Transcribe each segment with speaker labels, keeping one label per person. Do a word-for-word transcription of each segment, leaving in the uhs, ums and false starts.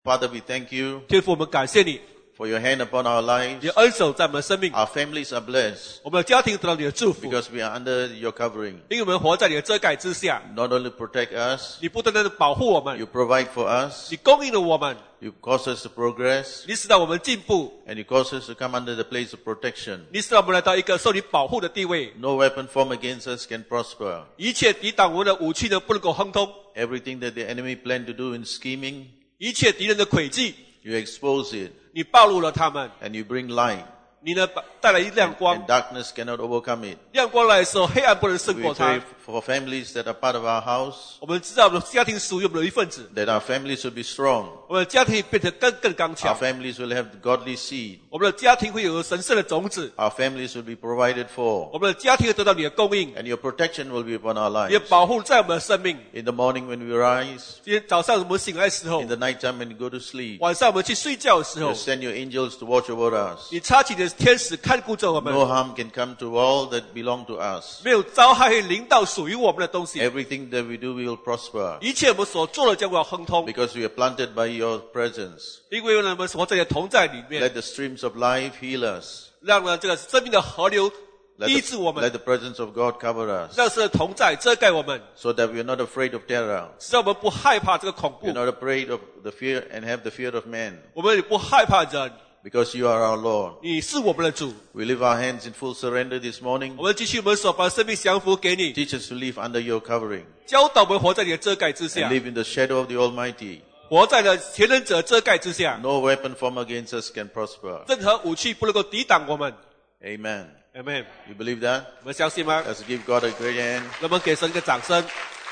Speaker 1: Father, we thank you
Speaker 2: 天父，我们感谢你，
Speaker 1: for your hand upon our
Speaker 2: 你
Speaker 1: lives.
Speaker 2: 的恩手在我们的生命，
Speaker 1: Our families are blessed
Speaker 2: 我们的家庭得到你的祝福，
Speaker 1: because we are under your covering.
Speaker 2: 因为我们活在你的遮盖之下。
Speaker 1: Not only protect us,
Speaker 2: 你不单单的保护我
Speaker 1: you
Speaker 2: 们，
Speaker 1: provide for us,
Speaker 2: 你供应了我们，
Speaker 1: you cause us to progress,
Speaker 2: 你使到我们进步，
Speaker 1: and you cause us to come under the place of protection.
Speaker 2: 你使到我们来到一个受你保护的地位。
Speaker 1: No weapon formed against us can prosper.
Speaker 2: 一切抵挡我们的武器呢，不能够亨通；
Speaker 1: Everything that the enemy planned to do in scheming,
Speaker 2: 一切敌人的诡计，
Speaker 1: you expose it
Speaker 2: 你暴露了他们，
Speaker 1: and you bring light,
Speaker 2: 你呢带来亮光
Speaker 1: and。darkness cannot overcome it.
Speaker 2: 亮光来的时候，黑暗不能胜
Speaker 1: We
Speaker 2: 过
Speaker 1: pray
Speaker 2: 它。
Speaker 1: for families that are part of our house,
Speaker 2: 我们知道我们的家庭属于我们的一份子，
Speaker 1: that our families will be strong.
Speaker 2: 我们的家庭变得更更刚
Speaker 1: Our
Speaker 2: 强，
Speaker 1: families will have godly seed.
Speaker 2: 我们的家庭会有神圣的种子，
Speaker 1: Our families will be provided for.
Speaker 2: 我们的家庭会得到你的供应，
Speaker 1: And your protection will be upon our
Speaker 2: 你的
Speaker 1: lives.
Speaker 2: 保护在我们的生命。
Speaker 1: In the morning when we rise,
Speaker 2: 今天早上我们醒来的时候
Speaker 1: in，the night time when we go to sleep,
Speaker 2: 晚上我们去睡觉的时候
Speaker 1: you，send your angels to watch over us.
Speaker 2: 你插起你的天使看顾着我们，
Speaker 1: No harm can come to all that belong to us.
Speaker 2: 没有遭害会临到属于我们的东西。
Speaker 1: Everything that we do will prosper
Speaker 2: 一切我们所做的将会亨通，
Speaker 1: because we are planted by your presence.
Speaker 2: 因为我们活在你的同在里面，
Speaker 1: Let the streams of life heal us.
Speaker 2: 让呢这个生命的河流
Speaker 1: Let
Speaker 2: 医治我
Speaker 1: the,
Speaker 2: 们
Speaker 1: let，the presence of God cover us
Speaker 2: 让神的同在遮盖我们，
Speaker 1: so that we are not afraid of terror.
Speaker 2: 使我们不害怕这个恐
Speaker 1: We
Speaker 2: 怖
Speaker 1: are，not afraid of the fear and have the fear of man
Speaker 2: 我们也不害怕人，
Speaker 1: because you are our Lord.
Speaker 2: 你是我们的主。
Speaker 1: We lift our hands in full surrender this morning.
Speaker 2: 我们继续我们所把生命降服给你，
Speaker 1: Teach us to live under your covering
Speaker 2: 教导我们活在你的遮盖之
Speaker 1: and
Speaker 2: 下，
Speaker 1: live in the shadow of the Almighty.
Speaker 2: 活在了全能者遮盖之下，
Speaker 1: No weapon formed against us can prosper.
Speaker 2: 任何武器不能够抵挡我们。
Speaker 1: Amen.
Speaker 2: Amen，
Speaker 1: You believe that?
Speaker 2: 我们相信吗？
Speaker 1: Let's give God a great hand.
Speaker 2: 那么给神一个掌声。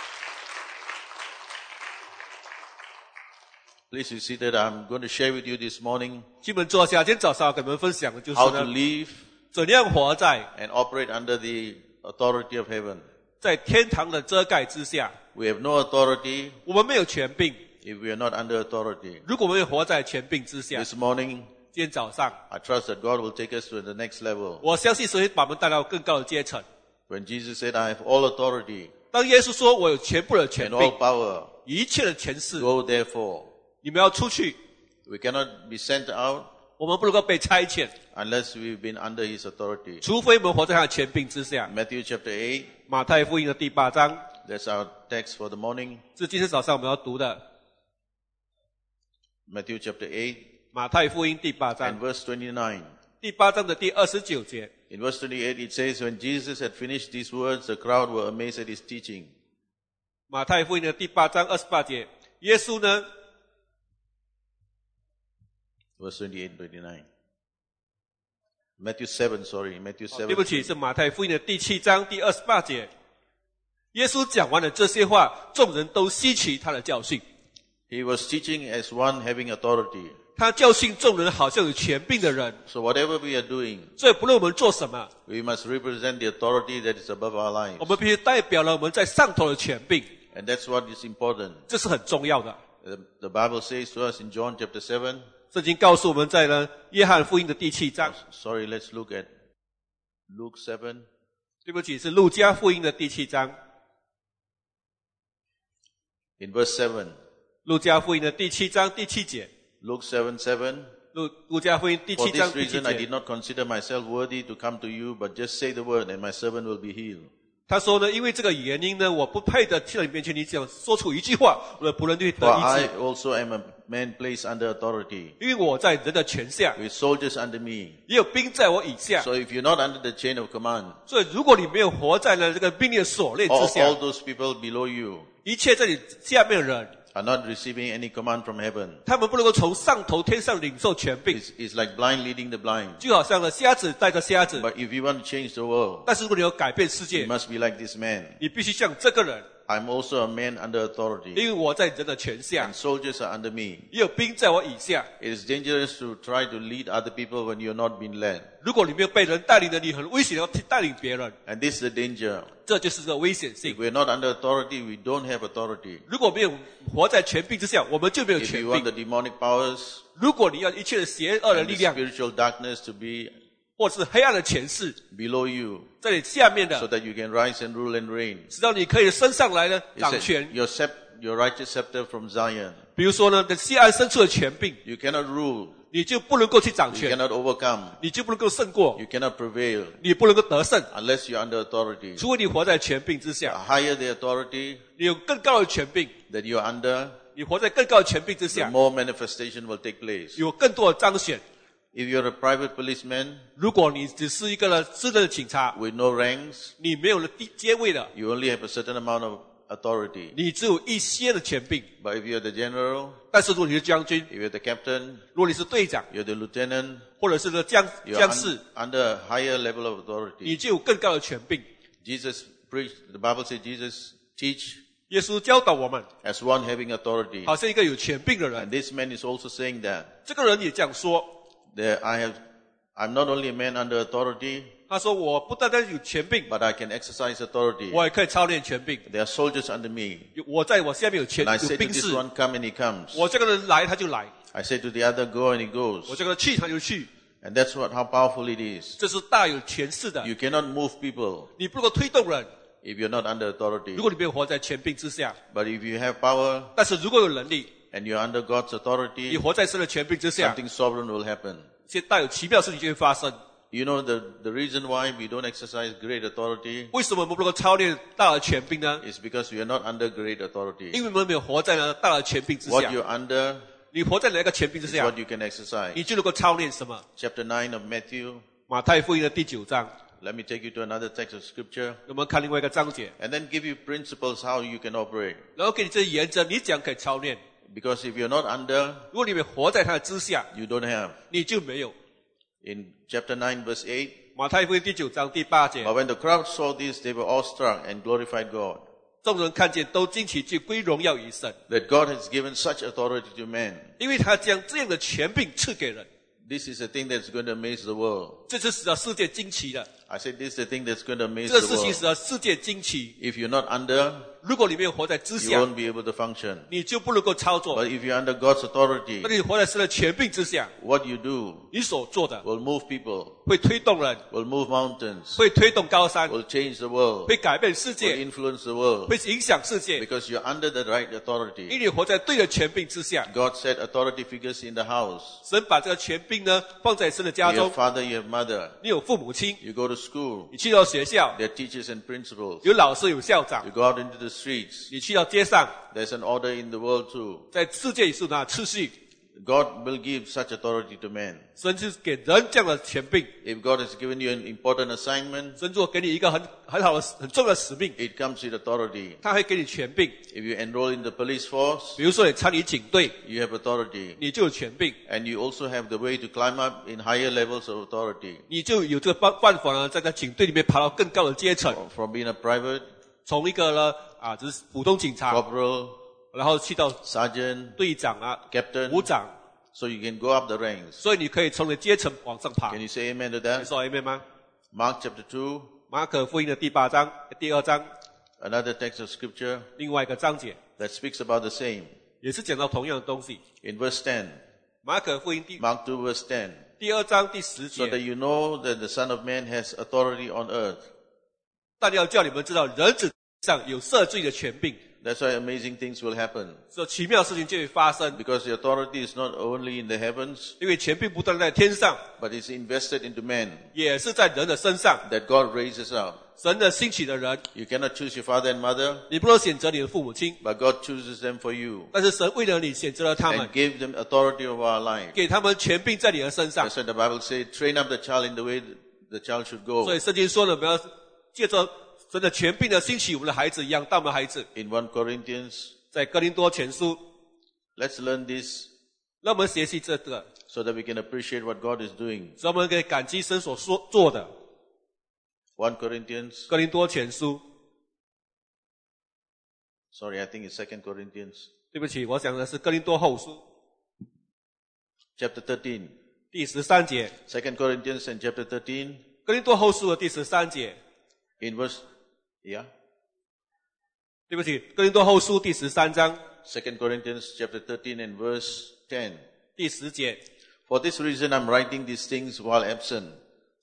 Speaker 1: Please be seated. I'm going to share with you this morning
Speaker 2: 请你们坐下，今天早上要跟你们分享的就是
Speaker 1: how to
Speaker 2: 呢，
Speaker 1: live
Speaker 2: 怎样活在
Speaker 1: and operate under the authority of heaven.
Speaker 2: 在天堂的遮盖之下。
Speaker 1: We have no authority
Speaker 2: 我们没有权柄，
Speaker 1: if we are not under authority.
Speaker 2: 如果我们活在权柄之下，
Speaker 1: This morning,
Speaker 2: 今天早上，
Speaker 1: I trust that God will take us to the next level.
Speaker 2: 我相信神会把我们带到更高的阶层。
Speaker 1: When Jesus said, I have all authority
Speaker 2: 当耶稣说我有全部的权
Speaker 1: and
Speaker 2: 柄
Speaker 1: all，power,
Speaker 2: 一切的权势，
Speaker 1: go therefore.
Speaker 2: 你们要出去，
Speaker 1: We cannot be sent out
Speaker 2: 我们不能够被差遣，
Speaker 1: unless we've been under his authority.
Speaker 2: 除非我们活在他的权柄之下。
Speaker 1: Matthew chapter eight,
Speaker 2: 马太福音的第八章
Speaker 1: that's our text for the morning.
Speaker 2: 是今天早上我们要读的。
Speaker 1: Matthew chapter eight
Speaker 2: 马太福音第八
Speaker 1: and
Speaker 2: 章，
Speaker 1: verse twenty-nine.
Speaker 2: 第八章的第二十九节。
Speaker 1: In verse twenty-eight it says, When Jesus had finished these words, the crowd were amazed at his teaching.
Speaker 2: 马太福音的第八章二十八节，耶稣呢，
Speaker 1: Verse twenty-eight and twenty-nine. Matthew seven, sorry, Matthew
Speaker 2: 哦
Speaker 1: seven.
Speaker 2: 对不起，是马太福音的第七章第二十八节。耶稣讲完了这些话，众人都吸取他的教训。
Speaker 1: He was teaching as one having authority.
Speaker 2: 他教训众人，好像有权柄的人。
Speaker 1: So whatever we are doing,
Speaker 2: 所以不论我们做什么，
Speaker 1: we must represent the authority that is above our
Speaker 2: 我
Speaker 1: lives.
Speaker 2: 们必须代表了我们在上头的权柄，
Speaker 1: And that's what is important.
Speaker 2: 这是很重要的。
Speaker 1: The, the Bible says to us in John chapter seven,
Speaker 2: 圣经告诉我们在呢约翰福音的第七章，
Speaker 1: sorry, let's look at Luke seven.
Speaker 2: 对不起，是路加福音的第七章。
Speaker 1: In verse seven,
Speaker 2: 路加福音的第七章第七节，
Speaker 1: Luke seven, seven.
Speaker 2: 路路加福音第
Speaker 1: For
Speaker 2: 七章
Speaker 1: this
Speaker 2: 第七
Speaker 1: reason I
Speaker 2: 节
Speaker 1: did，not consider myself worthy to come to you, but just say the word and my servant will be healed.
Speaker 2: 他说呢，因为这个原因呢，我不配的去到你面前，你只要说出一句话，我的仆人就会
Speaker 1: For
Speaker 2: 得医
Speaker 1: I
Speaker 2: 治。
Speaker 1: also am a man placed under authority,
Speaker 2: 因为我在人的权下，
Speaker 1: with soldiers under me.
Speaker 2: 也有兵在我以下。
Speaker 1: So if you're not under the chain of command,
Speaker 2: 所以如果你没有活在了这个命令的锁链
Speaker 1: all,
Speaker 2: 之下
Speaker 1: all，those people below you
Speaker 2: 一切在你下面的人，
Speaker 1: are not receiving any command from heaven.
Speaker 2: 他们不能够从上头天上领受权柄，
Speaker 1: It's, it's like blind leading the blind.
Speaker 2: 就好像呢瞎子带着瞎子。
Speaker 1: But if you want to change the world,
Speaker 2: 但是如果你要改变世
Speaker 1: you
Speaker 2: 界，
Speaker 1: must be like this man.
Speaker 2: 你必须像这个人，
Speaker 1: I'm also a man under authority,
Speaker 2: 因为我在人的权下
Speaker 1: and，soldiers are under me.
Speaker 2: 也有兵在我以下。
Speaker 1: It is dangerous to try to lead other people when you're not being led.
Speaker 2: 如果你没有被人带领的，你很危险要带领别人，
Speaker 1: And this is the danger.
Speaker 2: 这就是个危险性
Speaker 1: If。we're not under authority, we don't have authority.
Speaker 2: 如果没有活在权柄之下，我们就没有
Speaker 1: If
Speaker 2: 权
Speaker 1: you want the
Speaker 2: 柄。
Speaker 1: demonic powers
Speaker 2: 如果你要一切的邪恶的
Speaker 1: and
Speaker 2: 力
Speaker 1: the
Speaker 2: 量，
Speaker 1: spiritual darkness to be
Speaker 2: 或是黑暗的权势，
Speaker 1: below you,
Speaker 2: 在你下面
Speaker 1: so
Speaker 2: 的，
Speaker 1: that you can rise and rule and reign.
Speaker 2: 直到你可以升上来呢，
Speaker 1: It
Speaker 2: 掌
Speaker 1: said,
Speaker 2: 权。
Speaker 1: your scepter, your righteous scepter from Zion.
Speaker 2: 比如说呢，在西安深处的权柄，
Speaker 1: You cannot rule.
Speaker 2: 你就不能够去掌
Speaker 1: You
Speaker 2: 权，
Speaker 1: cannot overcome.
Speaker 2: 你就不能够胜过，
Speaker 1: You cannot prevail
Speaker 2: 你不能够得胜，
Speaker 1: unless you're under authority.
Speaker 2: 除非你活在权柄之
Speaker 1: The
Speaker 2: 下，
Speaker 1: higher the authority
Speaker 2: 你有更高的权柄，
Speaker 1: that you're under,
Speaker 2: 你活在更高的权柄之
Speaker 1: the
Speaker 2: 下，
Speaker 1: more manifestation will take place.
Speaker 2: 有更多的彰显。
Speaker 1: If you're a private policeman
Speaker 2: 如果你只是一个呢私人的警察，
Speaker 1: with no ranks,
Speaker 2: 你没有了地阶位的，
Speaker 1: you only have a certain amount of authority.
Speaker 2: 你只有一些的权柄。
Speaker 1: But if you're the general,
Speaker 2: 但是如果你是将军，
Speaker 1: if you're the captain,
Speaker 2: 如果你是队长，
Speaker 1: you're the lieutenant,
Speaker 2: 或者是个将
Speaker 1: you're
Speaker 2: 将
Speaker 1: un-
Speaker 2: 士，
Speaker 1: under a higher level of
Speaker 2: 你
Speaker 1: authority.
Speaker 2: 就有更高的权柄。
Speaker 1: Jesus preached, the Bible says Jesus teach
Speaker 2: 耶稣教导我们，
Speaker 1: as one having authority.
Speaker 2: 好像一个有权柄的
Speaker 1: And
Speaker 2: 人。
Speaker 1: this man is also saying that,
Speaker 2: 这个人也这样说，
Speaker 1: that I have, I'm not only a man under authority,
Speaker 2: 他说我不单单有权柄，
Speaker 1: but I can exercise authority.
Speaker 2: 我也可以操练权柄。
Speaker 1: There are soldiers under me.
Speaker 2: 我在我下面有权
Speaker 1: And I
Speaker 2: 有
Speaker 1: say to
Speaker 2: 兵
Speaker 1: this
Speaker 2: 士，
Speaker 1: one, come, and he comes.
Speaker 2: 我这个人来他就来，
Speaker 1: I say to the other, go, and he
Speaker 2: 我
Speaker 1: goes.
Speaker 2: 这个人去他就去，
Speaker 1: And that's what, how powerful it is.
Speaker 2: 这是大有权势的。
Speaker 1: You cannot move people
Speaker 2: 你不能够推动人，
Speaker 1: if you're not under
Speaker 2: 如
Speaker 1: authority.
Speaker 2: 果你没有活在权柄之下。
Speaker 1: But if you have power
Speaker 2: 但是如果有能力，
Speaker 1: and you're under God's
Speaker 2: 你
Speaker 1: authority,
Speaker 2: 活在神的权柄之下，
Speaker 1: something sovereign will happen.
Speaker 2: 一些大有奇妙的事情就会发生。
Speaker 1: You know the, the reason why we don't exercise great authority
Speaker 2: 为什么我们不能够操练大的权柄呢？
Speaker 1: is because we are not under great
Speaker 2: 因
Speaker 1: authority.
Speaker 2: 为我们没有活在呢大的权柄之
Speaker 1: What
Speaker 2: 下。
Speaker 1: you're under
Speaker 2: 你活在哪个权柄之
Speaker 1: is
Speaker 2: 下，
Speaker 1: what you can exercise.
Speaker 2: 你就能够操练什么？
Speaker 1: Chapter nine of Matthew.
Speaker 2: 马太福音的第九章，
Speaker 1: Let me take you to another text of scripture
Speaker 2: 我们看另外一个章节，
Speaker 1: and then give you principles how you can operate.
Speaker 2: 然后给你这些原则，你怎样可以操练？
Speaker 1: Because if you're not under,
Speaker 2: 如果你没有活在他的之下，
Speaker 1: you don't have.
Speaker 2: 你就没有。
Speaker 1: In chapter nine verse eight,
Speaker 2: 马太福音第九章第八节，
Speaker 1: but when the crowd saw this, they were awestruck and glorified God.
Speaker 2: 众人看见都惊奇，就归荣耀于神，
Speaker 1: That God has given such authority to man.
Speaker 2: 因为他将这样的权柄赐给人。
Speaker 1: This is the thing that's going to amaze the world.
Speaker 2: 这是使得世界惊奇的，
Speaker 1: I said this is the thing that's going to amaze
Speaker 2: 这个
Speaker 1: the
Speaker 2: 事情使
Speaker 1: world.
Speaker 2: 得世界惊奇。
Speaker 1: If you're not under,
Speaker 2: 如果你没有活在之
Speaker 1: you
Speaker 2: 下，
Speaker 1: won't be able to function.
Speaker 2: 你就不能够操作；
Speaker 1: But if you're under God's authority,
Speaker 2: 那你活在神的权柄之下，
Speaker 1: what you do
Speaker 2: 你所做的
Speaker 1: will move people,
Speaker 2: 会推动人，
Speaker 1: will move mountains,
Speaker 2: 会推动高山，
Speaker 1: will change the world,
Speaker 2: 会改变世
Speaker 1: will
Speaker 2: 界，
Speaker 1: influence the world.
Speaker 2: 会影响世界。
Speaker 1: Because you're under the right
Speaker 2: 因为
Speaker 1: authority.
Speaker 2: 你活在对的权柄之下，
Speaker 1: God set authority figures in the house.
Speaker 2: 神把这个权柄呢放在神的家
Speaker 1: You have
Speaker 2: 中。
Speaker 1: father, you have mother.
Speaker 2: 你有父母亲，
Speaker 1: You go to school.
Speaker 2: 你去到学校，
Speaker 1: There are teachers and principals.
Speaker 2: 有老师有校长
Speaker 1: You，go out into the streets.
Speaker 2: 你去到街上，
Speaker 1: There's an order in the world too.
Speaker 2: 在世界也是那秩序。
Speaker 1: God will give such authority to man.
Speaker 2: 神就是给人这样的权柄，
Speaker 1: If God has given you an important assignment,
Speaker 2: 神如果给你一个很很好的很重要的使命，
Speaker 1: it comes with authority.
Speaker 2: 他会给你权柄。
Speaker 1: If you enroll in the police force,
Speaker 2: 比如说你参与警队，
Speaker 1: you have authority.
Speaker 2: 你就有权柄，
Speaker 1: And you also have the way to climb up in higher levels of authority.
Speaker 2: 你就有这个办办法呢，在在警队里面爬到更高的阶层，
Speaker 1: From being a private,
Speaker 2: 从一个呢啊只是普通警察，
Speaker 1: corporal,
Speaker 2: 然后去到
Speaker 1: sergeant,
Speaker 2: 队长啊、
Speaker 1: captain,
Speaker 2: 股长，
Speaker 1: so you can go up the ranks.
Speaker 2: 所以你可以从你的阶层往上爬。
Speaker 1: Can you say amen to
Speaker 2: 你
Speaker 1: that?
Speaker 2: 说 amen 吗？
Speaker 1: Mark chapter two,
Speaker 2: 马可福音的第八章、第二章，
Speaker 1: another text of scripture
Speaker 2: 另外一个章节
Speaker 1: that speaks about the same.
Speaker 2: 也是讲到同样的东西。
Speaker 1: In verse ten,
Speaker 2: 马可福音第
Speaker 1: Mark two verse ten,
Speaker 2: 第二章第十
Speaker 1: so that
Speaker 2: 节，
Speaker 1: you know that the Son of Man has authority on earth.
Speaker 2: 但要叫你们知道，人子上有赦罪的权柄，
Speaker 1: That's why amazing things will happen.
Speaker 2: 所以奇妙的事情就会发生。
Speaker 1: Because the authority is not only in the heavens,
Speaker 2: 因为权柄不断在天上，
Speaker 1: but it's invested into man,
Speaker 2: 也是在人的身上。
Speaker 1: that God raises up.
Speaker 2: 神的兴起的人，
Speaker 1: You cannot choose your father and mother,
Speaker 2: 你不能选择你的父母亲，
Speaker 1: but God chooses them for you
Speaker 2: 但是神为了你选择了他们
Speaker 1: and，gave them authority over our life.
Speaker 2: 给他们权柄在你的身上。
Speaker 1: That's why the Bible says, train up the child in the way the child should
Speaker 2: 所以
Speaker 1: go.
Speaker 2: 圣经说了，我们要借着神的权柄呢，兴起我们的孩子，养大我们的孩子。
Speaker 1: In First Corinthians,
Speaker 2: 在哥林多前书，
Speaker 1: let's learn this
Speaker 2: 让我们学习这个，
Speaker 1: so that we can appreciate what God is doing.
Speaker 2: 所以我们可以感激神所说做的。
Speaker 1: First Corinthians,
Speaker 2: 哥林多前书，
Speaker 1: sorry, I think it's Second Corinthians,
Speaker 2: 对不起，我讲的是哥林多后书
Speaker 1: chapter thirteen.
Speaker 2: 第十三节，
Speaker 1: Second Corinthians and chapter thirteen,
Speaker 2: 哥林多后书的第十三节，
Speaker 1: in verse, yeah,
Speaker 2: 对不起，哥林多后书第十三章
Speaker 1: Second Corinthians chapter thirteen and verse ten.
Speaker 2: 第十节。
Speaker 1: For this reason I'm writing these things while absent,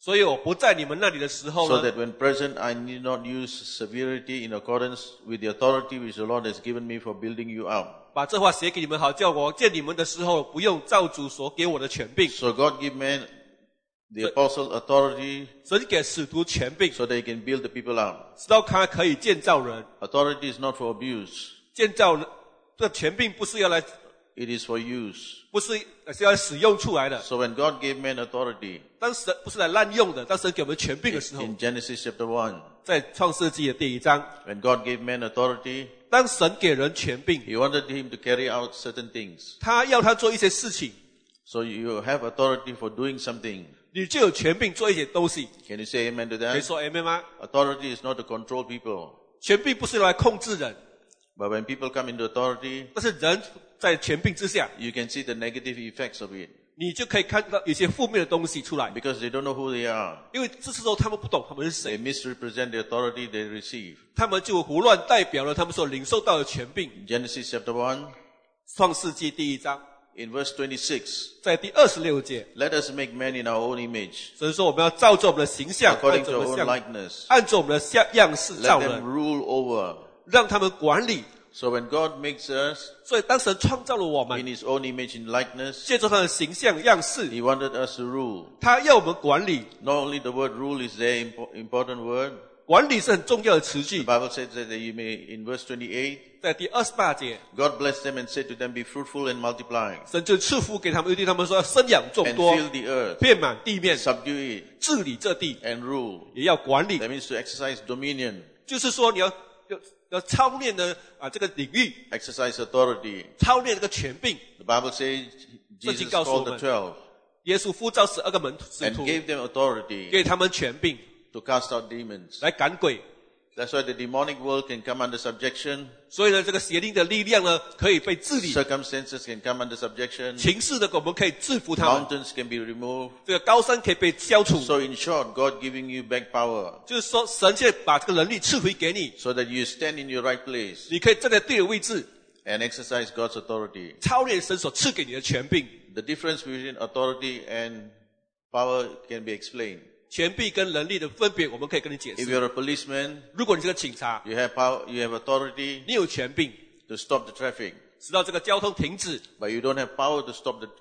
Speaker 2: 所以我不在你们那里的时候
Speaker 1: so
Speaker 2: 呢，
Speaker 1: that when present I need not use severity in accordance with the authority which the Lord has given me for building you up.
Speaker 2: 把这话写给你们，好叫我见你们的时候，不用照主所给我的权柄。
Speaker 1: So God gave man, the apostle, authority
Speaker 2: 神给使徒权柄，
Speaker 1: so that he can build the people up.
Speaker 2: 知道他可以建造人，
Speaker 1: Authority is not for abuse.
Speaker 2: 建造人这权柄不是要来，
Speaker 1: It is for use.
Speaker 2: 不是是要使用出来的。
Speaker 1: So when God gave man authority
Speaker 2: 当神不是来滥用的，当神给我们权柄的时候，
Speaker 1: in Genesis chapter one,
Speaker 2: 在创世纪的第一章，
Speaker 1: when God gave man authority,
Speaker 2: 当神给人权柄，
Speaker 1: he wanted him to carry out certain things.
Speaker 2: 他要他做一些事情，
Speaker 1: So you have authority for doing something.
Speaker 2: 你就有权柄做一些东西。
Speaker 1: Can you say amen to
Speaker 2: 可以
Speaker 1: that?
Speaker 2: 说 amen 吗？
Speaker 1: Authority is not to control people.
Speaker 2: 权柄不是用来控制人，
Speaker 1: But when people come into authority,
Speaker 2: 但是人在权柄之下，
Speaker 1: you can see the negative effects of it.
Speaker 2: 你就可以看到有些负面的东西出来，
Speaker 1: Because they don't know who they are.
Speaker 2: 因为这时候他们不懂他们是
Speaker 1: They
Speaker 2: 谁，
Speaker 1: misrepresent the authority they receive.
Speaker 2: 他们就胡乱代表了他们所领受到的权柄。
Speaker 1: Genesis chapter one,
Speaker 2: 创世纪第一章，
Speaker 1: in verse twenty-six,
Speaker 2: 在第二十六节，
Speaker 1: let us make man in our own image,
Speaker 2: 神说我们要照着我们的形象，
Speaker 1: according
Speaker 2: 按着
Speaker 1: to
Speaker 2: 我
Speaker 1: our
Speaker 2: 们的
Speaker 1: own
Speaker 2: 像，
Speaker 1: likeness.
Speaker 2: 按着我们的像样式
Speaker 1: Let
Speaker 2: 造
Speaker 1: them
Speaker 2: 人，
Speaker 1: rule over.
Speaker 2: 让他们管理。
Speaker 1: So when God makes us
Speaker 2: 所以当神创造了我
Speaker 1: in
Speaker 2: 们，
Speaker 1: his own image and likeness,
Speaker 2: 借着他的形象样式，
Speaker 1: he wanted us to rule.
Speaker 2: 他要我们管理。
Speaker 1: Not only the word rule is there impo- important word.
Speaker 2: 管理是很重要的词
Speaker 1: The
Speaker 2: 句。
Speaker 1: Bible says that you may, in verse twenty-eight,
Speaker 2: 在第二十八节，
Speaker 1: God blessed them and said to them, be fruitful and multiply,
Speaker 2: 神就赐福给他们，又对他们说：生养众
Speaker 1: and
Speaker 2: 多，
Speaker 1: fill the earth,
Speaker 2: 遍满地面，
Speaker 1: subdue it,
Speaker 2: 治理这地，
Speaker 1: and rule.
Speaker 2: 也要管理。
Speaker 1: That means to exercise dominion,
Speaker 2: 就是说，你要要要操练的啊这个领域，
Speaker 1: exercise authority.
Speaker 2: 操练这个权柄。
Speaker 1: The Bible says Jesus called the twelve
Speaker 2: 耶稣呼召十二个门徒，使
Speaker 1: and
Speaker 2: 徒
Speaker 1: gave them authority
Speaker 2: 给他们权柄
Speaker 1: to cast out demons.
Speaker 2: 来赶鬼。
Speaker 1: That's why the demonic world can come under subjection.
Speaker 2: 所以呢，这个邪灵的力量呢，可以被治理；
Speaker 1: Circumstances can come under subjection.
Speaker 2: 情势的我们可以制服他们。
Speaker 1: Mountains can be removed.
Speaker 2: 这个高山可以被消除。
Speaker 1: So in short, God giving you back power
Speaker 2: 就是说，神现在把这个能力赐回给你，
Speaker 1: so that you stand in your right place
Speaker 2: 你可以站在对的位置，
Speaker 1: and exercise God's authority.
Speaker 2: 操练神所赐给你的权柄。
Speaker 1: The difference between authority and power can be explained.
Speaker 2: 权柄跟能力的分别，我们可以跟你解
Speaker 1: If
Speaker 2: 释。
Speaker 1: you're a policeman,
Speaker 2: 如果你是个警察，
Speaker 1: you have power, you have authority
Speaker 2: 你有权柄，
Speaker 1: to stop the traffic,
Speaker 2: 使到这个交通停止，
Speaker 1: but you don't have power to stop the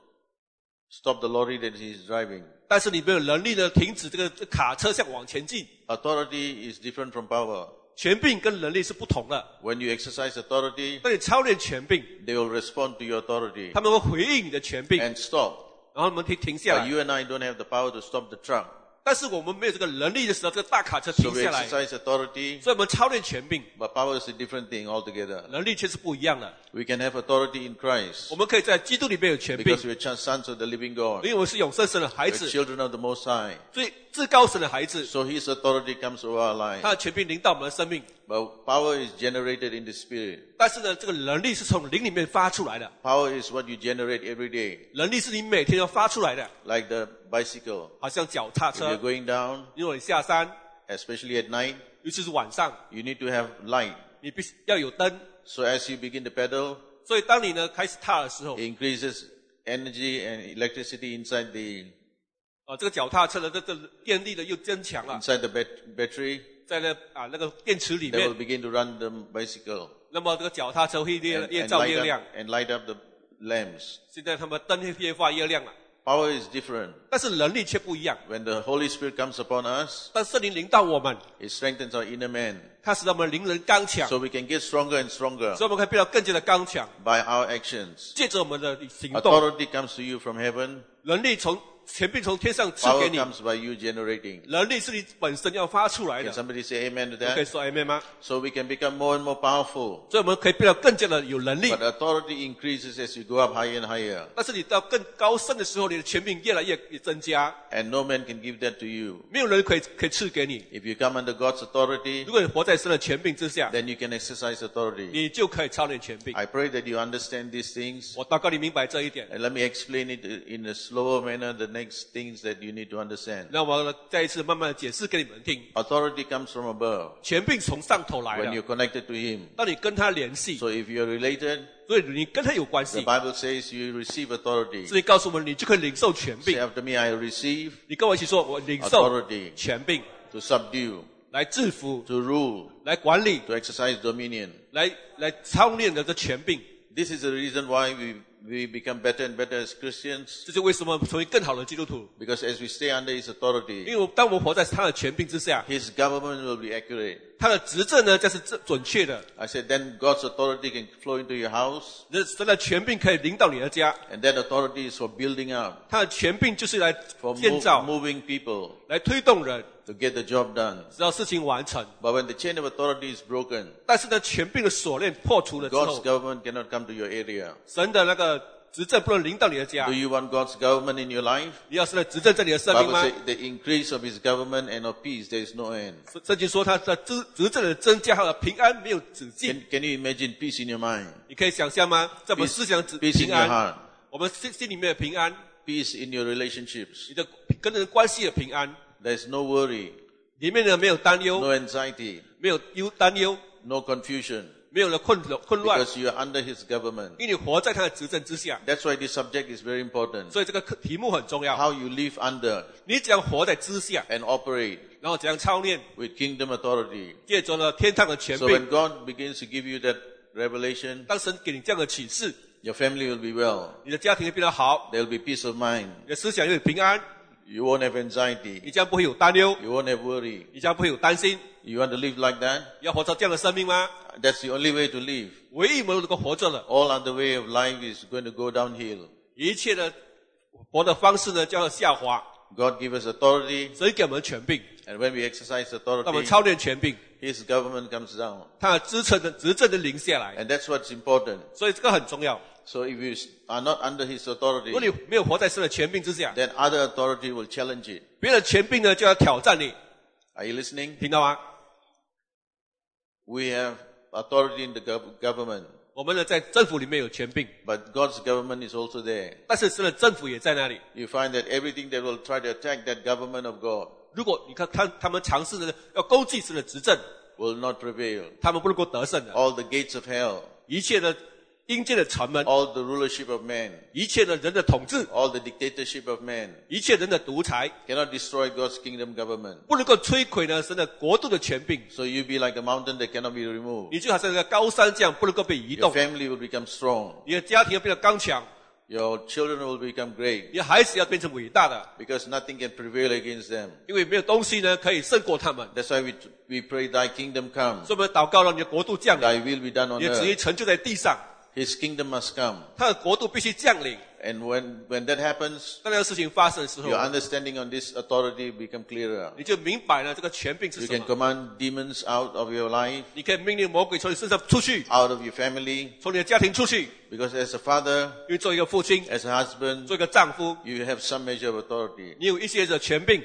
Speaker 1: stop the lorry that he is driving.
Speaker 2: 但是你没有能力呢停止这个卡车向往前进。
Speaker 1: Authority is different from power.
Speaker 2: 权柄跟能力是不同的。
Speaker 1: When you exercise authority,
Speaker 2: 当你操练权柄，
Speaker 1: they will respond to your authority
Speaker 2: 他们会回应你的权柄，
Speaker 1: and stop.
Speaker 2: 然后我们停停下
Speaker 1: But
Speaker 2: 来。
Speaker 1: you and I don't have the power to stop the truck.
Speaker 2: 但是我们没有这个能力的时候，这个大卡车
Speaker 1: So
Speaker 2: 停
Speaker 1: we
Speaker 2: 下来，
Speaker 1: exercise authority,
Speaker 2: 所以我们操练权柄，
Speaker 1: but power is a different thing altogether.
Speaker 2: 能力却是不一样的。
Speaker 1: We can have authority in Christ
Speaker 2: 我们可以在基督里面有权柄，
Speaker 1: because we're sons of the living God.
Speaker 2: 因为我们是永生神的孩
Speaker 1: We're
Speaker 2: 子，
Speaker 1: children of the Most High.
Speaker 2: 最至高神的孩子，
Speaker 1: So His authority comes over our life.
Speaker 2: 他的权柄领导我们的生命。
Speaker 1: But power is generated in the Spirit.
Speaker 2: 但是呢，这个能力是从灵里面发出来的，
Speaker 1: Power is what you generate every day.
Speaker 2: 能力是你每天要发出来的，
Speaker 1: Like the bicycle.
Speaker 2: 好像脚踏
Speaker 1: If you're
Speaker 2: 车。
Speaker 1: going down,
Speaker 2: 如果你下山，
Speaker 1: especially at night,
Speaker 2: 尤其是晚上，
Speaker 1: you need to have light.
Speaker 2: 你必须要有灯。
Speaker 1: So as you begin to pedal,
Speaker 2: 所以当你呢开始踏的时候，
Speaker 1: it increases energy and electricity inside the
Speaker 2: 啊，这个脚踏车的这个电力呢又增强了，
Speaker 1: inside the bat- battery.
Speaker 2: 在那啊那个电池里
Speaker 1: That will
Speaker 2: 面，
Speaker 1: begin to run the bicycle
Speaker 2: 那么这个脚踏车会越
Speaker 1: and,
Speaker 2: 越
Speaker 1: and
Speaker 2: 照越
Speaker 1: light
Speaker 2: 亮
Speaker 1: up,。and light up the lamps.
Speaker 2: 现在他们灯会越发越亮了，
Speaker 1: Power is different.
Speaker 2: 但是能力却不一样。
Speaker 1: When the Holy Spirit comes upon us,
Speaker 2: 但圣灵临到我们，
Speaker 1: it strengthens our inner man.
Speaker 2: 它使到我们灵人刚强，
Speaker 1: So we can get stronger and stronger
Speaker 2: 所以我们可以变得更加的刚强。
Speaker 1: by our actions.
Speaker 2: 借着我们的行动，
Speaker 1: Authority comes to you from heaven.
Speaker 2: 能力从权柄从天上赐
Speaker 1: Power
Speaker 2: 给你，
Speaker 1: comes by you generating.
Speaker 2: 能力是你本身要发出来
Speaker 1: Can
Speaker 2: 的。
Speaker 1: somebody say amen to
Speaker 2: 可以
Speaker 1: that?
Speaker 2: 说 amen 吗？
Speaker 1: So we can become more and more powerful.
Speaker 2: 所以我们可以变得更加的有能力。
Speaker 1: But authority increases as you go up higher and higher.
Speaker 2: 但是你到更高深的时候，你的权柄越来越增加，
Speaker 1: And no man can give that to you.
Speaker 2: 没有人可以可以赐给你。
Speaker 1: If you come under God's authority,
Speaker 2: 如果你活在神的权柄之下，
Speaker 1: then you can exercise authority.
Speaker 2: 你就可以操练权柄。
Speaker 1: I pray that you understand these things.
Speaker 2: 我祷告你明白这一点。
Speaker 1: And let me explain it in a slower manner, the next things that you need to understand.
Speaker 2: 那我再一次慢慢的解释给你们听。
Speaker 1: Authority comes from above
Speaker 2: 权柄从上头来
Speaker 1: when
Speaker 2: 的，
Speaker 1: you're connected to Him.
Speaker 2: 当你跟他联系，
Speaker 1: So if you're related,
Speaker 2: 所以你跟他有关
Speaker 1: The
Speaker 2: 系。
Speaker 1: Bible says you receive authority.
Speaker 2: 所以告诉我们，你就可以领受权
Speaker 1: Say
Speaker 2: 柄。
Speaker 1: after me, I receive
Speaker 2: 你跟我一起说，我领受
Speaker 1: authority
Speaker 2: 权柄，
Speaker 1: to subdue,
Speaker 2: 来制服，
Speaker 1: to rule,
Speaker 2: 来管理，
Speaker 1: to exercise dominion.
Speaker 2: 来来操练的这权柄。
Speaker 1: This is the reason why we, we become better and better as Christians.
Speaker 2: 这是为什么成为更好的基督徒？
Speaker 1: Because as we stay under His
Speaker 2: 因
Speaker 1: authority,
Speaker 2: 为我当我们活在他的权柄之下，
Speaker 1: His government will be accurate.
Speaker 2: 他的执政呢，将是准准确的。
Speaker 1: I said then God's authority can flow into your house,
Speaker 2: 那神的权柄可以领导你的家，
Speaker 1: and that authority is for building up,
Speaker 2: 他的权柄就是来
Speaker 1: for
Speaker 2: 建
Speaker 1: mo-
Speaker 2: 造、
Speaker 1: moving people
Speaker 2: 来推动人，
Speaker 1: to get the job done.
Speaker 2: 直到事情完成。
Speaker 1: But when the chain of authority is broken,
Speaker 2: 但是呢，权柄的锁链破除了之
Speaker 1: God's
Speaker 2: 后，
Speaker 1: government cannot come to your area.
Speaker 2: 神的那个执政不能领导你的家
Speaker 1: Do。you want God's government in your life?
Speaker 2: 你要是的执政在你的生命
Speaker 1: Bible
Speaker 2: 吗？
Speaker 1: says the increase of His government and of peace, there is no end.
Speaker 2: 圣经说他的执执政的增加，他的平安没有止境。
Speaker 1: Can, can you imagine peace in your mind?
Speaker 2: 你可以想象吗？在我们
Speaker 1: Peace,
Speaker 2: 思想指
Speaker 1: peace in
Speaker 2: 平
Speaker 1: your
Speaker 2: 安，
Speaker 1: heart,
Speaker 2: 我们心心里面的平安，
Speaker 1: peace in your relationships.
Speaker 2: 你的跟人关系的平安，
Speaker 1: There's no worry,
Speaker 2: 里面呢没有担忧，
Speaker 1: no anxiety,
Speaker 2: 没有忧担忧，
Speaker 1: no confusion,
Speaker 2: 没有了困困乱，
Speaker 1: because you are under His government.
Speaker 2: 因为你活在他的执政之下。
Speaker 1: That's why this subject is very important.
Speaker 2: 所以这个课题目很重要。
Speaker 1: How you live under
Speaker 2: 你怎样活在之下，
Speaker 1: and operate
Speaker 2: 然后怎样操练，
Speaker 1: with kingdom authority.
Speaker 2: 借着了天堂的权
Speaker 1: So
Speaker 2: 柄。
Speaker 1: when God begins to give you that revelation,
Speaker 2: 当神给你这样的启示，
Speaker 1: your family will be well.
Speaker 2: 你的家庭会变得好，
Speaker 1: There will be peace of mind.
Speaker 2: 你的思想又有平安，
Speaker 1: You won't have anxiety.
Speaker 2: 你将不会有担忧，
Speaker 1: You won't have worry.
Speaker 2: 你将不会有担心。
Speaker 1: You want to live like that?
Speaker 2: 要活着这样的生命吗？
Speaker 1: That's the only way to live.
Speaker 2: 唯一我们能够活着的，
Speaker 1: All other way of life is going to go downhill.
Speaker 2: 一切的活的方式呢，将要下滑。
Speaker 1: God give us authority,
Speaker 2: 神给我们权柄，
Speaker 1: and when we exercise
Speaker 2: 让我们
Speaker 1: authority,
Speaker 2: 操练权柄，
Speaker 1: His government comes down.
Speaker 2: 他的支撑的执政的临下来，
Speaker 1: And that's what's important.
Speaker 2: 所以这个很重要。
Speaker 1: So if you are not under His
Speaker 2: 如果
Speaker 1: authority,
Speaker 2: 你没有活在神的权柄之下，
Speaker 1: then other authority will challenge it.
Speaker 2: 别人的权柄呢就要挑战你，
Speaker 1: Are you listening?
Speaker 2: 听到吗？
Speaker 1: We have authority in the gov- government,
Speaker 2: 我们呢在政府里面有权柄，
Speaker 1: but God's government is also there.
Speaker 2: 但是神的政府也在那里。
Speaker 1: You find that everything that will try to attack that government of God
Speaker 2: 如果你看他他们尝试的要攻击神的执政，
Speaker 1: will not prevail.
Speaker 2: 他们不能够得胜的。
Speaker 1: All the gates of hell,
Speaker 2: 一切的阴间的城门，
Speaker 1: all the rulership of man,
Speaker 2: 一切的人的统治，
Speaker 1: all the dictatorship of man
Speaker 2: 一切人的独裁，
Speaker 1: cannot destroy God's kingdom government.
Speaker 2: 不能够摧毁呢神的国度的权柄。
Speaker 1: So you be like a mountain that cannot be removed.
Speaker 2: 你就好像那个高山这样，不能够被移
Speaker 1: Your
Speaker 2: 动。
Speaker 1: family will become strong.
Speaker 2: 你的家庭要变得刚强，
Speaker 1: Your children will become great
Speaker 2: 你的孩子要变成伟大的，
Speaker 1: because nothing can prevail against them.
Speaker 2: 因为没有东西呢可以胜过他们。
Speaker 1: That's why we, we pray thy kingdom come,
Speaker 2: 所以我们祷告让你的国度降临，
Speaker 1: thy will be done on
Speaker 2: 你的旨意
Speaker 1: earth.
Speaker 2: 成就在地上，
Speaker 1: His kingdom must come.
Speaker 2: 他的国度必须降临。
Speaker 1: And when, when that happens,
Speaker 2: 当那个事情发生的时候
Speaker 1: your，understanding on this authority become clearer.
Speaker 2: 你就明白了这个权柄是
Speaker 1: You
Speaker 2: 什
Speaker 1: can
Speaker 2: 么。
Speaker 1: command demons out of your life,
Speaker 2: 你可以命令魔鬼从你身上出去，
Speaker 1: out of your family,
Speaker 2: 从你的家庭出去，
Speaker 1: because as a father,
Speaker 2: 因为做一个父亲，
Speaker 1: as a husband,
Speaker 2: 做一个丈夫，
Speaker 1: you have some measure of authority.
Speaker 2: 你有一些的权柄，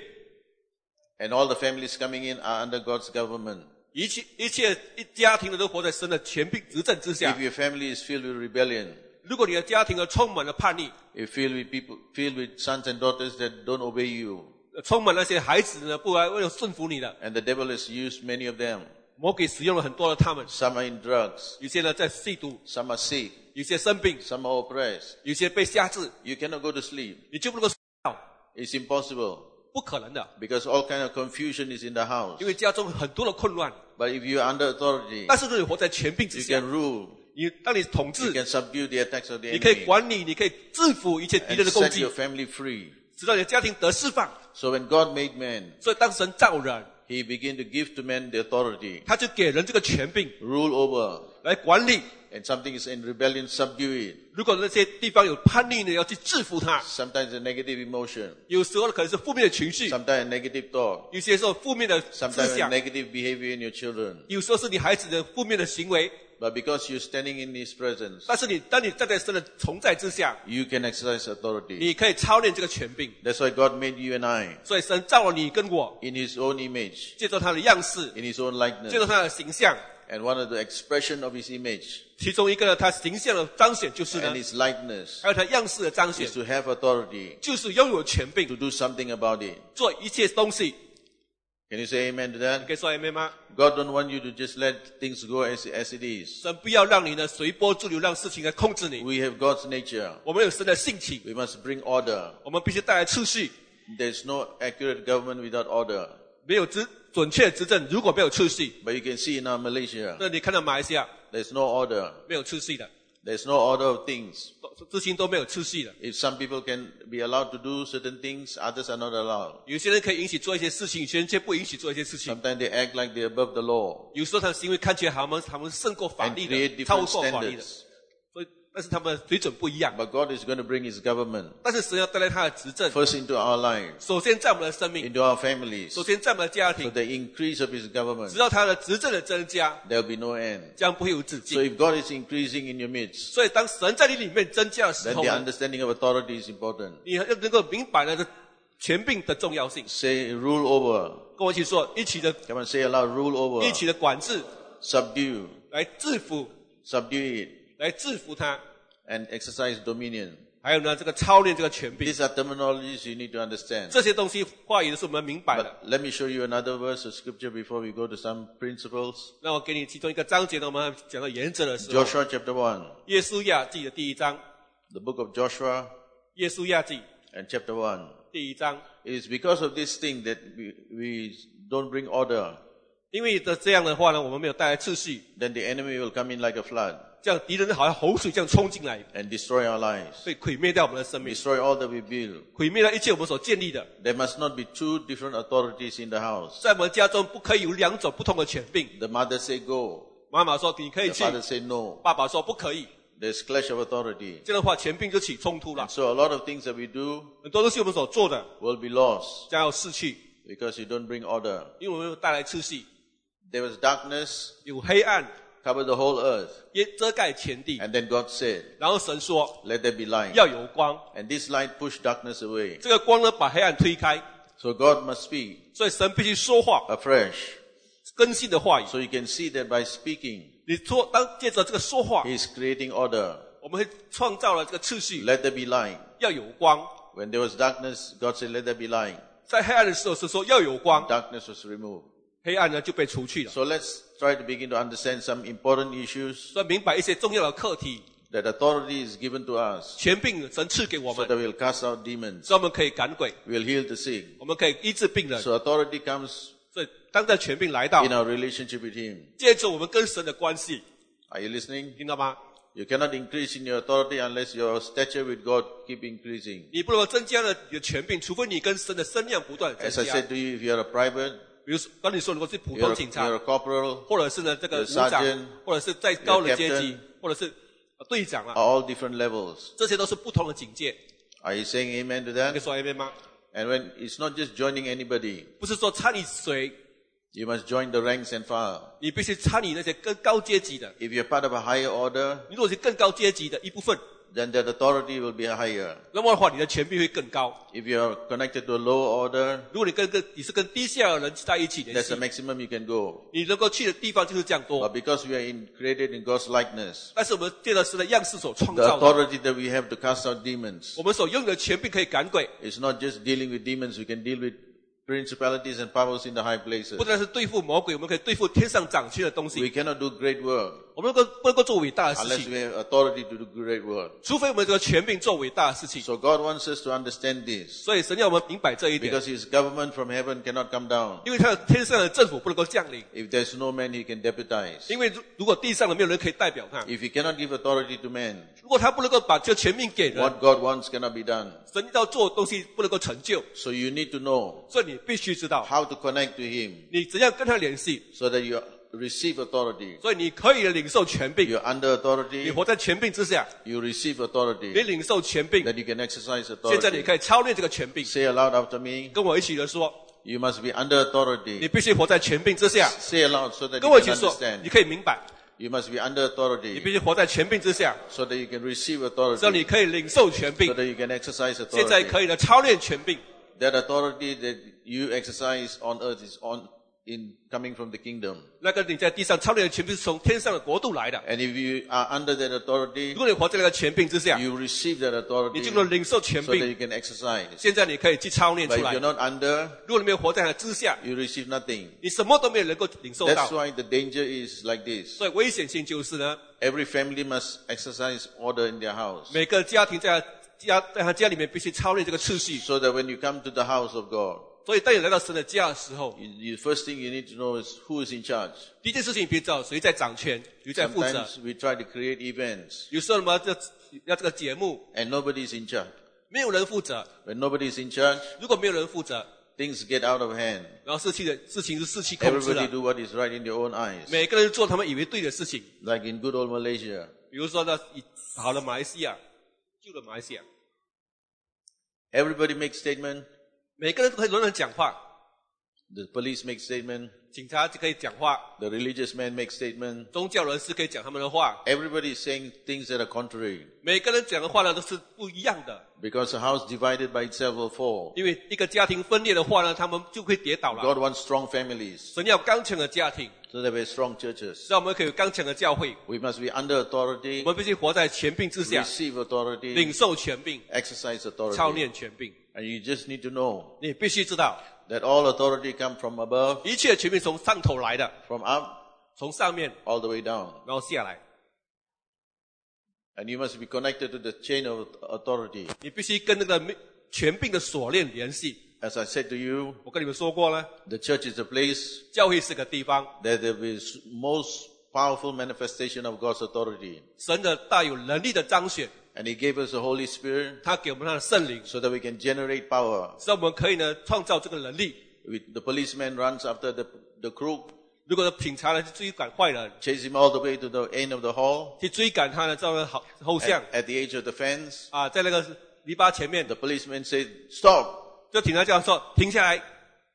Speaker 1: And all the families coming in are under God's government.
Speaker 2: 一切一切一家庭的都活在神的权柄执政之下
Speaker 1: If。your family is filled with rebellion,
Speaker 2: 如果你的家庭呢充满了叛逆，
Speaker 1: if filled with people, filled with sons and daughters that don't obey you,
Speaker 2: 充满那些孩子呢不来为了顺服你的，
Speaker 1: and the devil has used many of them.
Speaker 2: 魔鬼使用了很多的他们，
Speaker 1: Some are in drugs,
Speaker 2: 有些呢在吸毒，
Speaker 1: some are sick,
Speaker 2: 有些生病，
Speaker 1: some are oppressed.
Speaker 2: 有些被辖制，
Speaker 1: You cannot go to sleep.
Speaker 2: 你就不能够睡觉，
Speaker 1: It's impossible
Speaker 2: 不可能的，
Speaker 1: because all kind of confusion is in the house.
Speaker 2: 因为家中很多的困乱。
Speaker 1: But if you are under authority,
Speaker 2: 但是如果你活在权柄之
Speaker 1: you
Speaker 2: 下，
Speaker 1: can rule,
Speaker 2: 你当你统
Speaker 1: you
Speaker 2: 治，
Speaker 1: can subdue the attacks of the
Speaker 2: 你可以
Speaker 1: enemy,
Speaker 2: 管理，你可以制服一切敌
Speaker 1: and
Speaker 2: 人的攻
Speaker 1: set
Speaker 2: 击
Speaker 1: your，family free.
Speaker 2: 直到你的家庭得释放。
Speaker 1: So when God made man,
Speaker 2: 所以当神造人，
Speaker 1: He began to give to man the authority,
Speaker 2: 他就给人这个权柄
Speaker 1: rule over,
Speaker 2: 来管理。
Speaker 1: and something is in rebellion, subdue it.
Speaker 2: 如果那些地方有叛逆呢，要去制服它。
Speaker 1: Sometimes a negative emotion,
Speaker 2: 有时候可能是负面的情绪，
Speaker 1: sometimes a negative thought,
Speaker 2: 有些时候负面的思
Speaker 1: sometimes a
Speaker 2: 想，
Speaker 1: negative behavior in your children.
Speaker 2: 有时候是你孩子的负面的行为。
Speaker 1: But because you're standing in His presence,
Speaker 2: 但是你当你站在神的同在之下，
Speaker 1: you can exercise authority.
Speaker 2: 你可以操练这个权柄。
Speaker 1: That's why God made you and I
Speaker 2: 所以神造了你跟我，
Speaker 1: in His own image,
Speaker 2: 借着他的样式，
Speaker 1: in His own
Speaker 2: 借着
Speaker 1: likeness.
Speaker 2: 他的形象。
Speaker 1: And one of the expression of His image
Speaker 2: 其中一个呢，他形象的彰显就是呢
Speaker 1: and，His likeness
Speaker 2: 还有他样式的彰显
Speaker 1: is，to have authority,
Speaker 2: 就是拥有权柄
Speaker 1: to，do something about it.
Speaker 2: 做一切东西。
Speaker 1: Can you say amen to
Speaker 2: 你
Speaker 1: that?
Speaker 2: 可以说 amen 吗？
Speaker 1: God don't want you to just let things go as, as it is.
Speaker 2: 神不要让你呢随波逐流，让事情来控制你。
Speaker 1: We have God's nature.
Speaker 2: 我们有神的性情，
Speaker 1: We must bring order.
Speaker 2: 我们必须带来秩序。
Speaker 1: There's no accurate government without order.
Speaker 2: 没有执准确的执政，如果没有秩序，
Speaker 1: But you can see in our Malaysia,
Speaker 2: 那你看到马来西亚
Speaker 1: there's no order.
Speaker 2: 没有秩序的，
Speaker 1: There's no order of things.
Speaker 2: 都事情都没有秩序的。
Speaker 1: If some people can be allowed to do certain things, others are not allowed.
Speaker 2: 有些人可以允许做一些事情，有些人却不允许做一些事情。
Speaker 1: Sometimes they act like they're above the law
Speaker 2: 有时候他们行为看起来好像他们胜过法
Speaker 1: and
Speaker 2: 律
Speaker 1: create
Speaker 2: 的，超
Speaker 1: different
Speaker 2: 过法律的，
Speaker 1: standards.
Speaker 2: 所以但是他们的水准不一样。
Speaker 1: But God is going to bring His government
Speaker 2: 但是神要带来他的执政，
Speaker 1: first into our lives,
Speaker 2: 首先在我们的生命，
Speaker 1: into our families.
Speaker 2: 首先在我们的家
Speaker 1: For
Speaker 2: 庭，
Speaker 1: the increase of His
Speaker 2: 直
Speaker 1: government,
Speaker 2: 到他的执政的增加，
Speaker 1: there'll be no end.
Speaker 2: 将不会有止
Speaker 1: So
Speaker 2: 境。
Speaker 1: if God is increasing in your midst,
Speaker 2: 所以当神在你里面增加的时
Speaker 1: then
Speaker 2: 候
Speaker 1: the
Speaker 2: 呢，
Speaker 1: understanding of authority is important.
Speaker 2: 你要能够明白了这权柄的重要性。
Speaker 1: Say rule over.
Speaker 2: 跟我一起说，一起的
Speaker 1: Come on, say aloud, rule
Speaker 2: 一
Speaker 1: over.
Speaker 2: 起的管制，
Speaker 1: Subdue.
Speaker 2: 来制服，
Speaker 1: Subdue it.
Speaker 2: 来制服他。
Speaker 1: And exercise dominion.
Speaker 2: 还有呢，这个操练这个权柄，
Speaker 1: These are terminologies you need to understand.
Speaker 2: 这些东西话语都是我们明白的。
Speaker 1: But let me show you another verse of scripture before we go to some principles.
Speaker 2: 那我给你其中一个章节呢，我们讲到原则的时候，
Speaker 1: Joshua chapter one.
Speaker 2: 耶稣亚记的第一章，
Speaker 1: The book of Joshua
Speaker 2: 耶稣亚记
Speaker 1: and chapter one.
Speaker 2: 第一章，
Speaker 1: It is because of this thing that we, we don't bring order.
Speaker 2: 因为的这样的话呢，我们没有带来秩序，
Speaker 1: Then the enemy will come in like a flood
Speaker 2: 这样敌人好像洪水这样冲进来，
Speaker 1: and destroy our lives.
Speaker 2: 会毁灭掉我们的生命，
Speaker 1: Destroy all that we build.
Speaker 2: 毁灭了一切我们所建立的。
Speaker 1: There must not be two different authorities in the house.
Speaker 2: 在我们家中不可以有两种不同的权柄。
Speaker 1: The mother say go.
Speaker 2: 妈妈说你可以
Speaker 1: The
Speaker 2: 去，
Speaker 1: father say no.
Speaker 2: 爸爸说不可以，
Speaker 1: There's clash of authority.
Speaker 2: 这样的话权柄就起冲突了。
Speaker 1: So a lot of things that we do
Speaker 2: 很多东西我们所做的
Speaker 1: will be lost
Speaker 2: 将要失去，
Speaker 1: because you don't bring order.
Speaker 2: 因为我们没有带来秩序，
Speaker 1: There was darkness
Speaker 2: 有黑暗
Speaker 1: covered the whole earth.
Speaker 2: 也遮盖全地。
Speaker 1: And then God said,
Speaker 2: 然后神说
Speaker 1: let there be light.
Speaker 2: 要有光，
Speaker 1: And this light pushed darkness away.
Speaker 2: 这个光呢把黑暗推开，
Speaker 1: So God must speak
Speaker 2: 所以神必须说话，
Speaker 1: afresh.
Speaker 2: 更新的话语。
Speaker 1: So you can see that by speaking,
Speaker 2: 你说当借着这个说话，
Speaker 1: He is creating order.
Speaker 2: 我们会创造了这个秩序，
Speaker 1: Let there be light.
Speaker 2: 要有光。
Speaker 1: When there was darkness, God said, let there be light.
Speaker 2: 在黑暗的时候是说要有光，
Speaker 1: Darkness was removed.
Speaker 2: 黑暗呢就被除去了。
Speaker 1: So let's try to begin to understand some important issues
Speaker 2: 所以明白一些重要的课题，
Speaker 1: that authority is given to us
Speaker 2: 权柄神赐给我
Speaker 1: so
Speaker 2: 们，
Speaker 1: that we'll cast out demons.
Speaker 2: 所以我们可以赶鬼，
Speaker 1: We'll heal the sick.
Speaker 2: 我们可以医治病人。
Speaker 1: So authority comes
Speaker 2: 所以当这权柄来到
Speaker 1: in，our relationship with Him.
Speaker 2: 借着我们跟神的关系，
Speaker 1: Are you listening?
Speaker 2: 听到吗？
Speaker 1: You cannot increase in your authority unless your stature with God keep increasing.
Speaker 2: 你不能够增加了你的权柄，除非你跟神的声量不断地
Speaker 1: As I
Speaker 2: 增加。
Speaker 1: said to you, if you're a private,
Speaker 2: 比如说，刚你说如果是普
Speaker 1: you're
Speaker 2: 通
Speaker 1: a,
Speaker 2: 警
Speaker 1: you're
Speaker 2: 察，
Speaker 1: a corporal,
Speaker 2: 或者是呢这个
Speaker 1: you're
Speaker 2: 武
Speaker 1: a
Speaker 2: 长
Speaker 1: sergeant,，
Speaker 2: 或者是再高的
Speaker 1: you're a
Speaker 2: 阶级
Speaker 1: captain,，
Speaker 2: 或者是呃队长
Speaker 1: are
Speaker 2: 啊，
Speaker 1: all different levels.
Speaker 2: 这些都是不同的警戒。
Speaker 1: Are you saying amen to
Speaker 2: 可以
Speaker 1: that?
Speaker 2: 说 amen 吗？
Speaker 1: And when it's not just joining anybody,
Speaker 2: 不是说参与谁，
Speaker 1: you must join the ranks and file.
Speaker 2: 你必须参与那些更高阶级的。
Speaker 1: If you're part of a higher order,
Speaker 2: 你如果是更高阶级的一部分，
Speaker 1: then that authority will be higher.
Speaker 2: 那么的话，你的权柄会更高。
Speaker 1: If you're connected to a lower order,
Speaker 2: 如果你跟跟你是跟低下的人在一起联
Speaker 1: that's
Speaker 2: 系
Speaker 1: the，maximum you can go.
Speaker 2: 你能够去的地方就是这样
Speaker 1: But
Speaker 2: 多。
Speaker 1: because we are in, created in God's likeness,
Speaker 2: 但是我们借着神的样式所创
Speaker 1: the
Speaker 2: 造的，
Speaker 1: authority that we have to cast out demons
Speaker 2: 我们所拥有的权柄可以赶鬼，
Speaker 1: is not just dealing with demons, we can deal with principalities and powers in the high places.
Speaker 2: 不单是对付魔鬼，我们可以对付天上掌权的东
Speaker 1: We
Speaker 2: 西。
Speaker 1: cannot do great work
Speaker 2: 我们能够不能够做伟大的事
Speaker 1: unless
Speaker 2: 情，
Speaker 1: we have authority to do great work.
Speaker 2: 除非我们这个权柄做伟大的事情。
Speaker 1: So God wants us to understand this
Speaker 2: 所以神要我们明白这一点，
Speaker 1: because His government from heaven cannot come down.
Speaker 2: 因为他的天上的政府不能够降临，
Speaker 1: If there's no man He can deputize.
Speaker 2: 因为如如果地上的没有人可以代表他，
Speaker 1: If He cannot give authority to man,
Speaker 2: 如果他不能够把这个权柄给人，
Speaker 1: what God wants cannot be done.
Speaker 2: 神要做的东西不能够成就，
Speaker 1: So you need to know
Speaker 2: 所以你必须知道
Speaker 1: how to connect to Him
Speaker 2: 你怎样跟他联系，
Speaker 1: so that you receive authority.
Speaker 2: 所以你可以领受权柄，
Speaker 1: You're under
Speaker 2: 你
Speaker 1: authority,
Speaker 2: 活在权柄之下，
Speaker 1: you receive
Speaker 2: 你
Speaker 1: authority,
Speaker 2: 领受权柄，
Speaker 1: that you can exercise
Speaker 2: 现在你
Speaker 1: authority.
Speaker 2: 可以操练这个权柄。
Speaker 1: Say aloud after me,
Speaker 2: 跟我一起的说，
Speaker 1: you must be under
Speaker 2: 你
Speaker 1: authority.
Speaker 2: 必须活在权柄之下。
Speaker 1: Say aloud so that
Speaker 2: 跟
Speaker 1: you
Speaker 2: 我一
Speaker 1: can
Speaker 2: 起说，
Speaker 1: understand.
Speaker 2: 你可以明白，
Speaker 1: You must be under
Speaker 2: 你
Speaker 1: authority
Speaker 2: 必须活在权柄之下，
Speaker 1: so that you can receive
Speaker 2: 这样你
Speaker 1: authority,
Speaker 2: 可以领受权
Speaker 1: so
Speaker 2: 柄。
Speaker 1: that you can exercise
Speaker 2: 现在
Speaker 1: authority.
Speaker 2: 可以的操练权柄，
Speaker 1: That authority that you exercise on earth is on in coming from the kingdom.
Speaker 2: 那个你在地上操练的权柄是从天上的国度来的。
Speaker 1: And if you are under that authority,
Speaker 2: 如果你活在那个权柄之下，
Speaker 1: you receive that
Speaker 2: 你
Speaker 1: authority
Speaker 2: 就能领受权
Speaker 1: so that
Speaker 2: 柄。
Speaker 1: you can exercise.
Speaker 2: 现在你可以去操练
Speaker 1: But
Speaker 2: 出
Speaker 1: if
Speaker 2: 来。
Speaker 1: you're not under,
Speaker 2: 如果你没有活在那之下，
Speaker 1: you receive nothing.
Speaker 2: 你什么都没有能够领受
Speaker 1: That's
Speaker 2: 到。
Speaker 1: why the danger is like this.
Speaker 2: 所以危险性就是呢，
Speaker 1: Every family must exercise order in their house.
Speaker 2: 每个家庭在家在他家里面必须操练这个次序。
Speaker 1: So that when you come to the house of God,
Speaker 2: 所以当你来到神的家的时候，
Speaker 1: you, you, first thing you need to know is who is in charge.
Speaker 2: 第一件事情你必须知道谁在掌权，谁在负责。
Speaker 1: Sometimes we try to create events
Speaker 2: 有时候我们要要这个节目，
Speaker 1: and nobody is in charge.
Speaker 2: 没有人负责。
Speaker 1: When nobody is in charge,
Speaker 2: 如果没有人负责，
Speaker 1: things get out of hand.
Speaker 2: 然后事情的事情是士气控制
Speaker 1: Everybody
Speaker 2: 了。
Speaker 1: do what is right in their own eyes.
Speaker 2: 每个人做他们以为对的事情。
Speaker 1: Like in good old Malaysia.
Speaker 2: 比如说呢，好的马来西亚，旧的马来西亚，
Speaker 1: Everybody makes statement.
Speaker 2: 每个人都可以轮流讲话。
Speaker 1: The police make statement.
Speaker 2: 警察就可以讲话，
Speaker 1: The religious men make statement.
Speaker 2: 宗教人士可以讲他们的话。
Speaker 1: Everybody is saying things that are contrary.
Speaker 2: 每个人讲的话呢都是不一样的。
Speaker 1: Because a house divided by itself will fall.
Speaker 2: 因为一个家庭分裂的话呢，他们就会跌倒了。
Speaker 1: God wants strong families
Speaker 2: 神要刚强的家庭，
Speaker 1: so that we have strong churches.
Speaker 2: 让我们可以有刚强的教会。
Speaker 1: We must be under authority,
Speaker 2: 我们必须活在权柄之下，
Speaker 1: receive authority,
Speaker 2: 领受权柄，
Speaker 1: exercise
Speaker 2: 操
Speaker 1: authority.
Speaker 2: 练权柄。
Speaker 1: And you just need to know
Speaker 2: 你必须知道，
Speaker 1: that all authority comes from above,
Speaker 2: 一切权柄从上头来的，
Speaker 1: from up,
Speaker 2: 从上面
Speaker 1: all the way down.
Speaker 2: 然后下来。
Speaker 1: And you must be connected to the chain of authority.
Speaker 2: 你必须跟那个权柄的锁链联系。
Speaker 1: As I said to you,
Speaker 2: 我跟你们说过了，
Speaker 1: the church is a place
Speaker 2: 教会是个地方，
Speaker 1: that there is most powerful manifestation of God's authority.
Speaker 2: 神的大有能力的彰显，
Speaker 1: And He gave us the Holy Spirit
Speaker 2: 他给我们他的圣灵，
Speaker 1: so that we can generate power.
Speaker 2: 使我们可以呢创造这个能力。
Speaker 1: We- The policeman runs after the, the crook,
Speaker 2: 如果警察呢去追赶坏人，
Speaker 1: chase him all the way to the end of the hall.
Speaker 2: 去追赶他呢，在那个后后巷
Speaker 1: At, at the edge of the fence,
Speaker 2: 啊，在那个篱笆前面，
Speaker 1: the policeman said, stop.
Speaker 2: 就警察这样说停下来，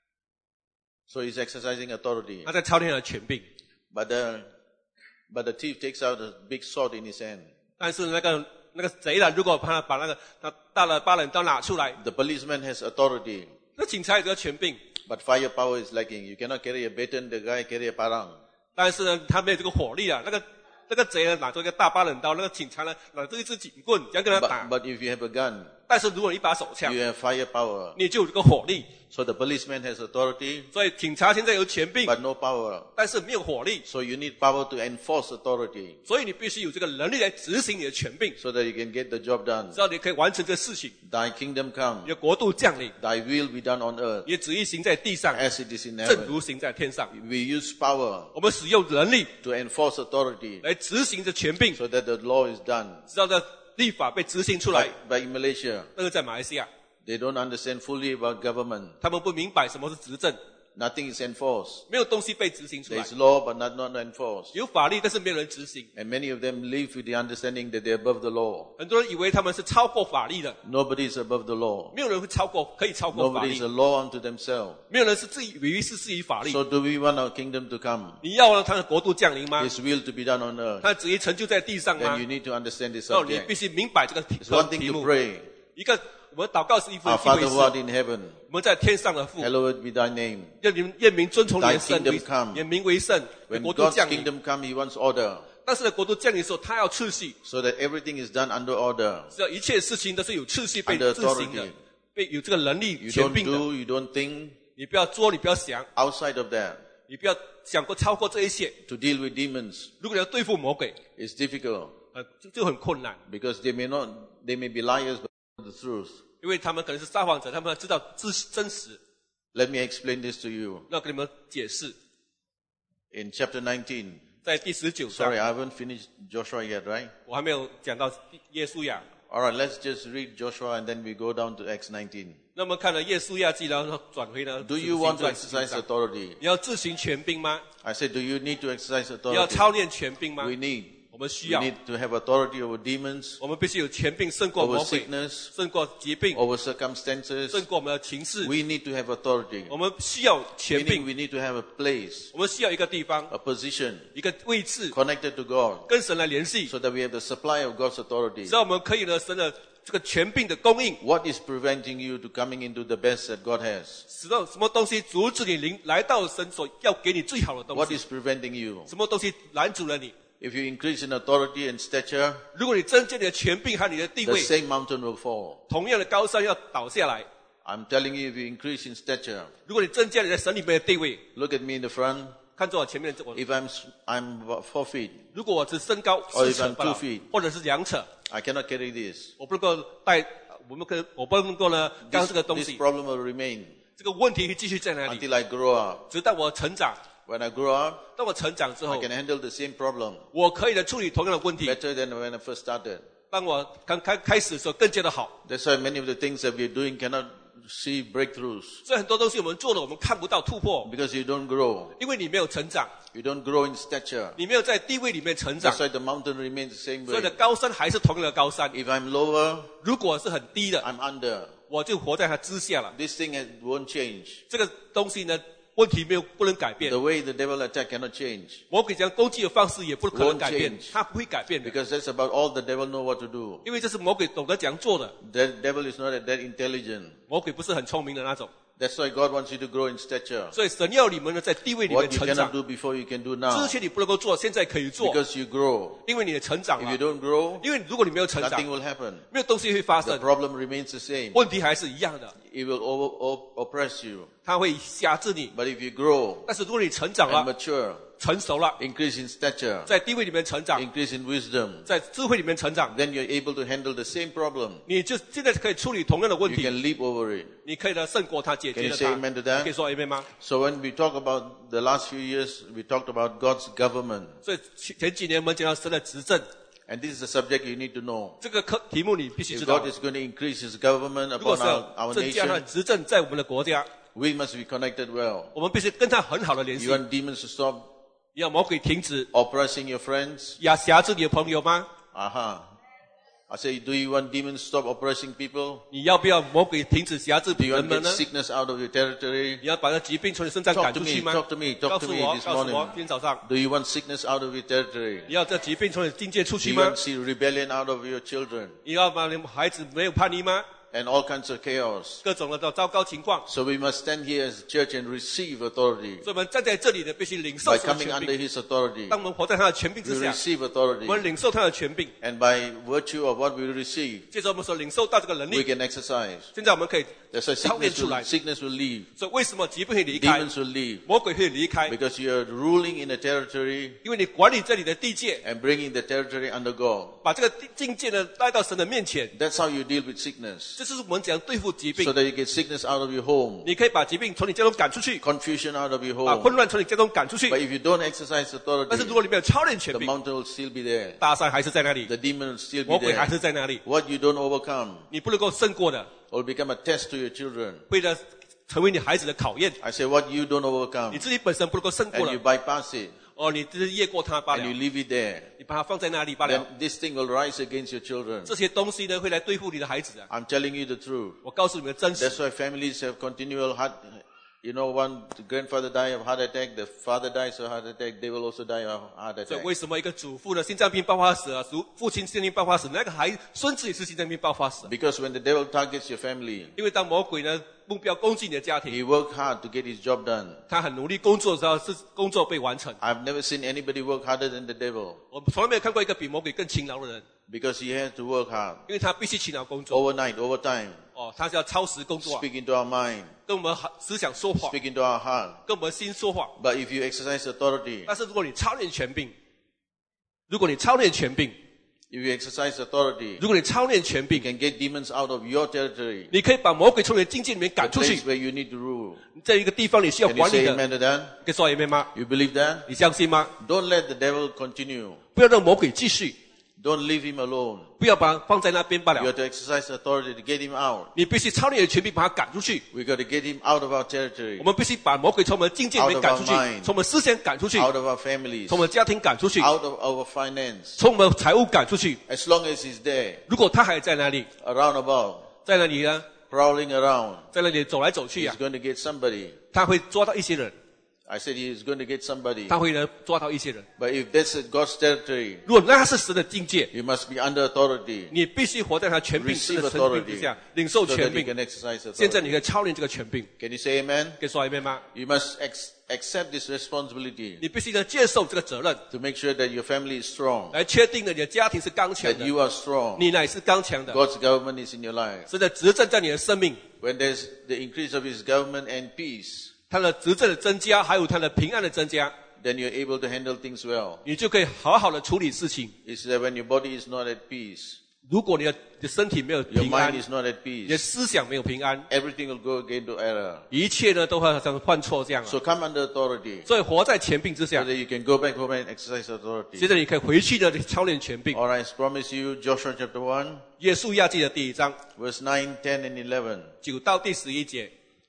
Speaker 1: So he's exercising authority.
Speaker 2: 他在操练他的权柄。
Speaker 1: But the, but the thief takes out a big sword in his hand.
Speaker 2: 但是那个那个贼呢，如果把他把那个他大的八人刀拿出来，
Speaker 1: The policeman has authority,
Speaker 2: 那警察有这个权柄，
Speaker 1: but firepower is lacking. You cannot carry a baton, the guy carry a parang.
Speaker 2: 但是呢，他没有这个火力啊。那个那个贼呢，拿着一个大八人刀，那个警察呢，拿着一支警棍，这样跟他
Speaker 1: But,
Speaker 2: 打。
Speaker 1: but if you have a gun,
Speaker 2: 但是如果你一把手枪
Speaker 1: you，have firepower.
Speaker 2: 你就有这个火力。
Speaker 1: So the policeman has authority,
Speaker 2: 所以警察现在有权柄，
Speaker 1: but no power.
Speaker 2: 但是没有火力，
Speaker 1: So you need power to enforce authority
Speaker 2: 所以你必须有这个能力来执行你的权柄，
Speaker 1: so that you can get the job done.
Speaker 2: 只要你可以完成这个事情，
Speaker 1: Thy kingdom
Speaker 2: 你
Speaker 1: come,
Speaker 2: 的国度降临，
Speaker 1: thy will be done on earth
Speaker 2: 你的旨意行在地上，
Speaker 1: as it is in
Speaker 2: 正
Speaker 1: heaven.
Speaker 2: 如行在天上。
Speaker 1: We use power
Speaker 2: 我们使用能力
Speaker 1: to enforce authority
Speaker 2: 来执行这权柄，
Speaker 1: so that the law is done.
Speaker 2: 直到这立法被执行出来
Speaker 1: But,。but in Malaysia,
Speaker 2: 那个在马来西亚，
Speaker 1: they don't understand fully about government.
Speaker 2: 他们不明白什么是执政，
Speaker 1: Nothing is enforced.
Speaker 2: 没有东西被执行出
Speaker 1: There
Speaker 2: 来，
Speaker 1: is law, but not, not enforced.
Speaker 2: 有法律，但是没有人执行。
Speaker 1: And many of them live with the understanding that they're above the law.
Speaker 2: 很多人以为他们是超过法律的，
Speaker 1: Nobody is above the law.
Speaker 2: 没有人会超过，可以超过法
Speaker 1: Nobody
Speaker 2: 律
Speaker 1: is，a law unto themselves.
Speaker 2: 没有人是自以为是自己法律。
Speaker 1: So do we want our kingdom to come?
Speaker 2: 你要让他的国度降临吗？
Speaker 1: His will to be done on earth?
Speaker 2: 他的旨意成就在地上吗
Speaker 1: Then you？need to understand this
Speaker 2: 哦，你
Speaker 1: subject.
Speaker 2: 必须明白这个题
Speaker 1: It's one thing
Speaker 2: 题
Speaker 1: to
Speaker 2: 目。
Speaker 1: pray.
Speaker 2: 一个，我们祷告是一份
Speaker 1: Our
Speaker 2: 一回
Speaker 1: Father who art
Speaker 2: 事。
Speaker 1: in heaven,
Speaker 2: 我们在天上的父，
Speaker 1: hallowed be thy name.
Speaker 2: 愿名愿名遵从你的
Speaker 1: Thy
Speaker 2: 圣
Speaker 1: kingdom
Speaker 2: 为
Speaker 1: come.
Speaker 2: 你的名为圣，你的
Speaker 1: When
Speaker 2: 国度
Speaker 1: God's
Speaker 2: 降临。
Speaker 1: kingdom come, he wants order
Speaker 2: 但是呢，国度降临的时候，他要秩序，
Speaker 1: so that everything is done under order,
Speaker 2: 只要一切事情都是有秩序被
Speaker 1: under
Speaker 2: 执行的
Speaker 1: authority.，
Speaker 2: 被有这个能力
Speaker 1: You
Speaker 2: 权
Speaker 1: don't
Speaker 2: 柄的。
Speaker 1: do, you don't think
Speaker 2: 你不要做，你不要想，
Speaker 1: outside of that.
Speaker 2: 你不要想过超过这一切。
Speaker 1: To deal with demons
Speaker 2: 如果你要对付魔鬼，
Speaker 1: is difficult
Speaker 2: 呃，就就很困难，
Speaker 1: because they may not, they may be liars, but the truth.
Speaker 2: 因为他们可能是撒谎者，他们要知道真真实。
Speaker 1: Let me explain this to you.
Speaker 2: 要跟你们解释，
Speaker 1: In chapter nineteen,
Speaker 2: 在第十九章
Speaker 1: sorry, I haven't finished Joshua yet, right?
Speaker 2: 我还没有讲到耶稣亚。
Speaker 1: All right, let's just read Joshua and then we go down to Acts nineteen.
Speaker 2: 那么看了耶稣亚记，然后转回呢？
Speaker 1: Do you want to
Speaker 2: 使徒行
Speaker 1: exercise
Speaker 2: 传
Speaker 1: authority?
Speaker 2: 你要自行权柄吗？
Speaker 1: I said, do you need to exercise
Speaker 2: 你要
Speaker 1: authority?
Speaker 2: 操练权柄吗
Speaker 1: We？need.
Speaker 2: 我们需
Speaker 1: We
Speaker 2: 要，
Speaker 1: need to have authority over demons,
Speaker 2: 我们必须有权柄胜过
Speaker 1: over
Speaker 2: 魔鬼，
Speaker 1: sickness,
Speaker 2: 胜过疾病，
Speaker 1: over circumstances.
Speaker 2: 胜过我们的情势。
Speaker 1: We need to have authority.
Speaker 2: 我们需要权
Speaker 1: Meaning
Speaker 2: 柄，
Speaker 1: we need to have a place,
Speaker 2: 我们需要一个地方，
Speaker 1: a position
Speaker 2: 一个位置，
Speaker 1: connected to God
Speaker 2: 跟神来联系，
Speaker 1: so that we have the supply of God's authority.
Speaker 2: 只要我们可以呢，神的这个权柄的供应，
Speaker 1: What is preventing you to coming into the best that God has?
Speaker 2: 使到什么东西阻止你灵来到神所要给你最好的东
Speaker 1: What
Speaker 2: 西？
Speaker 1: is preventing you?
Speaker 2: 什么东西拦阻了你？
Speaker 1: If you increase in authority and stature,
Speaker 2: 如果你增加你的权柄和你的地
Speaker 1: the
Speaker 2: 位，
Speaker 1: same mountain will fall.
Speaker 2: 同样的高山要倒下来。
Speaker 1: I'm telling you, if you increase in stature,
Speaker 2: 如果你增加你在神里面的地位，
Speaker 1: look at me in the front.
Speaker 2: 看着我前面的我，
Speaker 1: If I'm I'm about four feet,
Speaker 2: 如果我只身高
Speaker 1: Or
Speaker 2: 四
Speaker 1: if
Speaker 2: 尺
Speaker 1: I'm
Speaker 2: 罢了
Speaker 1: two feet
Speaker 2: 或者是两尺，
Speaker 1: I cannot carry this.
Speaker 2: 我不能够带，我们可我不能够呢，刚
Speaker 1: This,
Speaker 2: 这个东
Speaker 1: this
Speaker 2: 西，
Speaker 1: problem will remain
Speaker 2: 这个问题会继续在那里，
Speaker 1: until I grow up.
Speaker 2: 直到我成长。
Speaker 1: When I grow up,
Speaker 2: 当我成长之
Speaker 1: I
Speaker 2: 后，
Speaker 1: can handle the same problem
Speaker 2: 我可以来处理同样的问题，
Speaker 1: better than when I first started.
Speaker 2: 当我刚开开始的时候更加的好。
Speaker 1: That's why many of the things that we're doing cannot see breakthroughs
Speaker 2: 所以很多东西我们做了，我们看不到突破，
Speaker 1: because you don't grow.
Speaker 2: 因为你没有成长，
Speaker 1: You don't grow in stature.
Speaker 2: 你没有在地位里面成长
Speaker 1: That's，why the mountain remains the same
Speaker 2: 所以
Speaker 1: way.
Speaker 2: 的高山还是同样的高山。
Speaker 1: If I'm lower,
Speaker 2: 如果是很低的，
Speaker 1: I'm under.
Speaker 2: 我就活在它之下了。
Speaker 1: This thing has, won't change.
Speaker 2: 这个东西呢，问题没有不能改变
Speaker 1: The，way the devil attack cannot change
Speaker 2: 魔鬼将攻击的方式也不可能改变
Speaker 1: Won't change，
Speaker 2: 它不会改变的，
Speaker 1: because that's about all the devil know what to do.
Speaker 2: 因为这是魔鬼懂得怎样做的。
Speaker 1: The devil is not that intelligent.
Speaker 2: 魔鬼不是很聪明的那种，
Speaker 1: That's why God wants you to grow in stature.
Speaker 2: 所以神要你们呢在地位里面
Speaker 1: What you
Speaker 2: 成
Speaker 1: cannot
Speaker 2: 长。
Speaker 1: do before, you can do
Speaker 2: 之
Speaker 1: now.
Speaker 2: 前你不能够做，现在可以做，
Speaker 1: Because you grow.
Speaker 2: 因为你的成长
Speaker 1: If
Speaker 2: 了
Speaker 1: you。don't grow,
Speaker 2: 因为如果你没有成长，
Speaker 1: nothing will happen.
Speaker 2: 没有东西会发
Speaker 1: The
Speaker 2: 生，
Speaker 1: problem remains the same.
Speaker 2: 问题还是一样的，
Speaker 1: It will over, over, oppress you.
Speaker 2: 它会辖制你。
Speaker 1: But if you grow
Speaker 2: 但是如果你成长
Speaker 1: and
Speaker 2: 了，
Speaker 1: mature,
Speaker 2: 成熟了，
Speaker 1: increase in stature,
Speaker 2: 在地位里面成长，
Speaker 1: increase in wisdom,
Speaker 2: 在智慧里面成长，
Speaker 1: then you're able to handle the same problem.
Speaker 2: 你就现在可以处理同样的问
Speaker 1: You
Speaker 2: 题，
Speaker 1: can leap over it.
Speaker 2: 你可以呢胜过它，解
Speaker 1: Can
Speaker 2: 决
Speaker 1: you
Speaker 2: 了
Speaker 1: say
Speaker 2: 它。
Speaker 1: amen to
Speaker 2: 你可以
Speaker 1: that?
Speaker 2: 说 amen 吗？
Speaker 1: So when we talk about the last few years, we talked about God's government.
Speaker 2: 所以前几年我们讲到神的执政，
Speaker 1: And this is a subject you need to know.
Speaker 2: 这个课题目你必须
Speaker 1: If
Speaker 2: 知道
Speaker 1: God。is going to increase His government
Speaker 2: 如果
Speaker 1: upon
Speaker 2: 是
Speaker 1: our,
Speaker 2: 要
Speaker 1: our
Speaker 2: 增加他的
Speaker 1: nation,
Speaker 2: 执政在我们的国家，
Speaker 1: we must be connected well.
Speaker 2: 我们必须跟他很好的联系
Speaker 1: You。want demons to stop
Speaker 2: 要魔鬼停止
Speaker 1: oppressing your friends?
Speaker 2: 压辖制你的朋友吗？
Speaker 1: Aha. I say, do you want demons to stop oppressing people?
Speaker 2: 你要不要魔鬼停止辖制
Speaker 1: Do you
Speaker 2: 人
Speaker 1: want to
Speaker 2: 们
Speaker 1: get
Speaker 2: 呢？
Speaker 1: sickness out of your territory?
Speaker 2: 你要把这疾病从你身上赶
Speaker 1: Talk to
Speaker 2: 出去
Speaker 1: me,
Speaker 2: 吗？
Speaker 1: talk to me,
Speaker 2: 告
Speaker 1: talk
Speaker 2: 诉
Speaker 1: to
Speaker 2: 我，
Speaker 1: me this
Speaker 2: 告诉我，
Speaker 1: morning.
Speaker 2: 今天早上
Speaker 1: Do you want sickness out of your territory?
Speaker 2: 你要这疾病从你境界出
Speaker 1: Do
Speaker 2: 去
Speaker 1: you
Speaker 2: 吗
Speaker 1: want？to see rebellion out of your children?
Speaker 2: 你要把你们孩子没有叛逆吗？
Speaker 1: And all kinds of chaos.
Speaker 2: 各种的糟糕情况，
Speaker 1: So we must stand here as a church and receive authority
Speaker 2: 所以我们站在这里呢，必须领受
Speaker 1: by
Speaker 2: 神的
Speaker 1: coming
Speaker 2: 权
Speaker 1: under
Speaker 2: 柄。
Speaker 1: His authority.
Speaker 2: 当我们活在他的权柄
Speaker 1: We
Speaker 2: 之下，
Speaker 1: receive
Speaker 2: 我
Speaker 1: authority.
Speaker 2: 们领受他的权柄，
Speaker 1: And by virtue of what we receive,
Speaker 2: 接着我们所领受到这个能
Speaker 1: we
Speaker 2: 力，
Speaker 1: can exercise.
Speaker 2: 现在我们可以
Speaker 1: That's why
Speaker 2: 操练
Speaker 1: sickness
Speaker 2: 出
Speaker 1: will,
Speaker 2: 来。
Speaker 1: sickness will leave.
Speaker 2: 所以为什么疾病会离开，
Speaker 1: Demons will leave.
Speaker 2: 魔鬼会离开？
Speaker 1: Because you are ruling in a territory
Speaker 2: 因为你管理这里的地界，
Speaker 1: and bringing the territory under God.
Speaker 2: 把这个境界呢带到神的面前，
Speaker 1: That's how you deal with sickness.
Speaker 2: 这是我们怎样对付疾
Speaker 1: So
Speaker 2: 病。
Speaker 1: that you get sickness out of your home,
Speaker 2: 你可以把疾病从你家中赶出去，
Speaker 1: confusion out of your
Speaker 2: 把
Speaker 1: home.
Speaker 2: 混乱从你家中赶出去
Speaker 1: But。if you don't exercise
Speaker 2: 但是
Speaker 1: authority,
Speaker 2: 如果你没有操练权
Speaker 1: the
Speaker 2: 柄，
Speaker 1: mountain will still be there.
Speaker 2: 大山还是在那里，
Speaker 1: The demon will still
Speaker 2: 魔
Speaker 1: be
Speaker 2: 鬼还
Speaker 1: there.
Speaker 2: 是在那里，
Speaker 1: What you don't overcome
Speaker 2: 你不能够胜过的，
Speaker 1: will become a test to your children.
Speaker 2: 会呢成为你孩子的考验。
Speaker 1: I say what you don't
Speaker 2: 你
Speaker 1: overcome
Speaker 2: 自己本身不能够胜过
Speaker 1: and you
Speaker 2: 了，
Speaker 1: bypass it
Speaker 2: 哦，你只是越过它罢
Speaker 1: and you
Speaker 2: 了，
Speaker 1: leave it there,
Speaker 2: 你把它放在那里罢
Speaker 1: then
Speaker 2: 了。
Speaker 1: this thing will rise against your children.
Speaker 2: 这些东西呢会来对付你的孩子啊！
Speaker 1: I'm telling you the truth.
Speaker 2: 我告诉你们真实
Speaker 1: That's，why families have continual heart. You know, one grandfather die of heart attack, the father dies of heart attack, they will also die of heart
Speaker 2: 所以
Speaker 1: attack.
Speaker 2: 为什么一个祖父的心脏病爆发死了，祖父亲心脏病爆发死，那个孩孙子也是心脏病爆发死。
Speaker 1: Because when the devil targets your family,
Speaker 2: 因为当魔鬼呢目标攻击你的家庭，
Speaker 1: he worked hard to get his job done.
Speaker 2: 他很努力工作的时候，是工作被完成。
Speaker 1: I've never seen anybody work harder than the devil
Speaker 2: 我从来没有看过一个比魔鬼更勤劳的人，
Speaker 1: because he has to work hard
Speaker 2: 因为他必须勤劳工作。
Speaker 1: overnight, overtime,
Speaker 2: 哦，他是要超时工作啊，
Speaker 1: speak into our mind,
Speaker 2: 跟我们思想说话，
Speaker 1: speak into our heart.
Speaker 2: 跟我们心说话。
Speaker 1: But if you exercise authority,
Speaker 2: 但是如果你操练权柄，如果你操练权柄，
Speaker 1: if you exercise authority,
Speaker 2: 如果你操练权
Speaker 1: you
Speaker 2: 柄，
Speaker 1: can get demons out of your territory,
Speaker 2: 你可以把魔鬼从你的境界里面
Speaker 1: the
Speaker 2: 赶出去
Speaker 1: place。where you need to rule.
Speaker 2: 在一个地方你需要
Speaker 1: Can you
Speaker 2: 管理
Speaker 1: say
Speaker 2: 的，
Speaker 1: amen to that?
Speaker 2: 可以说一遍吗？
Speaker 1: You believe that?
Speaker 2: 你相信吗？
Speaker 1: Don't let the devil continue.
Speaker 2: 不要让魔鬼继续，
Speaker 1: Don't leave him alone.
Speaker 2: 不要把它放在那边罢
Speaker 1: You
Speaker 2: 了。
Speaker 1: have to exercise authority to get him out.
Speaker 2: 你必须操练你的权柄，把他赶出去。
Speaker 1: We got to get him out of our territory,
Speaker 2: 我们必须把魔鬼从我们的境界里面赶出去
Speaker 1: Out of our mind，
Speaker 2: 从我们思想赶出去，
Speaker 1: out of our families,
Speaker 2: 从我们家庭赶出去，
Speaker 1: out of our finance.
Speaker 2: 从我们财务赶出去。
Speaker 1: As long as he's there,
Speaker 2: 如果他还在那里，
Speaker 1: around about,
Speaker 2: 在那里呢，
Speaker 1: prowling around,
Speaker 2: 在那里走来走去
Speaker 1: he's
Speaker 2: 啊，
Speaker 1: going to get somebody.
Speaker 2: 他会抓到一些人。
Speaker 1: I said he is going to get somebody.
Speaker 2: 他会呢抓到一些人。
Speaker 1: But if that's God's territory,
Speaker 2: 如果那是神的境界，
Speaker 1: you must be under authority,
Speaker 2: 你必须活在他权柄
Speaker 1: receive
Speaker 2: 的权柄之
Speaker 1: authority,
Speaker 2: 下，领受
Speaker 1: so
Speaker 2: 权
Speaker 1: that you
Speaker 2: 柄。
Speaker 1: can exercise
Speaker 2: 现在
Speaker 1: authority.
Speaker 2: 你可以操练这个权柄，
Speaker 1: Can you say amen?
Speaker 2: 可以说一遍吗？
Speaker 1: You must ex- accept this responsibility
Speaker 2: 你必须呢接受这个责任，
Speaker 1: to make sure that your family is strong,
Speaker 2: 来确定了你的家庭是刚强
Speaker 1: that
Speaker 2: 的，
Speaker 1: you are strong.
Speaker 2: 你乃是刚强的。
Speaker 1: God's government is in your life.
Speaker 2: 神的执政在你的生命，
Speaker 1: When there's the increase of His government and peace,
Speaker 2: 他的执政的增加，还有他的平安的增加，
Speaker 1: then you're able to handle things well.
Speaker 2: 你就可以好好的处理事情。
Speaker 1: It's that when your body is not at peace,
Speaker 2: 如果你的你的身体没有
Speaker 1: your
Speaker 2: 平安，
Speaker 1: mind is not at
Speaker 2: 你的
Speaker 1: peace,
Speaker 2: 思想没有平安，
Speaker 1: everything will go again to error.
Speaker 2: 一切呢都会好像犯错这样啊。
Speaker 1: So come under authority
Speaker 2: 所以活在权柄之
Speaker 1: so
Speaker 2: 下，
Speaker 1: that you can go back home and exercise
Speaker 2: 现
Speaker 1: authority.
Speaker 2: 在你可以回去的操练权柄。
Speaker 1: All right, I promise you, Joshua chapter one,
Speaker 2: 约书亚记的第一章
Speaker 1: verse nine, ten, and eleven.
Speaker 2: 九到第十一节，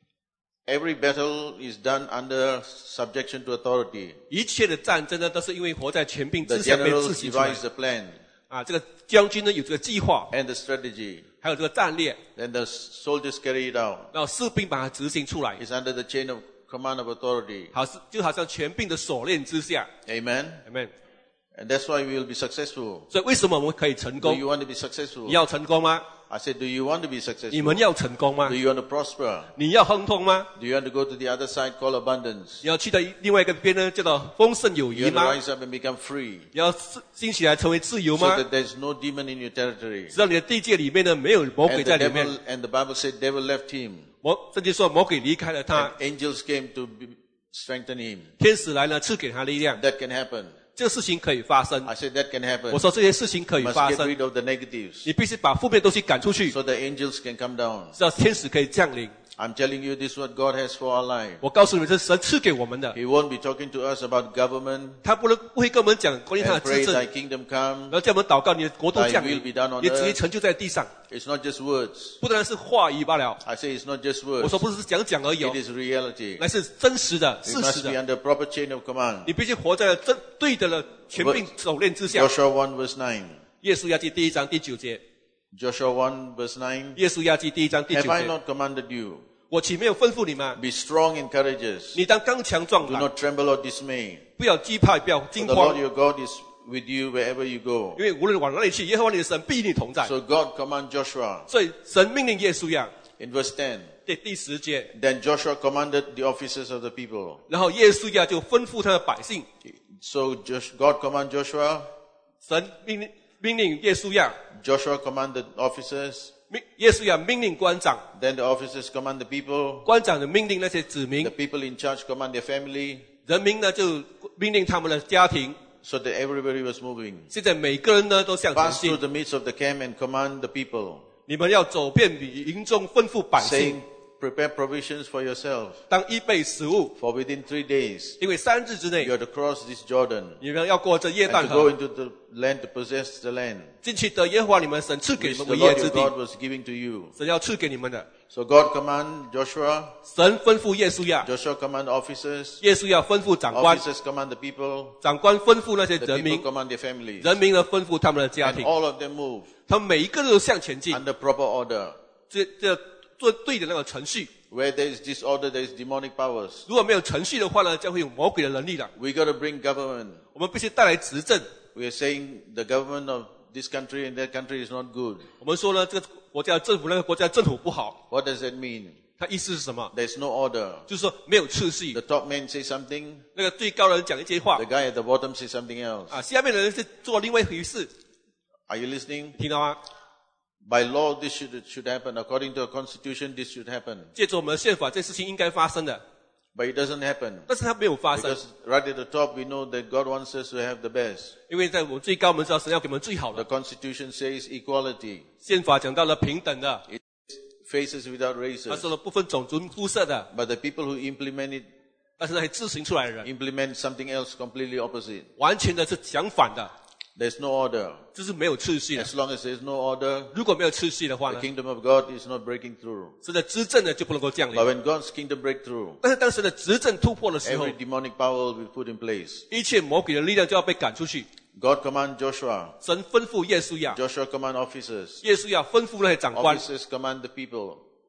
Speaker 1: Every battle is done under subjection to authority.
Speaker 2: 一切的战争呢都是因为活在权柄
Speaker 1: The
Speaker 2: 之下被
Speaker 1: generals
Speaker 2: 自行出来
Speaker 1: devise the plan
Speaker 2: 啊。这个将军呢有这个计划，
Speaker 1: and the strategy,
Speaker 2: 还有这个战略，
Speaker 1: then the soldiers carry it out.
Speaker 2: 然后士兵把它执行出来，
Speaker 1: It's under the chain of command of authority.
Speaker 2: 好是就好像权柄的锁链之下
Speaker 1: Amen.
Speaker 2: ，amen。
Speaker 1: And that's why we will be successful.
Speaker 2: 所以为什么我们可以成
Speaker 1: Do
Speaker 2: 功？
Speaker 1: you want to be successful?
Speaker 2: 你要成功吗？
Speaker 1: I said, do you want to be
Speaker 2: 你
Speaker 1: successful?
Speaker 2: 们要成功吗
Speaker 1: Do？you want to prosper?
Speaker 2: 你要亨通吗？
Speaker 1: Do you want to go to the other side called abundance?
Speaker 2: 你要去到另外一个边呢，叫做丰盛有
Speaker 1: You
Speaker 2: 余
Speaker 1: want to
Speaker 2: 吗？
Speaker 1: rise up and become free
Speaker 2: 你要兴起来成为自由
Speaker 1: so
Speaker 2: 吗？
Speaker 1: that there's no demon in your territory.
Speaker 2: 知道你的地界里面呢没有魔鬼
Speaker 1: And
Speaker 2: 在
Speaker 1: the
Speaker 2: 里面，
Speaker 1: devil, and the Bible said devil left him.
Speaker 2: 魔甚至说魔鬼离开了他
Speaker 1: And，angels came to be, strengthen him.
Speaker 2: 天使来呢赐给他力量，
Speaker 1: That can happen.
Speaker 2: 这个事情可以发生。
Speaker 1: I said that can happen.
Speaker 2: 我说这些事情可以
Speaker 1: You
Speaker 2: 发
Speaker 1: must get
Speaker 2: 生，
Speaker 1: rid of the negatives
Speaker 2: 你必须把负面东西赶出去，
Speaker 1: so the angels can come down.
Speaker 2: 让天使可以降临。
Speaker 1: I'm telling you this is what God has for our life.
Speaker 2: 我告诉你们，这是神赐给我们的，
Speaker 1: He won't be talking to us about government
Speaker 2: 他不能不会跟我们讲关于他
Speaker 1: and
Speaker 2: 的执
Speaker 1: pray
Speaker 2: 政，
Speaker 1: thy kingdom come.
Speaker 2: 然后叫我们祷告你的国度
Speaker 1: Thy
Speaker 2: 降
Speaker 1: will
Speaker 2: 临，
Speaker 1: be done on
Speaker 2: 你的旨意
Speaker 1: earth.
Speaker 2: 成就在地上，
Speaker 1: It's not just words.
Speaker 2: 不单是话语罢了。
Speaker 1: I say it's not just
Speaker 2: 我
Speaker 1: words.
Speaker 2: 说不是讲讲而已
Speaker 1: It
Speaker 2: 哦，
Speaker 1: is reality.
Speaker 2: 乃是真实的、
Speaker 1: We
Speaker 2: 事实
Speaker 1: must be
Speaker 2: 的。
Speaker 1: under proper chain of command.
Speaker 2: 你必须活在真对的了权柄手链之下。
Speaker 1: Joshua one verse nine.
Speaker 2: 耶稣亚记第一章第九节，
Speaker 1: Joshua one verse nine.
Speaker 2: 耶稣亚记第一章第九
Speaker 1: Have I
Speaker 2: 节，
Speaker 1: not commanded you?
Speaker 2: 我岂没有吩咐你吗？
Speaker 1: Be strong and courageous.
Speaker 2: 你当刚强壮
Speaker 1: Do
Speaker 2: 胆，
Speaker 1: not tremble or dismay.
Speaker 2: 不要惧怕，不要
Speaker 1: For
Speaker 2: 惊
Speaker 1: the
Speaker 2: 慌
Speaker 1: Lord，your God is with you wherever you go.
Speaker 2: 因为无论往哪里去，耶和华你的神必与你同在。
Speaker 1: So God command Joshua
Speaker 2: 所以神命令耶稣亚
Speaker 1: in verse ten.
Speaker 2: 第第十节，
Speaker 1: Then Joshua commanded the officers of the people.
Speaker 2: 然后耶稣亚就吩咐他的百姓，
Speaker 1: So Josh, God command Joshua.
Speaker 2: 神命令命令耶稣亚，
Speaker 1: Joshua commanded officers.
Speaker 2: 命耶稣亚命令官长，
Speaker 1: Then the officers command the people.
Speaker 2: 官长的命令那些子民
Speaker 1: The，people in charge command their family.
Speaker 2: 人民呢就命令他们的家庭。
Speaker 1: So that everybody was moving.
Speaker 2: 现在每个人呢都向前
Speaker 1: Pass through
Speaker 2: 进，
Speaker 1: the midst of the camp and command the people,
Speaker 2: 你们要走遍营中，吩咐百姓
Speaker 1: saying, prepare provisions for yourself.
Speaker 2: 当预备食物，
Speaker 1: For within three days,
Speaker 2: 因为三日之内
Speaker 1: you are to cross this Jordan
Speaker 2: 你们要过这约
Speaker 1: and
Speaker 2: 旦
Speaker 1: to go
Speaker 2: 河，
Speaker 1: into the land to possess the land
Speaker 2: 进去得耶和华你们神赐给你
Speaker 1: which
Speaker 2: 们
Speaker 1: the
Speaker 2: 为业
Speaker 1: Lord
Speaker 2: 之
Speaker 1: your
Speaker 2: 地，
Speaker 1: God was giving to you.
Speaker 2: 神要赐给你们的。
Speaker 1: So God command Joshua,
Speaker 2: 神吩咐耶稣亚，
Speaker 1: Joshua command officers,
Speaker 2: 耶稣要吩咐长官，
Speaker 1: officers command the people,
Speaker 2: 长官吩咐那些
Speaker 1: the
Speaker 2: 人
Speaker 1: people
Speaker 2: 民，
Speaker 1: command their families.
Speaker 2: 人民呢吩咐他们的家
Speaker 1: And
Speaker 2: 庭，
Speaker 1: all of them move
Speaker 2: 他们每一个人都向前进，
Speaker 1: under proper order.
Speaker 2: 这这做对的那个程序。
Speaker 1: Where there is disorder, there is demonic powers.
Speaker 2: 如果没有程序的话呢，将会有魔鬼的能力的。
Speaker 1: We got to bring government.
Speaker 2: 我们必须带来执政。
Speaker 1: We are saying the government of this country and that country is not good.
Speaker 2: 我们说呢，这个国家政府那个国家政府不好，
Speaker 1: What does that mean?
Speaker 2: 它意思是什么？
Speaker 1: There's no order.
Speaker 2: 就是说没有次序
Speaker 1: The。top man says something,
Speaker 2: 那个最高的人讲一些话
Speaker 1: the guy at the bottom says something else.
Speaker 2: 啊，下面的人是做另外一回事，
Speaker 1: Are you listening?
Speaker 2: 听到吗？
Speaker 1: By law, this should, should happen. According to a constitution, this should happen.
Speaker 2: 借着我们的宪法，这事情应该发生的，
Speaker 1: But it doesn't happen.
Speaker 2: 但是它没有发生，
Speaker 1: Because right at the top, we know that God wants us to have the best.
Speaker 2: 因为在我们最高，我们知道神要给我们最好
Speaker 1: The
Speaker 2: 的。
Speaker 1: constitution says equality.
Speaker 2: 宪法讲到了平等的，
Speaker 1: It faces without
Speaker 2: 他
Speaker 1: races.
Speaker 2: 说了不分种族肤色的，
Speaker 1: But the people who implement it,
Speaker 2: 但是那些自行出来的人，
Speaker 1: implement something else completely opposite.
Speaker 2: 完全的是相反的，
Speaker 1: There's no order.
Speaker 2: 这是没有次序的。
Speaker 1: As long as there's no order,
Speaker 2: 如果没有次序的话
Speaker 1: the
Speaker 2: 呢，
Speaker 1: kingdom of God is not breaking through.
Speaker 2: 神的执政呢就不能够降
Speaker 1: But
Speaker 2: 临。
Speaker 1: when God's kingdom break through,
Speaker 2: 但是当时的执政突破的时候
Speaker 1: every，demonic power will be put in place.
Speaker 2: 一切魔鬼的力量就要被赶出去。
Speaker 1: God command Joshua.
Speaker 2: 神吩咐耶稣亚，
Speaker 1: Joshua command officers.
Speaker 2: 耶稣亚吩咐那些长官，
Speaker 1: Officers command the people.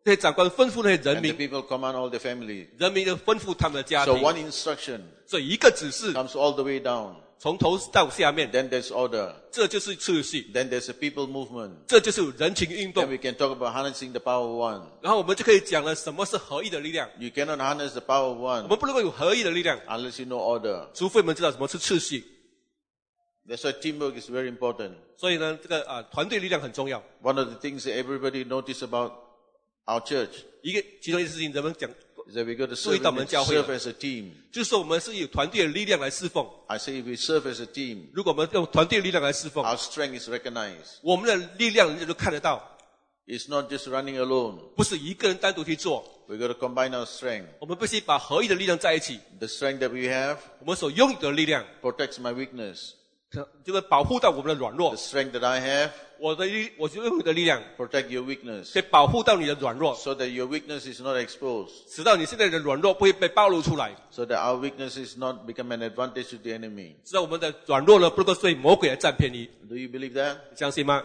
Speaker 2: 这些长官吩咐那些人
Speaker 1: And the
Speaker 2: 民，
Speaker 1: people command all their family.
Speaker 2: 人民就吩咐他们的家
Speaker 1: So
Speaker 2: 庭。
Speaker 1: one instruction
Speaker 2: 所以一个指示
Speaker 1: comes all the way down.
Speaker 2: 从头到下面，
Speaker 1: Then there's order.
Speaker 2: 这就是次序，
Speaker 1: Then there's a people movement.
Speaker 2: 这就是人情运
Speaker 1: Then
Speaker 2: 动。
Speaker 1: we can talk about harnessing the power of one.
Speaker 2: 然后我们就可以讲了什么是合一的力量。
Speaker 1: You cannot harness the power of
Speaker 2: 我
Speaker 1: one
Speaker 2: 们不能够有合一的力量，
Speaker 1: unless you know order.
Speaker 2: 除非我们知道什么是次序。
Speaker 1: That's why teamwork is very important.
Speaker 2: 所以呢，这个啊、呃、团队力量很重要。
Speaker 1: One of the things that everybody notice about our church
Speaker 2: 一个其中一件事情，人们讲
Speaker 1: is that we got to
Speaker 2: 注意
Speaker 1: serve,
Speaker 2: 到我们教会
Speaker 1: serve
Speaker 2: 了，
Speaker 1: as a team.
Speaker 2: 就是说我们是有团队的力量来侍奉。
Speaker 1: I say if we serve as a team,
Speaker 2: 如果我们用团队的力量来侍奉，
Speaker 1: our strength is recognized.
Speaker 2: 我们的力量人家都看得到，
Speaker 1: It's not just running alone.
Speaker 2: 不是一个人单独去做。
Speaker 1: We got to combine our strength.
Speaker 2: 我们必须把合一的力量在一起。
Speaker 1: The strength that we have
Speaker 2: 我们所拥有的力量，
Speaker 1: protects my weakness.
Speaker 2: 就会保护到我们的软
Speaker 1: The
Speaker 2: 弱。
Speaker 1: strength that I have
Speaker 2: 我的力，我拥有的力量
Speaker 1: protect your weakness,
Speaker 2: 可以保护到你的软弱，
Speaker 1: so that your weakness is not exposed,
Speaker 2: 使到你现在的软弱不会被暴露出来，
Speaker 1: so that our weakness is not become an advantage to the enemy.
Speaker 2: 使到我们的软弱呢不能够被魔鬼来占便宜。
Speaker 1: Do you believe that?
Speaker 2: 你相信吗？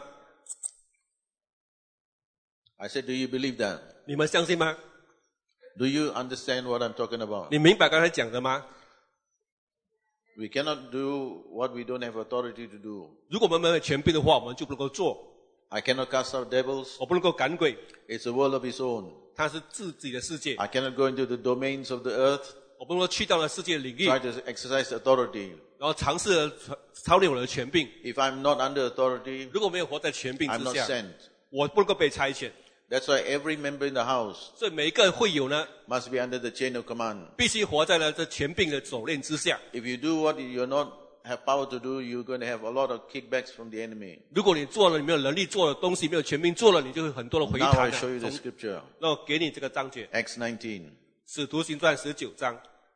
Speaker 1: I said, do you believe that?
Speaker 2: 你们相信吗？
Speaker 1: Do you understand what I'm talking about?
Speaker 2: 你明白刚才讲的吗？
Speaker 1: We cannot do what we don't have authority to do.
Speaker 2: 如果我们没有权柄的话，我们就不能够做。
Speaker 1: I cannot cast out devils.
Speaker 2: 我不能够赶鬼，
Speaker 1: It's a world of its own.
Speaker 2: 它是自己的世界。
Speaker 1: I cannot go into the domains of the earth,
Speaker 2: 我不能够去到了世界领域，
Speaker 1: try to exercise authority.
Speaker 2: 然后尝试操练我的权柄。
Speaker 1: If I'm not under authority,
Speaker 2: 如果没有活在权柄
Speaker 1: I'm
Speaker 2: 之
Speaker 1: not
Speaker 2: 下，
Speaker 1: sent.
Speaker 2: 我不能够被差遣。
Speaker 1: That's why every member in the house
Speaker 2: 所以每一个会友呢，
Speaker 1: must be under the chain of command.
Speaker 2: 必须活在了这权柄的手链之下。
Speaker 1: If you do what you're not have power to do, you're going to have a lot of kickbacks from the enemy.
Speaker 2: 如果你做了，你没有能力做的东西，没有权柄做了，你就会很多的回
Speaker 1: Now
Speaker 2: 弹
Speaker 1: I
Speaker 2: 啊。
Speaker 1: show you the
Speaker 2: 从
Speaker 1: scripture.
Speaker 2: 那我给你这个章节，
Speaker 1: Acts nineteen.
Speaker 2: 使徒行传十九章，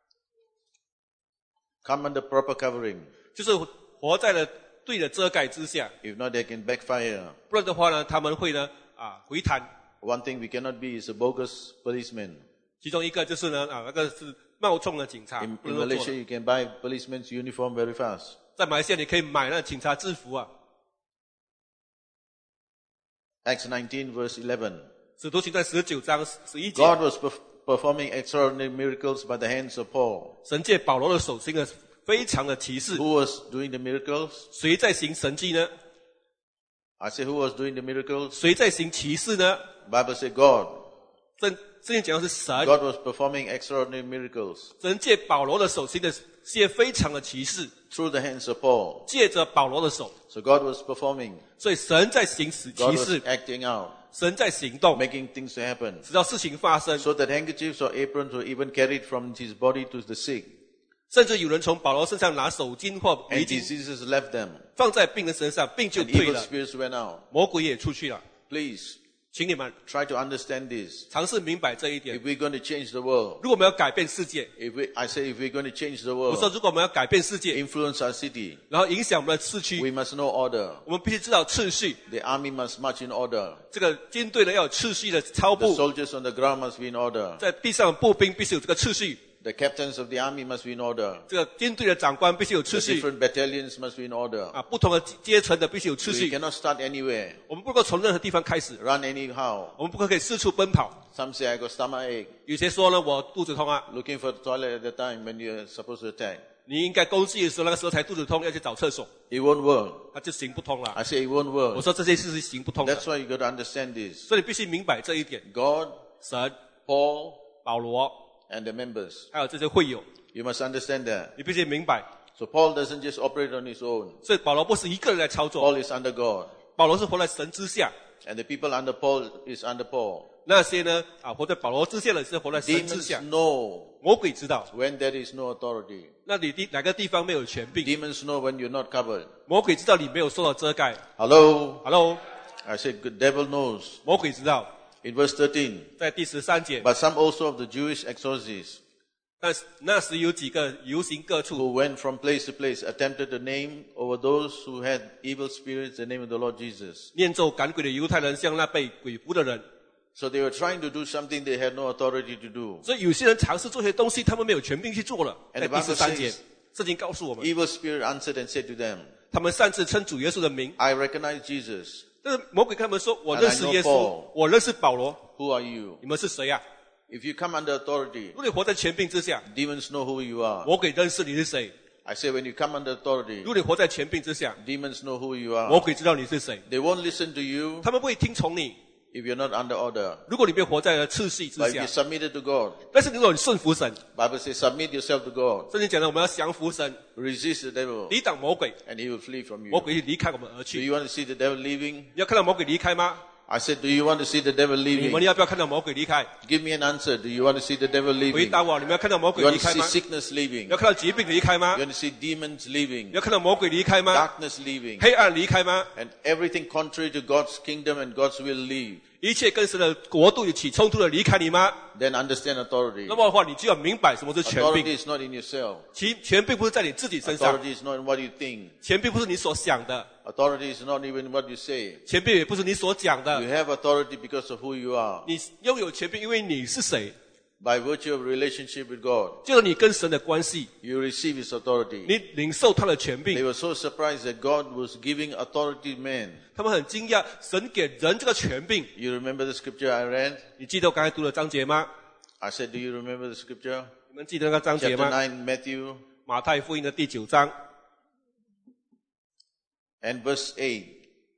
Speaker 1: Come under proper covering.
Speaker 2: 就是活在了对的遮盖之下。
Speaker 1: If not, they can backfire.
Speaker 2: 不然的话呢，他们会呢啊回弹。
Speaker 1: One thing we cannot be is a bogus policeman.
Speaker 2: 其中一个就是呢啊那个是冒充的警察，
Speaker 1: In,
Speaker 2: 不
Speaker 1: in
Speaker 2: 能够做
Speaker 1: Malaysia,
Speaker 2: 的。
Speaker 1: you can buy policeman's uniform very fast.
Speaker 2: 在马来西亚你可以买那警察制服啊。
Speaker 1: Acts nineteen verse eleven.
Speaker 2: 使徒行传十九章十一节，
Speaker 1: God was perf- performing extraordinary miracles by the hands of Paul.
Speaker 2: 神借保罗的手行了非常的奇事。
Speaker 1: Who was doing the miracles?
Speaker 2: 谁在行神迹呢？
Speaker 1: I say, who was doing the miracles?
Speaker 2: 谁在行奇事呢？
Speaker 1: Bible said God.
Speaker 2: 圣圣经讲的是神，
Speaker 1: God was performing extraordinary miracles
Speaker 2: 神借保罗的手行的些非常的奇事，
Speaker 1: through the hands of Paul.
Speaker 2: 借着保罗的手，
Speaker 1: So God was performing.
Speaker 2: 所以神在行奇
Speaker 1: God was
Speaker 2: 事，
Speaker 1: acting out,
Speaker 2: 神在行动，
Speaker 1: making things to happen.
Speaker 2: 直到事情发生。
Speaker 1: So that handkerchiefs or aprons were even carried from his body to the sick.
Speaker 2: 甚至有人从保罗身上拿手巾或围
Speaker 1: And
Speaker 2: 巾
Speaker 1: diseases left them.
Speaker 2: 放在病人身上，病就
Speaker 1: And
Speaker 2: 退
Speaker 1: evil
Speaker 2: 了，
Speaker 1: spirits went out.
Speaker 2: 魔鬼也出去了。
Speaker 1: Please
Speaker 2: 请你们
Speaker 1: try to understand this.
Speaker 2: 尝试明白这一
Speaker 1: If
Speaker 2: 点。
Speaker 1: we're going to change the world,
Speaker 2: 如果我们要改变世界，
Speaker 1: if we, I say if we're going to change the
Speaker 2: 我说
Speaker 1: world,
Speaker 2: 如果我们要改变世界，
Speaker 1: influence our city,
Speaker 2: 然后影响我们的市区，
Speaker 1: we must know order.
Speaker 2: 我们必须知道次序。
Speaker 1: The army must march in order.
Speaker 2: 这个军队呢要有次序的操
Speaker 1: The
Speaker 2: 步，
Speaker 1: soldiers on the ground must be in order.
Speaker 2: 在地上的步兵必须有这个次序，
Speaker 1: The captains of the army must be in order.
Speaker 2: 这个军队的长官必须有
Speaker 1: The
Speaker 2: 次序
Speaker 1: different battalions must be in order.
Speaker 2: 啊，不同的阶层的必须有次
Speaker 1: We
Speaker 2: 序。
Speaker 1: cannot start anywhere,
Speaker 2: 我们不能够从任何地方开始，
Speaker 1: run anyhow.
Speaker 2: 我们不可以四处奔跑。
Speaker 1: Some say I got stomach ache,
Speaker 2: 有些说呢，我肚子痛啊，
Speaker 1: looking for the toilet at the time when you're supposed to attack.
Speaker 2: 你应该攻击的时候，那个时候才肚子痛，要去找厕所，
Speaker 1: It won't work.
Speaker 2: 那就行不通了。
Speaker 1: I say it won't
Speaker 2: 我
Speaker 1: work.
Speaker 2: 说这些事是行不通的，
Speaker 1: That's why you got to understand this.
Speaker 2: 所以你必须明白这一点。
Speaker 1: God,
Speaker 2: 神、
Speaker 1: Paul,
Speaker 2: 保罗
Speaker 1: and the members.
Speaker 2: 还有这些会友，
Speaker 1: You must understand that.
Speaker 2: 你必须明白。
Speaker 1: So Paul doesn't just operate on his own.
Speaker 2: 所以保罗不是一个人来操作，
Speaker 1: Paul is under God.
Speaker 2: 保罗是活在神之下。
Speaker 1: And the people under Paul is under Paul.
Speaker 2: 那些呢啊，活在保罗之下的是活在神之
Speaker 1: Demons
Speaker 2: 下。
Speaker 1: know
Speaker 2: 魔鬼知道，
Speaker 1: when there is no authority.
Speaker 2: 那你地哪个地方没有权柄？
Speaker 1: Demons know when you're not covered.
Speaker 2: 魔鬼知道你没有受到遮盖。
Speaker 1: Hello?
Speaker 2: Hello，
Speaker 1: I said, the devil knows.
Speaker 2: 魔鬼知道，
Speaker 1: In verse thirteen,
Speaker 2: 在第十三节。
Speaker 1: but some also of the Jewish exorcists
Speaker 2: 但是那时有几个游行各处，
Speaker 1: who went from place to place attempted to name over those who had evil spirits the name of the Lord Jesus.
Speaker 2: 念咒赶鬼的犹太人像那被鬼附的人，
Speaker 1: So they were trying to do something they had no authority to do.
Speaker 2: 所以有些人尝试做些东西，他们没有权柄去做了。
Speaker 1: And
Speaker 2: 在
Speaker 1: the
Speaker 2: 第十三
Speaker 1: Bible
Speaker 2: 节
Speaker 1: says-，
Speaker 2: 圣经告诉我们，
Speaker 1: Evil spirit answered and said to them,
Speaker 2: 他们擅自称主耶稣的名，
Speaker 1: I recognize Jesus,
Speaker 2: 但是魔鬼跟他们说，我
Speaker 1: And
Speaker 2: 认
Speaker 1: I
Speaker 2: 识
Speaker 1: know
Speaker 2: 耶稣
Speaker 1: Paul.，
Speaker 2: 我认识保罗，
Speaker 1: Who are you?
Speaker 2: 你们是谁呀、啊？
Speaker 1: If you come under authority,
Speaker 2: 如果你活在权柄之下，
Speaker 1: demons know who you are.
Speaker 2: 魔鬼认识你是谁；
Speaker 1: I say when you come under authority,
Speaker 2: 如果你活在权柄之下，
Speaker 1: demons know who you
Speaker 2: 魔
Speaker 1: are.
Speaker 2: 鬼知道你是谁，
Speaker 1: They won't listen to you
Speaker 2: 他们不会听从你。
Speaker 1: if you're not under order.
Speaker 2: 如果你没有活在了次序之
Speaker 1: But if
Speaker 2: 下
Speaker 1: you，submitted to God,
Speaker 2: 但是如果你顺服神，
Speaker 1: Bible says submit yourself to God.
Speaker 2: 圣经讲的我们要降服神，
Speaker 1: Resist the devil
Speaker 2: 抵挡魔鬼，
Speaker 1: and he will flee from
Speaker 2: 魔
Speaker 1: you.
Speaker 2: 鬼就离开我们而
Speaker 1: Do
Speaker 2: 去。
Speaker 1: you want to see the devil leaving?
Speaker 2: 你要看到魔鬼离开吗？
Speaker 1: I said, do you want to see the devil
Speaker 2: 你们
Speaker 1: leaving?
Speaker 2: 要不要看到魔鬼离开？
Speaker 1: Give me an answer. Do you want to see the devil
Speaker 2: 回
Speaker 1: leaving?
Speaker 2: 答我，你们要看到魔
Speaker 1: You
Speaker 2: 鬼
Speaker 1: want
Speaker 2: 离
Speaker 1: to
Speaker 2: 开
Speaker 1: see
Speaker 2: 吗？
Speaker 1: sickness
Speaker 2: 你
Speaker 1: leaving?
Speaker 2: 要看到疾病离开吗？
Speaker 1: You want to see demons
Speaker 2: 你
Speaker 1: leaving?
Speaker 2: 要看到魔鬼离开吗？
Speaker 1: Darkness leaving?
Speaker 2: 黑暗离开吗？
Speaker 1: And everything contrary to God's kingdom and God's will leave.
Speaker 2: 一切跟神的国度起冲突的离开你吗？
Speaker 1: Then understand authority.
Speaker 2: 那么的话，你就要明白什么是权
Speaker 1: Authority
Speaker 2: 柄。
Speaker 1: is not in yourself.
Speaker 2: 其权柄不是在你自己身上，
Speaker 1: Authority is not in what you think.
Speaker 2: 权柄不是你所想的，
Speaker 1: Authority is not even what you say.
Speaker 2: 权柄也不是你所讲
Speaker 1: You
Speaker 2: 的。
Speaker 1: have authority because of who you are.
Speaker 2: 你拥有权柄，因为你是谁，
Speaker 1: By virtue of relationship with God,
Speaker 2: 就是你跟神的关系，
Speaker 1: you receive His authority.
Speaker 2: 你领受他的权
Speaker 1: They
Speaker 2: 柄。
Speaker 1: were so surprised that God was giving authority to men.
Speaker 2: 他们很惊讶，神给人这个权柄。
Speaker 1: You remember the scripture I read?
Speaker 2: 你记得我刚才读的章节吗？
Speaker 1: I said, do you remember the scripture?
Speaker 2: 你们记得那个章节
Speaker 1: Chapter
Speaker 2: 吗？
Speaker 1: nine, Matthew,
Speaker 2: 马太福音的第九章
Speaker 1: and verse eight.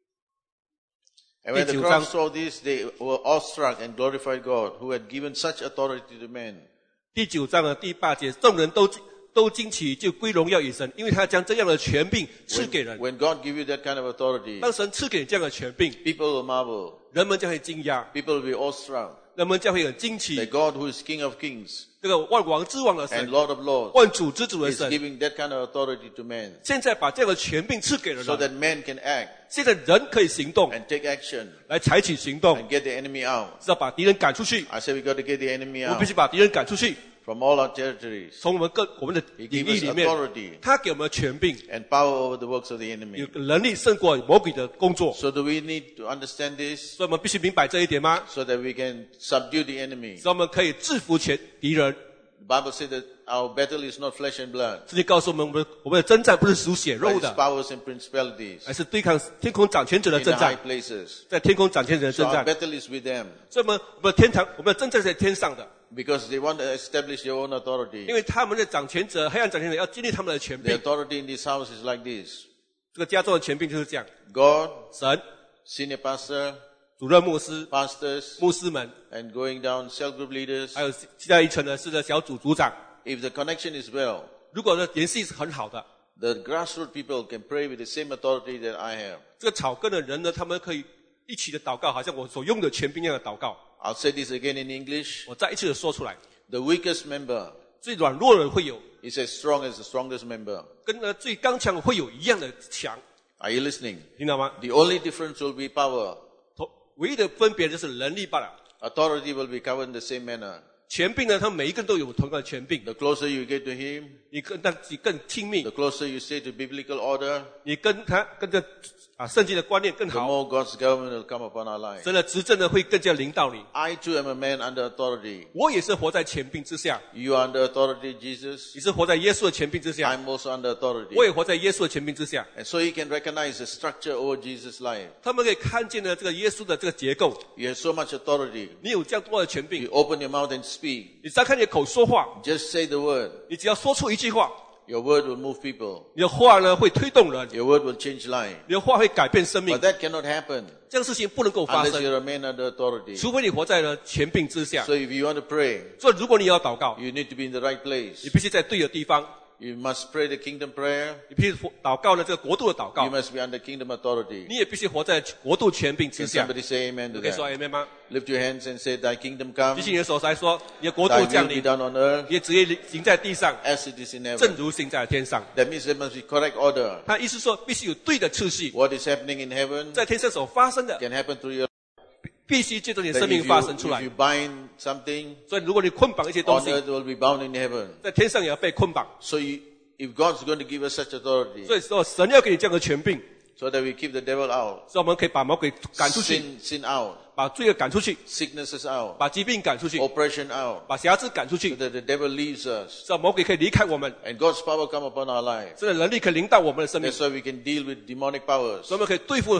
Speaker 1: And when the
Speaker 2: 第九
Speaker 1: crowd
Speaker 2: 章
Speaker 1: saw this, they were awestruck and glorified God, who had given such authority to men.
Speaker 2: 第九章的第八节，众人都都惊奇，就归荣耀与神，因为他将这样的权柄赐
Speaker 1: When,
Speaker 2: 给人。
Speaker 1: when God gives you that kind of authority,
Speaker 2: 当神赐给你这样的权柄，
Speaker 1: people will marvel.
Speaker 2: 人们将会惊讶，
Speaker 1: People will be awestruck
Speaker 2: 人们将会很惊奇
Speaker 1: that。God, who is King of kings
Speaker 2: 这个万王之王的
Speaker 1: and
Speaker 2: 神，
Speaker 1: Lord of lords,
Speaker 2: 万主之主的
Speaker 1: is
Speaker 2: 神，
Speaker 1: giving that kind of authority to men,
Speaker 2: 现在把这样的权柄赐给了
Speaker 1: so
Speaker 2: 人，
Speaker 1: that men can act
Speaker 2: 现在人可以行动，
Speaker 1: and take action
Speaker 2: 来采取行动，
Speaker 1: and get the enemy out.
Speaker 2: 是要把敌人赶出去。
Speaker 1: I said we got to get the enemy
Speaker 2: 我们必
Speaker 1: out
Speaker 2: 须把敌人赶出去，
Speaker 1: from all our territories.
Speaker 2: 从我们各我们的
Speaker 1: He
Speaker 2: 领
Speaker 1: gives
Speaker 2: 域
Speaker 1: us
Speaker 2: 里面，
Speaker 1: authority
Speaker 2: 他给我们权柄，
Speaker 1: and power over the works of the
Speaker 2: 有
Speaker 1: enemy.
Speaker 2: 能力胜过魔鬼的工作。
Speaker 1: So do we need to understand this
Speaker 2: 所以我们必须明白这一点吗？
Speaker 1: so that we can subdue the enemy?
Speaker 2: 所以我们可以制服全敌人。
Speaker 1: The Bible said that our battle is not flesh and blood.
Speaker 2: 圣经告诉我们，我们我们的征战不是属血
Speaker 1: But
Speaker 2: 肉
Speaker 1: it's
Speaker 2: 的，
Speaker 1: powers and principalities
Speaker 2: 而是对抗天空掌权者的
Speaker 1: in the
Speaker 2: 征
Speaker 1: high
Speaker 2: 战，
Speaker 1: places.
Speaker 2: 在天空掌权者的
Speaker 1: So
Speaker 2: 征
Speaker 1: our
Speaker 2: 战。
Speaker 1: battle is with them
Speaker 2: 所以我们我们的天堂，我们的征战是在天上的，
Speaker 1: because they want to establish their own authority.
Speaker 2: 因为他们的掌权者、黑暗掌权者要建立他们的权
Speaker 1: The
Speaker 2: 柄。
Speaker 1: authority in this house is like this.
Speaker 2: 这个家中的权柄就是这样：
Speaker 1: God,
Speaker 2: 神、
Speaker 1: senior pastor,
Speaker 2: 主任牧师、
Speaker 1: pastors,
Speaker 2: 牧师们，
Speaker 1: and going down cell group leaders.
Speaker 2: 还有其他一层呢是的小组组长。
Speaker 1: If the connection is well,
Speaker 2: 如果呢联系是很好的，
Speaker 1: the grassroots people can pray with the same authority that I have.
Speaker 2: 这个草根的人呢，他们可以一起的祷告，好像我所用的权柄一样的祷告。
Speaker 1: I'll say this again in English.
Speaker 2: 我再一次的说出来，
Speaker 1: The weakest member
Speaker 2: 最软弱的人会有，
Speaker 1: is as strong as the strongest member.
Speaker 2: 跟呢最刚强的会有一样的强，
Speaker 1: Are you listening?
Speaker 2: 听到吗？
Speaker 1: The only difference will be power.
Speaker 2: 同唯一的分别就是能力罢了。
Speaker 1: Authority will be covered in the same manner.
Speaker 2: 权柄呢，他们每一个人都有同样的权柄。
Speaker 1: The closer you get to Him,
Speaker 2: 你跟他自己更亲密
Speaker 1: the，closer you stay to biblical order,
Speaker 2: 你跟他跟着啊圣经的观念更
Speaker 1: the
Speaker 2: 好，
Speaker 1: more God's government will come upon our lives.
Speaker 2: 神的执政呢会更加领导你。
Speaker 1: I too am a man under authority.
Speaker 2: 我也是活在权柄之下，
Speaker 1: You are under authority, Jesus.
Speaker 2: 你是活在耶稣的权柄之下，
Speaker 1: I'm also under authority.
Speaker 2: 我也活在耶稣的权柄之下。
Speaker 1: And so you can recognize the structure over Jesus' life.
Speaker 2: 他们可以看见呢这个耶稣的这个结构，
Speaker 1: You have so much authority.
Speaker 2: 你有这样多的权
Speaker 1: You
Speaker 2: 柄，
Speaker 1: open your mouth and speak.
Speaker 2: 你张开你的口说话，
Speaker 1: Just say the word.
Speaker 2: 你只要说出一句话，
Speaker 1: Your word will move people.
Speaker 2: 你的话呢会推动人，
Speaker 1: Your word will change life.
Speaker 2: 你的话会改变生命
Speaker 1: But。that cannot happen
Speaker 2: 这样的事情不能够发
Speaker 1: unless
Speaker 2: 生，
Speaker 1: you're a man under authority.
Speaker 2: 除非你活在了权柄之下。
Speaker 1: So if you want to pray,
Speaker 2: 所以如果你要祷告，
Speaker 1: you need to be in the right
Speaker 2: 你
Speaker 1: place.
Speaker 2: 必须在对的地方，
Speaker 1: You must pray the kingdom prayer.
Speaker 2: 你必须祷告呢这个国度的祷
Speaker 1: You
Speaker 2: 告，
Speaker 1: must be under kingdom authority.
Speaker 2: 你也必须活在国度权柄之
Speaker 1: Can
Speaker 2: 下。
Speaker 1: somebody say amen to
Speaker 2: 可以说
Speaker 1: that?
Speaker 2: amen 吗？
Speaker 1: Lift your hands and say, Thy kingdom come.
Speaker 2: 举起你的手来说，你的国度
Speaker 1: Thy
Speaker 2: 降
Speaker 1: will be
Speaker 2: 临，
Speaker 1: done on earth
Speaker 2: 你的旨意行在地上，
Speaker 1: as it is in
Speaker 2: 正
Speaker 1: heaven.
Speaker 2: 如行在天上。
Speaker 1: That means there must be correct order.
Speaker 2: 他意思说，必须有对的次序，
Speaker 1: What is happening in heaven
Speaker 2: 在天上所发生的，
Speaker 1: can happen through your
Speaker 2: 必须借着你的
Speaker 1: That
Speaker 2: 生
Speaker 1: if
Speaker 2: 命
Speaker 1: you,
Speaker 2: 发生出
Speaker 1: if
Speaker 2: 来
Speaker 1: you。bind something
Speaker 2: 所以，如果你捆绑一些东
Speaker 1: on
Speaker 2: 西，
Speaker 1: earth, it will be bound in heaven.
Speaker 2: 在天上也要被捆绑。
Speaker 1: So you, if God's going to give us such authority
Speaker 2: 所以说，神要给你这样的权柄，
Speaker 1: so that we keep the devil out,
Speaker 2: 所以我们可以把魔鬼赶出去，
Speaker 1: sin, sin out,
Speaker 2: 把罪恶赶出去，
Speaker 1: sicknesses out,
Speaker 2: 把疾病赶出去，
Speaker 1: oppression out,
Speaker 2: 把瑕疵赶出
Speaker 1: so
Speaker 2: 去，
Speaker 1: that the devil leaves us
Speaker 2: 让魔鬼可以离开我们，
Speaker 1: and God's power come upon our lives.
Speaker 2: 这个能力可以领导我们的生命，
Speaker 1: That's why we can deal with demonic powers.
Speaker 2: 所以我们可以对付黑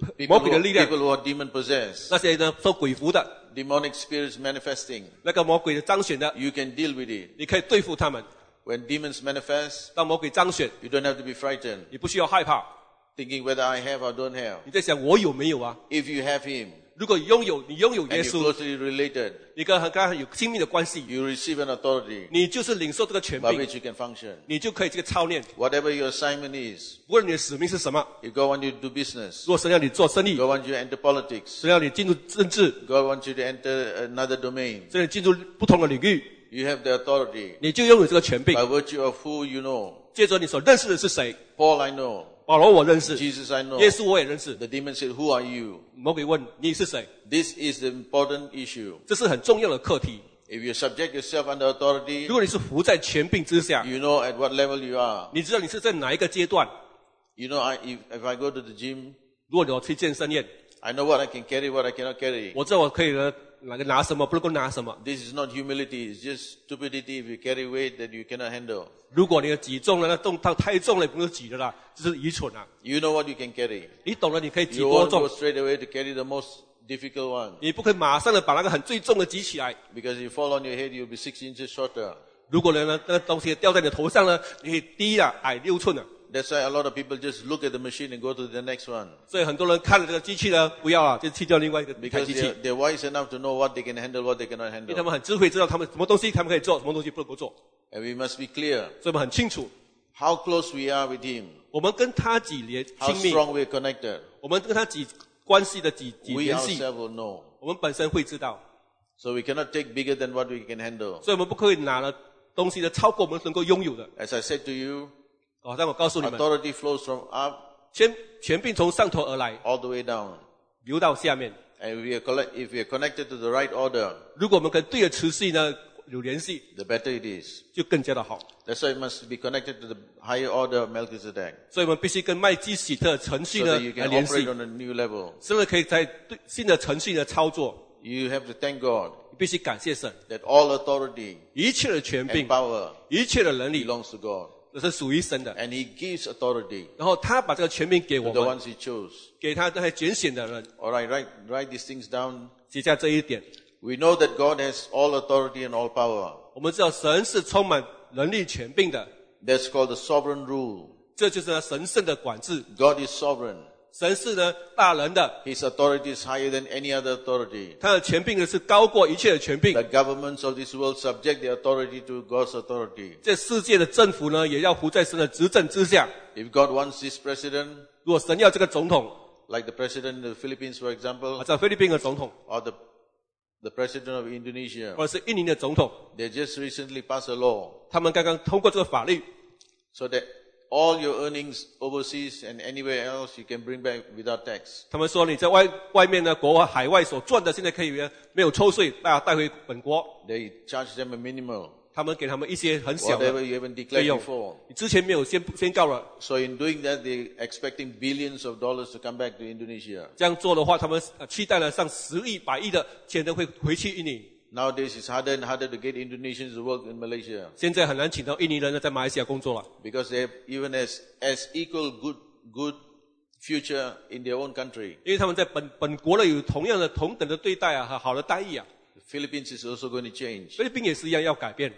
Speaker 2: 魔
Speaker 1: People
Speaker 2: 鬼
Speaker 1: who,
Speaker 2: 的力量，
Speaker 1: people who are demon possessed,
Speaker 2: 那些呢受鬼附的，
Speaker 1: demonic spirits manifesting,
Speaker 2: 那个魔鬼的彰显的，
Speaker 1: you can deal with it.
Speaker 2: 你可以对付他们。
Speaker 1: When demons manifest,
Speaker 2: 当魔鬼彰显，
Speaker 1: you don't have to be frightened,
Speaker 2: 你不需要害怕，
Speaker 1: thinking whether I have or don't have.
Speaker 2: 你在想我有没有啊？
Speaker 1: If you have him
Speaker 2: 如果拥有你拥有
Speaker 1: and
Speaker 2: 耶
Speaker 1: you're
Speaker 2: 稣，
Speaker 1: closely related,
Speaker 2: 你跟和他有亲密的关系，
Speaker 1: you receive an authority
Speaker 2: 你就是领受这个权
Speaker 1: by
Speaker 2: 柄，
Speaker 1: which you can function.
Speaker 2: 你就可以这个操练。
Speaker 1: Whatever your assignment is,
Speaker 2: 无论你的使命是什么，
Speaker 1: if God wants you to do business,
Speaker 2: 如果神要你做生意，
Speaker 1: God wants you to enter politics,
Speaker 2: 神要你进入政治，
Speaker 1: God wants you to enter another domain,
Speaker 2: 神要你进入不同的领域，
Speaker 1: you have the authority
Speaker 2: 你就拥有这个权柄
Speaker 1: by。virtue of who you know.
Speaker 2: 接着你所认识的是谁？
Speaker 1: Paul I know,
Speaker 2: 保罗我认识，
Speaker 1: Jesus I know.
Speaker 2: 耶稣我也认识。
Speaker 1: The demon said, who are you?
Speaker 2: 魔鬼问你是谁？
Speaker 1: This is the important issue.
Speaker 2: 这是很重要的课题。
Speaker 1: If you subject yourself under authority,
Speaker 2: 如果你是服在权柄之下，
Speaker 1: you know at what level you are.
Speaker 2: 你知道你是在哪一个阶段。
Speaker 1: You know, I, if, if I go to the gym,
Speaker 2: 如果你要去健身院，
Speaker 1: I know what I can carry, what I cannot carry.
Speaker 2: 我知道我可以呢哪个拿什么，不能够拿什么。
Speaker 1: This is not humility, it's just stupidity if you carry weight that you cannot handle.
Speaker 2: 如果你的举重呢，那重到太重了，不能举的啦，这是愚蠢啊！
Speaker 1: You know what you can carry.
Speaker 2: 你懂了，你可以举
Speaker 1: You
Speaker 2: 多
Speaker 1: won't
Speaker 2: 重
Speaker 1: go， straight away to carry the most difficult one.
Speaker 2: 你不可以马上的把那个很最重的举起来。
Speaker 1: Because if you fall on your head, you'll be six inches shorter.
Speaker 2: 如果呢那个东西掉在你的头上呢，你低了矮六寸了。
Speaker 1: That's why a lot of people just look at the machine and go to the next one.
Speaker 2: 所以很多人看了这个机器呢，不要了，就去掉另外一个一台
Speaker 1: Because
Speaker 2: 机器。
Speaker 1: they're, they're wise enough to know what they can handle, what they cannot
Speaker 2: 因为
Speaker 1: handle.
Speaker 2: 他们很智慧，知道他们什么东西他们可以做，什么东西不能够做，
Speaker 1: And we must be clear
Speaker 2: 所以我们很清楚，
Speaker 1: how close we are with Him,
Speaker 2: 我们跟他几连
Speaker 1: how
Speaker 2: 亲密，
Speaker 1: strong we're connected.
Speaker 2: 我们跟他几关系的几几
Speaker 1: We
Speaker 2: 联系，
Speaker 1: ourselves will know.
Speaker 2: 我们本身会知道，
Speaker 1: So we cannot take bigger than what we can handle.
Speaker 2: 所以我们不可以拿了东西的超过我们能够拥有的。
Speaker 1: As I said to you,
Speaker 2: 好，让我告诉你们，
Speaker 1: authority flows from up
Speaker 2: 权权柄从上头而来，
Speaker 1: all the way down.
Speaker 2: 流到下面。
Speaker 1: And if we are, collect, if we are connected to the right order,
Speaker 2: 如果我们跟对的次序呢有联系，
Speaker 1: the better it is.
Speaker 2: 就更加的好。
Speaker 1: That's why it must be connected to the higher order of Melchizedek,
Speaker 2: 所以我们必须跟麦基喜特程序
Speaker 1: so
Speaker 2: 呢
Speaker 1: that you
Speaker 2: 来
Speaker 1: can
Speaker 2: 联系
Speaker 1: operate，on a new level.
Speaker 2: 真的可以在对新的程序呢操作。
Speaker 1: You have to thank God
Speaker 2: 你必须感谢神，
Speaker 1: that all authority
Speaker 2: 一切的权
Speaker 1: and
Speaker 2: 柄，
Speaker 1: power
Speaker 2: 一切的能力
Speaker 1: belongs to God.
Speaker 2: 都是属于神的。
Speaker 1: And He gives authority
Speaker 2: 然后他把这个权柄给
Speaker 1: to
Speaker 2: 我
Speaker 1: the
Speaker 2: 们，
Speaker 1: ones He chose.
Speaker 2: 给他那些拣选的人，
Speaker 1: All right, write, write these things down.
Speaker 2: 写下这一点。
Speaker 1: We know that God has all authority and all power.
Speaker 2: 我们知道神是充满能力权柄的，
Speaker 1: That's called the sovereign rule.
Speaker 2: 这就是呢神圣的管制。
Speaker 1: God is sovereign.
Speaker 2: 神是呢大人的，
Speaker 1: His authority is higher than any other authority.
Speaker 2: 他的权柄呢是高过一切的权柄。
Speaker 1: The governments of this world subject their authority to God's authority.
Speaker 2: 这世界的政府呢，也要服在神的执政之下。
Speaker 1: If God wants this president,
Speaker 2: 如果神要这个总统，
Speaker 1: like the president of the Philippines, for
Speaker 2: 啊，
Speaker 1: example,
Speaker 2: 在菲律宾的总统，
Speaker 1: or the, the president of Indonesia,
Speaker 2: 或者是印尼的总统，
Speaker 1: they just recently passed a law
Speaker 2: 他们刚刚通过这个法律，
Speaker 1: so that all your earnings overseas and anywhere else you can bring back without tax.
Speaker 2: 他们说你在外外面呢，国外海外所赚的，现在可以呢没有抽税，大家带回本国。
Speaker 1: They charge them a minimal,
Speaker 2: 他们给他们一些很小的
Speaker 1: whatever you haven't
Speaker 2: 费
Speaker 1: declared
Speaker 2: 用
Speaker 1: before.
Speaker 2: 你之前没有宣宣告了，
Speaker 1: So in doing that, they're expecting billions of dollars to come back to Indonesia.
Speaker 2: 这样做的话，他们呃期待了上十亿、百亿的钱都会回去印尼。
Speaker 1: Nowadays, it's harder and harder to get Indonesians to work in Malaysia
Speaker 2: 现在很难请到印尼人呢在马来西亚工作了，
Speaker 1: because they have even as, as equal good, good future in their own country.
Speaker 2: 因为他们在本本国呢有同样的同等的对待啊和好的待遇啊。
Speaker 1: The Philippines is also going to change.
Speaker 2: 菲律宾也是一样要改变。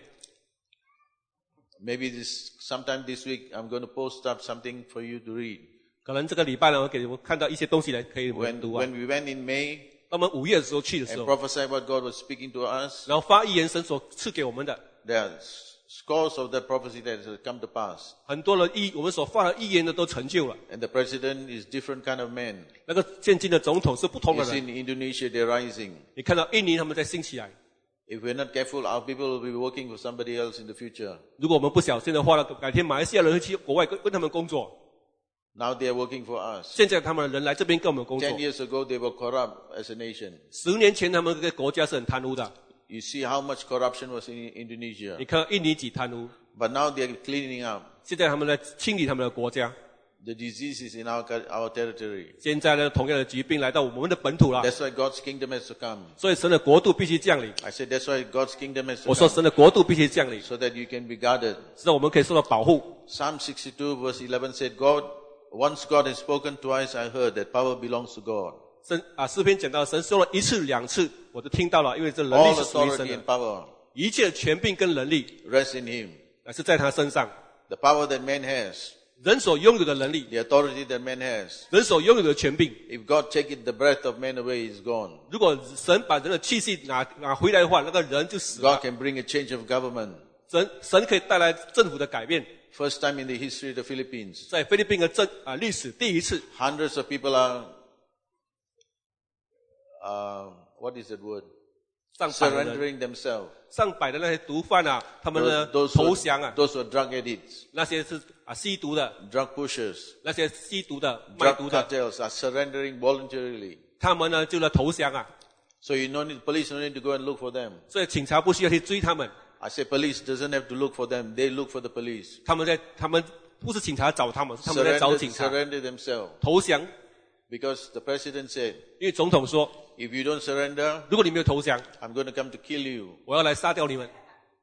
Speaker 1: Maybe this, sometime this week, I'm going to post up something for you to read.
Speaker 2: 可能这个礼拜呢，我给你们看到一些东西来可以我
Speaker 1: When,
Speaker 2: 们读啊。
Speaker 1: when we went in May
Speaker 2: 当我们五月的时候去的时
Speaker 1: and
Speaker 2: 候，
Speaker 1: prophesied what God was speaking to us,
Speaker 2: 然后发预言神所赐给我们的
Speaker 1: there are scores of that prophecy that has come to pass.
Speaker 2: 很多的预，我们所发的预言呢都成就了。
Speaker 1: And the president is different kind of man.
Speaker 2: 那个现今的总统是不同
Speaker 1: You
Speaker 2: 的
Speaker 1: see
Speaker 2: 人。
Speaker 1: in Indonesia, they're rising.
Speaker 2: 你看到印尼他们在兴起来，
Speaker 1: If we're not careful, our people will be working for somebody else in the future.
Speaker 2: 如果我们不小心的话呢，改天马来西亚人会去国外跟跟他们工作。
Speaker 1: Now they're working for us.
Speaker 2: 现在他们的人来这边跟我们工作
Speaker 1: Ten。years ago, they were corrupt as a nation.
Speaker 2: 十年前他们这个国家是很贪污的，
Speaker 1: You see how much corruption was in Indonesia.
Speaker 2: 你看印尼几贪污，
Speaker 1: But now they're cleaning up.
Speaker 2: 现在他们在清理他们的国家。
Speaker 1: The disease is in our, our territory.
Speaker 2: 现在呢，同样的疾病来到我们的本土了，
Speaker 1: That's why God's kingdom has to come.
Speaker 2: 所以神的国度必须降临。
Speaker 1: I said that's why God's kingdom has
Speaker 2: 我
Speaker 1: to
Speaker 2: 说
Speaker 1: come.
Speaker 2: 神的国度必须降临，
Speaker 1: So that you can be guarded.
Speaker 2: 使得我们可以受到保护。
Speaker 1: Psalm sixty-two verse eleven said, God Once God has spoken, twice I heard that power belongs to God.
Speaker 2: 神啊，诗篇讲到神说了一次两次，我都听到了，因为这能力
Speaker 1: All
Speaker 2: 是属于神
Speaker 1: authority
Speaker 2: 的
Speaker 1: and，power
Speaker 2: 一切的权柄跟能力
Speaker 1: rests in Him.
Speaker 2: 乃是在他身上。
Speaker 1: The power that man has,
Speaker 2: 人所拥有的能力，
Speaker 1: the authority that man has,
Speaker 2: 人所拥有的权柄，
Speaker 1: if God take it, the breath of man away is gone.
Speaker 2: 如果神把人的气息拿拿回来的话，那个人就死了
Speaker 1: God。can bring a change of government.
Speaker 2: 神神可以带来政府的改变。
Speaker 1: First time in the history of the Philippines.
Speaker 2: 在菲律宾的政啊历史第一次，
Speaker 1: Hundreds of people are, uh, what is that word?
Speaker 2: 上百的人，
Speaker 1: Surrendering themselves.
Speaker 2: 上百的那些毒贩啊，他们呢
Speaker 1: Those, those,
Speaker 2: 投
Speaker 1: who
Speaker 2: 降
Speaker 1: are,
Speaker 2: 啊，
Speaker 1: those who are drug addicts,
Speaker 2: 那些是啊吸毒的，
Speaker 1: drug pushers,
Speaker 2: 那些吸毒的、卖
Speaker 1: drug
Speaker 2: 毒的，
Speaker 1: cartels are surrendering voluntarily.
Speaker 2: 他们呢就来投降啊，
Speaker 1: So you no need, police don't need to go and look for them.
Speaker 2: 所以警察不需要去追他们，
Speaker 1: I say police doesn't have to look for them. They look for the police.
Speaker 2: 他们在他们不是警察找他们，是他们在找
Speaker 1: Surrender,
Speaker 2: 警察
Speaker 1: surrender themselves.
Speaker 2: 投降，
Speaker 1: Because the president said,
Speaker 2: 因为总统说，
Speaker 1: if you don't surrender,
Speaker 2: 如果你没有投降，
Speaker 1: I'm going to come to kill you.
Speaker 2: 我要来杀掉你们。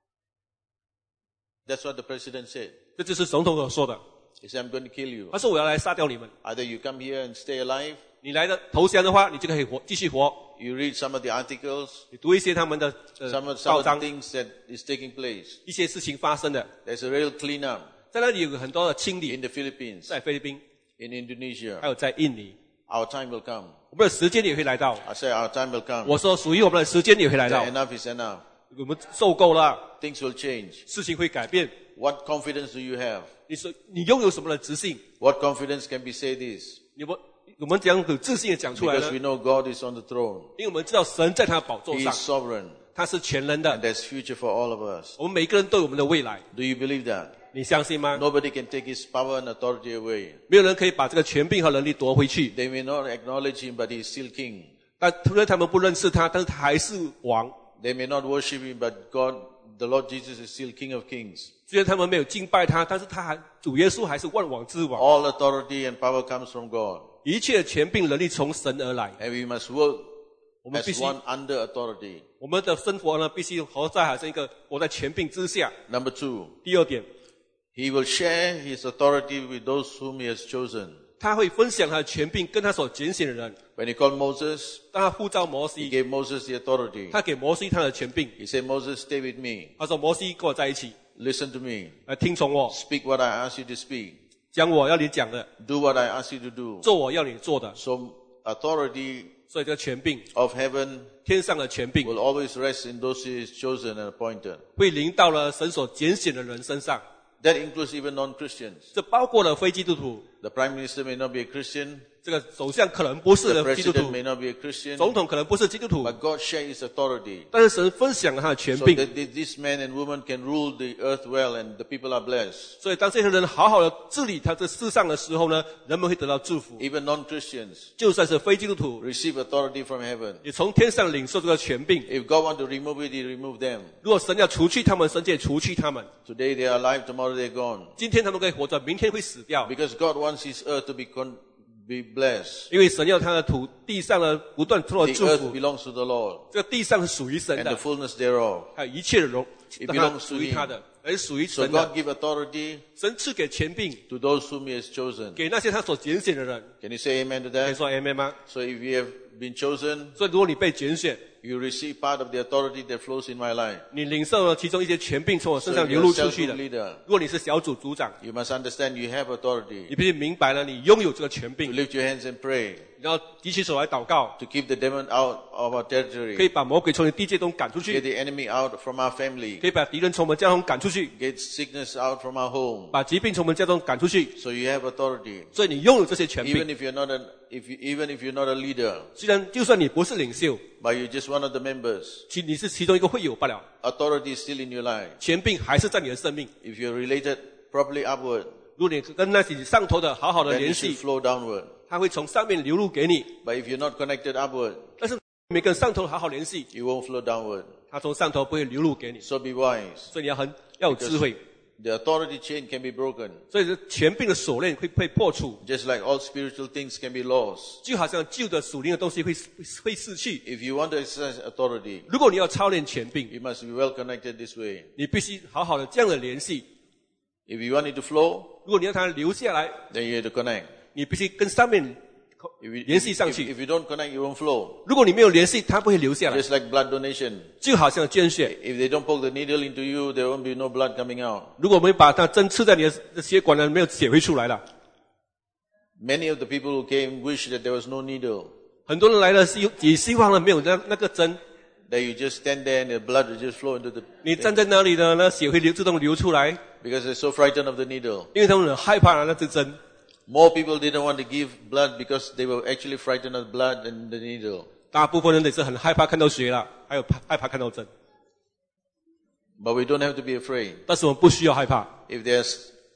Speaker 1: That's what the president said.
Speaker 2: 这就是总统所说的，
Speaker 1: He said, I'm going to kill you.
Speaker 2: 他说我要来杀掉你们。
Speaker 1: Either you come here and stay alive,
Speaker 2: 你来的投降的话，你就可以活，继续活。
Speaker 1: you read some of the articles,
Speaker 2: 你读一些他们的呃
Speaker 1: some of, some
Speaker 2: 报
Speaker 1: of the
Speaker 2: 章，
Speaker 1: things that is taking place.
Speaker 2: 一些事情发生的，
Speaker 1: There's a real cleanup
Speaker 2: 在那里有很多的清理，
Speaker 1: in the Philippines,
Speaker 2: 在菲律宾，
Speaker 1: in Indonesia.
Speaker 2: 还有在印尼，
Speaker 1: Our time will come.
Speaker 2: 我们的时间也会来到。
Speaker 1: I say our time will come.
Speaker 2: 我说属于我们的时间也会来到，
Speaker 1: Enough is enough.
Speaker 2: 我们受够了，
Speaker 1: Things will change.
Speaker 2: 事情会改变。
Speaker 1: What confidence do you have?
Speaker 2: 你说你拥有什么的自信？
Speaker 1: What confidence can be say this?
Speaker 2: 你们我们讲有自信的讲出来
Speaker 1: Because
Speaker 2: 呢
Speaker 1: we？know God is on the throne.
Speaker 2: 因为我们知道神在他的宝座
Speaker 1: He
Speaker 2: 上，
Speaker 1: is sovereign.
Speaker 2: 他是全能
Speaker 1: And
Speaker 2: 的。
Speaker 1: there's future for all of us.
Speaker 2: 我们每个人都有我们的未来，
Speaker 1: Do you believe that?
Speaker 2: 你相信吗？
Speaker 1: Nobody can take his power and authority away.
Speaker 2: 没有人可以把这个权柄和能力夺回去。
Speaker 1: They may not acknowledge him, but he is still king.
Speaker 2: 但虽然他们不认识他，但是他还是王。
Speaker 1: They may not worship him, but God, the Lord Jesus is still King of Kings.
Speaker 2: 虽然他们没有敬拜他，但是他还主耶稣还是万王之王。
Speaker 1: All authority and power comes from God.
Speaker 2: 一切的权柄能力从神而来，
Speaker 1: And we must work
Speaker 2: 我们必
Speaker 1: as
Speaker 2: 须
Speaker 1: one under authority.
Speaker 2: 我们的生活呢，必须活在好像一个活在权柄之下。
Speaker 1: Number two,
Speaker 2: 第二点，
Speaker 1: he will share his authority with those whom he has chosen.
Speaker 2: 他会分享他的权柄跟他所拣选的人。
Speaker 1: When he called Moses,
Speaker 2: 当他呼召摩
Speaker 1: he
Speaker 2: 西，
Speaker 1: gave Moses the authority.
Speaker 2: 他给摩西他的权柄。
Speaker 1: He said, Moses, stay with me.
Speaker 2: 他说：“摩西跟我在一起，
Speaker 1: Listen to me.
Speaker 2: 来听从我，
Speaker 1: Speak what I ask you to speak.
Speaker 2: 讲我要你讲的，
Speaker 1: Do what I ask you to do.
Speaker 2: 做我要你做的。
Speaker 1: So authority
Speaker 2: 所以这个权柄，
Speaker 1: of heaven
Speaker 2: 天上的权柄，
Speaker 1: will always rest in those he has chosen and appointed.
Speaker 2: 会临到了神所拣选的人身上。
Speaker 1: That includes even non-Christians.
Speaker 2: 这包括了非基督徒。
Speaker 1: The prime minister may not be a Christian.
Speaker 2: 这个首相可能不是
Speaker 1: The
Speaker 2: 的基督
Speaker 1: president
Speaker 2: 徒，
Speaker 1: may not be a Christian.
Speaker 2: 总统可能不是基督徒，
Speaker 1: But God shares his authority.
Speaker 2: 但是神分享了他的权
Speaker 1: So
Speaker 2: 柄。
Speaker 1: that this man and woman can rule the earth well and the people are blessed.
Speaker 2: 所以当这些人好好的治理他这世上的时候呢，人们会得到祝福。
Speaker 1: Even non-Christians
Speaker 2: 就算是非基督徒，
Speaker 1: receive authority from heaven.
Speaker 2: 也从天上领受这个权柄。
Speaker 1: If God wants to remove it, he remove them.
Speaker 2: 如果神要除去他们，神就除去他们。
Speaker 1: Today they are alive, tomorrow they're gone.
Speaker 2: 今天他们可以活着，明天会死掉。
Speaker 1: Because God wants his earth to be con- be blessed.
Speaker 2: 因为神要他的土地上呢不断受
Speaker 1: The
Speaker 2: 祝
Speaker 1: earth
Speaker 2: 福，
Speaker 1: belongs to the Lord
Speaker 2: 这个地上是属于神
Speaker 1: and the
Speaker 2: 的，
Speaker 1: fullness thereof.
Speaker 2: 还有一切的荣，
Speaker 1: It
Speaker 2: 让它
Speaker 1: belongs to
Speaker 2: 属于他的，而属于
Speaker 1: So
Speaker 2: 神的。
Speaker 1: God give authority
Speaker 2: 神赐给权柄
Speaker 1: to those whom he has chosen.
Speaker 2: 给那些他所拣选的人。
Speaker 1: Can you say amen to
Speaker 2: 可以
Speaker 1: that?
Speaker 2: 说 amen 吗？
Speaker 1: So if you have been chosen,
Speaker 2: 所以如果你被拣选，
Speaker 1: you receive part of the authority that flows in my life.
Speaker 2: 你领受了其中一些权柄从我
Speaker 1: So
Speaker 2: 身
Speaker 1: if
Speaker 2: 上
Speaker 1: you're
Speaker 2: 流
Speaker 1: a
Speaker 2: 露出
Speaker 1: cell
Speaker 2: 去
Speaker 1: group
Speaker 2: 的。
Speaker 1: leader,
Speaker 2: 如果你是小组组长，
Speaker 1: you must understand you have authority
Speaker 2: 你必须明白了，你拥有这个权
Speaker 1: to
Speaker 2: 柄，
Speaker 1: lift your hands and pray,
Speaker 2: 然后举起手来祷告，
Speaker 1: to keep the demon out of our
Speaker 2: 可以
Speaker 1: territory,
Speaker 2: 把魔鬼从你地界中赶出
Speaker 1: get
Speaker 2: 去，
Speaker 1: the enemy out from our family,
Speaker 2: 可以把敌人从我们家中赶出去，
Speaker 1: get sickness out from our home.
Speaker 2: 把疾病从我们家中赶出去。
Speaker 1: So you have authority.
Speaker 2: 所以你拥有这些权
Speaker 1: Even
Speaker 2: 柄。
Speaker 1: if you're not an, if you, even if you're not a leader,
Speaker 2: 虽然就算你不是领袖，
Speaker 1: but you're just one of the members,
Speaker 2: 其你是其中一个会友罢了，
Speaker 1: authority is still in your life.
Speaker 2: 权柄还是在你的生命。
Speaker 1: If you're related properly upward,
Speaker 2: 如果你跟那些上头的好好的
Speaker 1: then it
Speaker 2: 联
Speaker 1: should
Speaker 2: 系，
Speaker 1: flow downward.
Speaker 2: 它会从上面流入给你。
Speaker 1: But if you're not connected upward,
Speaker 2: 但是没跟上头好好联系，
Speaker 1: you won't flow downward.
Speaker 2: 它从上头不会流入给你。
Speaker 1: So be wise.
Speaker 2: 所以你要很要有智慧。
Speaker 1: The authority chain can be broken.
Speaker 2: 所以这权柄的锁链会被破除，
Speaker 1: Just like all spiritual things can be lost.
Speaker 2: 就好像旧的属灵的东西会会逝去。
Speaker 1: If you want to exercise authority,
Speaker 2: 如果你要操练权柄，
Speaker 1: you must be well connected this way.
Speaker 2: 你必须好好的这样的联系。
Speaker 1: If you want it to flow,
Speaker 2: 如果你要它留下来，
Speaker 1: then you have to connect.
Speaker 2: 你必须跟上面
Speaker 1: If you,
Speaker 2: 联系上
Speaker 1: if,
Speaker 2: 去。
Speaker 1: if you don't connect, you won't flow.
Speaker 2: 如果你没有联系，它不会流下来。
Speaker 1: Just like blood donation.
Speaker 2: 就好像捐血，
Speaker 1: If they don't poke the needle into you, there won't be no blood coming out.
Speaker 2: 如果我们把它针刺在你的血管呢，没有血会出来了。
Speaker 1: Many of the people who came wish that there was no needle.
Speaker 2: 很多人来了是也希望呢没有那那个针，
Speaker 1: That you just stand there and the blood will just flow into the
Speaker 2: 你站在那里呢，那血会流自动流出来，
Speaker 1: because they're so frightened of the needle.
Speaker 2: 因为他们很害怕那支针。
Speaker 1: More people didn't want to give blood because they were actually frightened of blood and the needle.
Speaker 2: 大部分人也是很害怕看到血了，还有害怕看到针。
Speaker 1: But we don't have to be afraid.
Speaker 2: 但是我们不需要害怕。
Speaker 1: If there's,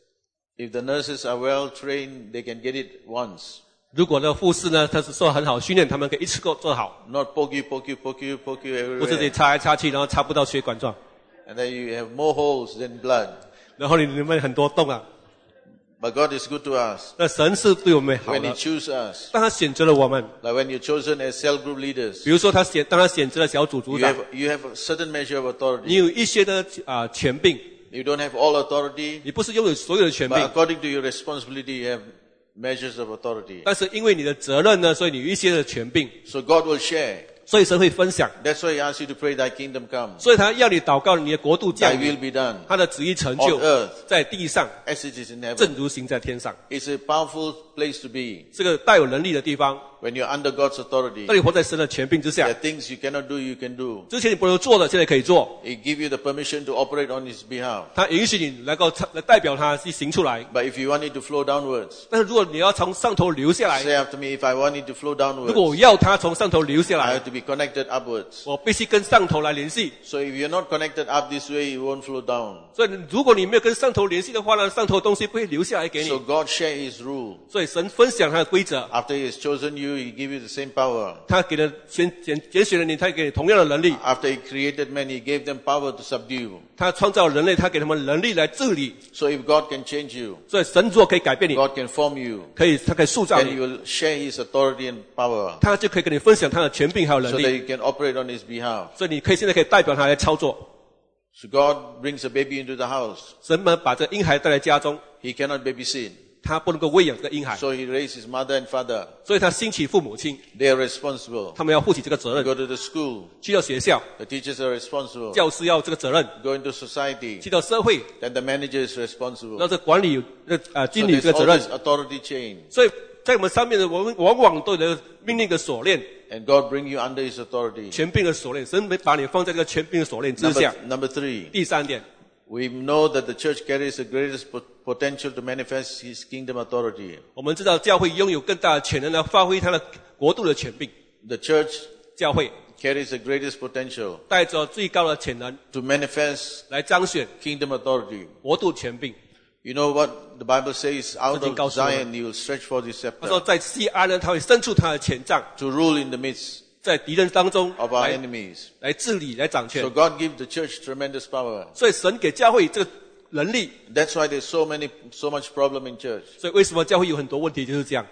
Speaker 1: if the nurses are well trained, they can get it once.
Speaker 2: 如果那护士呢，他是受很好训练，他们可以一次过做好，
Speaker 1: Not poke you, poke you, poke you, poke you
Speaker 2: 不是得
Speaker 1: everywhere.
Speaker 2: 插来插去，然后插不到血管状，
Speaker 1: And then you have more holes than blood.
Speaker 2: 然后你里面很多洞啊。
Speaker 1: But God is good to us.
Speaker 2: 那神是对我们好
Speaker 1: When He
Speaker 2: 的，
Speaker 1: chooses us.
Speaker 2: 当他选择了我们，
Speaker 1: Like when you're chosen as cell group leaders.
Speaker 2: 比如说他选，当他选择了小组组
Speaker 1: You
Speaker 2: 长，
Speaker 1: have, you have a certain measure of
Speaker 2: 你
Speaker 1: authority.
Speaker 2: 有一些的啊、权柄，
Speaker 1: You don't have all authority.
Speaker 2: 你不是拥有所有的权
Speaker 1: But
Speaker 2: 柄，
Speaker 1: according to your responsibility, you have measures of authority.
Speaker 2: 但是因为你的责任呢，所以你有一些的权柄，
Speaker 1: So God will share.
Speaker 2: 所以神会分享，
Speaker 1: That's why He asks you to pray, Thy kingdom come.
Speaker 2: 所以他要你祷告你的国度
Speaker 1: Thy
Speaker 2: 降
Speaker 1: will
Speaker 2: 临，
Speaker 1: be done
Speaker 2: 他的旨意成就
Speaker 1: on earth
Speaker 2: 在地上，
Speaker 1: as it is in heaven.
Speaker 2: 正如行在天上。
Speaker 1: It's a powerful place to be
Speaker 2: 这个带有能力的地方，
Speaker 1: when you're under God's authority.
Speaker 2: 那你活在神的权柄之
Speaker 1: There
Speaker 2: 下
Speaker 1: are，things you cannot do, you can do.
Speaker 2: 之前你不能做的，现在可以做。
Speaker 1: He give you the permission to operate on His behalf.
Speaker 2: 他允许你能够来代表他去行出来。
Speaker 1: But if you want it to flow downwards,
Speaker 2: 但是如果你要从上头流下来，
Speaker 1: say after me, if I want it to flow
Speaker 2: 如果我
Speaker 1: downwards,
Speaker 2: 要它从上头流下
Speaker 1: I
Speaker 2: 来，
Speaker 1: have to be connected upwards.
Speaker 2: 我必须跟上头来联系。
Speaker 1: So if you're not connected up this way, it won't flow down.
Speaker 2: 所以如果你没有跟上头联系的话呢，上头的东西不会流下来给
Speaker 1: So
Speaker 2: 你。
Speaker 1: God share His rule.
Speaker 2: 所以神分享他的规则，
Speaker 1: After He has chosen you, He give you the same power.
Speaker 2: 他给了选拣拣选了你，他给你同样的能力。
Speaker 1: After He created man, He gave them power to subdue.
Speaker 2: 他创造人类，他给他们能力来治理。
Speaker 1: So if God can change you,
Speaker 2: 所以神如果可以改变你，
Speaker 1: God can form you,
Speaker 2: 可以他可以塑造
Speaker 1: then He
Speaker 2: 你，
Speaker 1: will share His authority and power
Speaker 2: 他就可以跟你分享他的权柄还有
Speaker 1: so
Speaker 2: 能
Speaker 1: that
Speaker 2: 力。
Speaker 1: you can operate on His behalf.
Speaker 2: 所以你可以现在可以代表他来操作。
Speaker 1: So God brings a baby into the house.
Speaker 2: 神们把这个婴孩带来家中，
Speaker 1: He cannot babysit.
Speaker 2: 他不能够喂养这个婴孩，
Speaker 1: So He raised His mother and father.
Speaker 2: 所以他兴起父母亲，
Speaker 1: They are responsible.
Speaker 2: 他们要负起这个责
Speaker 1: They
Speaker 2: 任。
Speaker 1: go to the school.
Speaker 2: 去到学校，
Speaker 1: The teachers are responsible.
Speaker 2: 教师要这个责任；
Speaker 1: Go into society.
Speaker 2: 去到社会，
Speaker 1: Then the manager is responsible.
Speaker 2: 那这管理有那呃
Speaker 1: So
Speaker 2: 经理有
Speaker 1: there's
Speaker 2: 这个责
Speaker 1: all
Speaker 2: 任
Speaker 1: this。authority chain.
Speaker 2: 所以在我们上面的，我们往往都有命令的锁链、
Speaker 1: And God bring you under His authority.
Speaker 2: 权柄的锁链。神没把你放在这个权柄的锁链之
Speaker 1: Number,
Speaker 2: 下。
Speaker 1: number three,
Speaker 2: 第三点，
Speaker 1: we know that the church carries the greatest pot- potential to manifest His kingdom authority.
Speaker 2: 我们知道教会拥有更大的潜能来发挥它的国度的权柄。
Speaker 1: The church
Speaker 2: 教会
Speaker 1: carries the greatest potential
Speaker 2: 带着最高的潜能
Speaker 1: to manifest
Speaker 2: 来彰显
Speaker 1: kingdom authority.
Speaker 2: 国度权柄。
Speaker 1: You know what the Bible says? Out
Speaker 2: 圣经告
Speaker 1: of
Speaker 2: 诉我们，
Speaker 1: Zion He will stretch forth His
Speaker 2: 他说，
Speaker 1: scepter
Speaker 2: 在西安呢，他会伸出他的权杖，
Speaker 1: to rule in the midst
Speaker 2: 在敌人当中
Speaker 1: of our
Speaker 2: 来
Speaker 1: enemies.
Speaker 2: 来治理、来掌权
Speaker 1: So。God gives the church tremendous power.
Speaker 2: 所以神给教会这个能力，
Speaker 1: That's why there's so many, so much problem in church.
Speaker 2: 所以为什么教会有很多问题就是这样？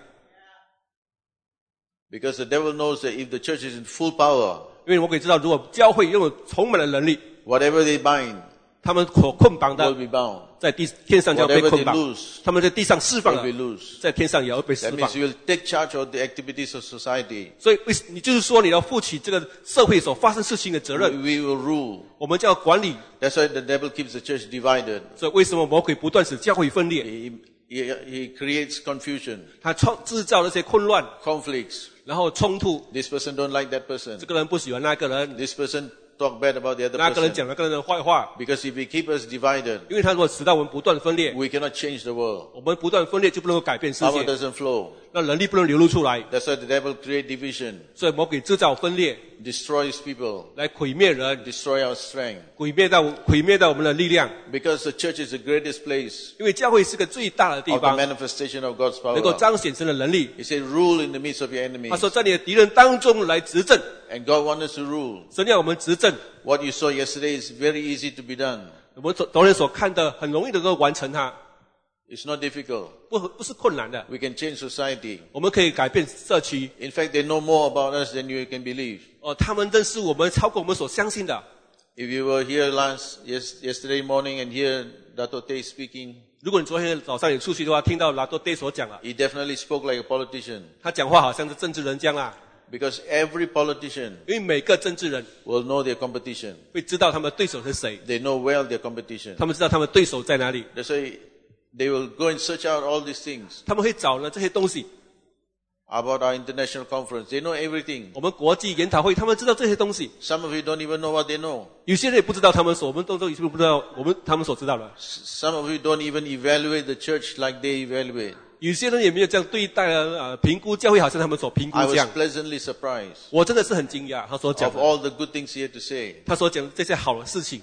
Speaker 1: Because the devil knows that if the church is in full power,
Speaker 2: 因为我可以知道，如果教会拥有充满了能力，
Speaker 1: whatever they bind
Speaker 2: 他们所捆绑
Speaker 1: will
Speaker 2: 的
Speaker 1: be bound.
Speaker 2: 在地天上就要被
Speaker 1: Whatever
Speaker 2: 捆
Speaker 1: they
Speaker 2: 绑，
Speaker 1: lose
Speaker 2: 他们在地上释放
Speaker 1: will be
Speaker 2: 了，
Speaker 1: loose.
Speaker 2: 在天上也要被释
Speaker 1: That
Speaker 2: 放
Speaker 1: means。you will take charge of the activities of society.
Speaker 2: 所以为你就是说，你要负起这个社会所发生事情的责
Speaker 1: We,
Speaker 2: 任，
Speaker 1: we will rule.
Speaker 2: 我们就要管理。
Speaker 1: That's why the devil keeps the church divided.
Speaker 2: 所以为什么魔鬼不断使教会分裂？
Speaker 1: He, he, he creates confusion,
Speaker 2: 他创制造那些混乱，
Speaker 1: conflicts.
Speaker 2: 然后冲突。
Speaker 1: This person don't like that person.
Speaker 2: 这个人不喜欢那个人，
Speaker 1: This person talk bad about the other
Speaker 2: 那个人
Speaker 1: person.
Speaker 2: 讲那个人的坏话，
Speaker 1: Because if he keep us divided,
Speaker 2: 因为他如果使到我们不断分裂，
Speaker 1: we cannot change the world.
Speaker 2: 我们不断分裂就不能够改变世
Speaker 1: Power
Speaker 2: 界，
Speaker 1: doesn't flow.
Speaker 2: 那能力不能流露出来。
Speaker 1: That's why the devil create division,
Speaker 2: 所以魔鬼制造分裂，
Speaker 1: destroys people,
Speaker 2: 来毁灭人，
Speaker 1: destroy our strength.
Speaker 2: 毁灭到毁灭到我们的力量。
Speaker 1: Because the church is the greatest place
Speaker 2: 因为教会是个最大的地
Speaker 1: of the
Speaker 2: 方，
Speaker 1: manifestation of God's
Speaker 2: 能够
Speaker 1: power.
Speaker 2: 彰显神的能力。
Speaker 1: He said, rule in the midst of your enemies.
Speaker 2: 他说，在你的敌人当中来执政，
Speaker 1: And God wants us to rule.
Speaker 2: 神要我们执政。
Speaker 1: What you saw yesterday is very easy to be done.
Speaker 2: 我们昨昨天所看的很容易能够完成它，
Speaker 1: It's not difficult.
Speaker 2: 不不是困难的。
Speaker 1: We can change society.
Speaker 2: 我们可以改变社区。
Speaker 1: In fact, they know more about us than you can believe.
Speaker 2: 哦，他们认识我们超过我们所相信的。
Speaker 1: If you were here last yes, yesterday morning and hear Dato Teh speaking,
Speaker 2: 如果你昨天早上有出去的话，听到拉多爹所讲了，
Speaker 1: He definitely spoke like a politician.
Speaker 2: 他讲话好像是政治人将啦，
Speaker 1: Because every politician
Speaker 2: 因为每个政治人
Speaker 1: will know their competition.
Speaker 2: 会知道他们的对手是谁，
Speaker 1: They know well their competition.
Speaker 2: 他们知道他们对手在哪里，
Speaker 1: That's why they will go and search out all these things
Speaker 2: 他们会找呢这些东西。
Speaker 1: about our international conference. They know everything.
Speaker 2: 我们国际研讨会，他们知道这些东西。
Speaker 1: Some of you don't even know what they know.
Speaker 2: 有些人也不知道他们所，我们都都不知道我们他们所知道的。
Speaker 1: Some of you don't even evaluate the church like they evaluate.
Speaker 2: 有些人也没有这样对待啊，评估教会好像他们所评估
Speaker 1: I
Speaker 2: 这
Speaker 1: was
Speaker 2: 样。
Speaker 1: pleasantly surprised
Speaker 2: 我真的是很惊讶，他所讲
Speaker 1: of
Speaker 2: 的，
Speaker 1: all the good things he had to say.
Speaker 2: 他所讲的这些好的事情，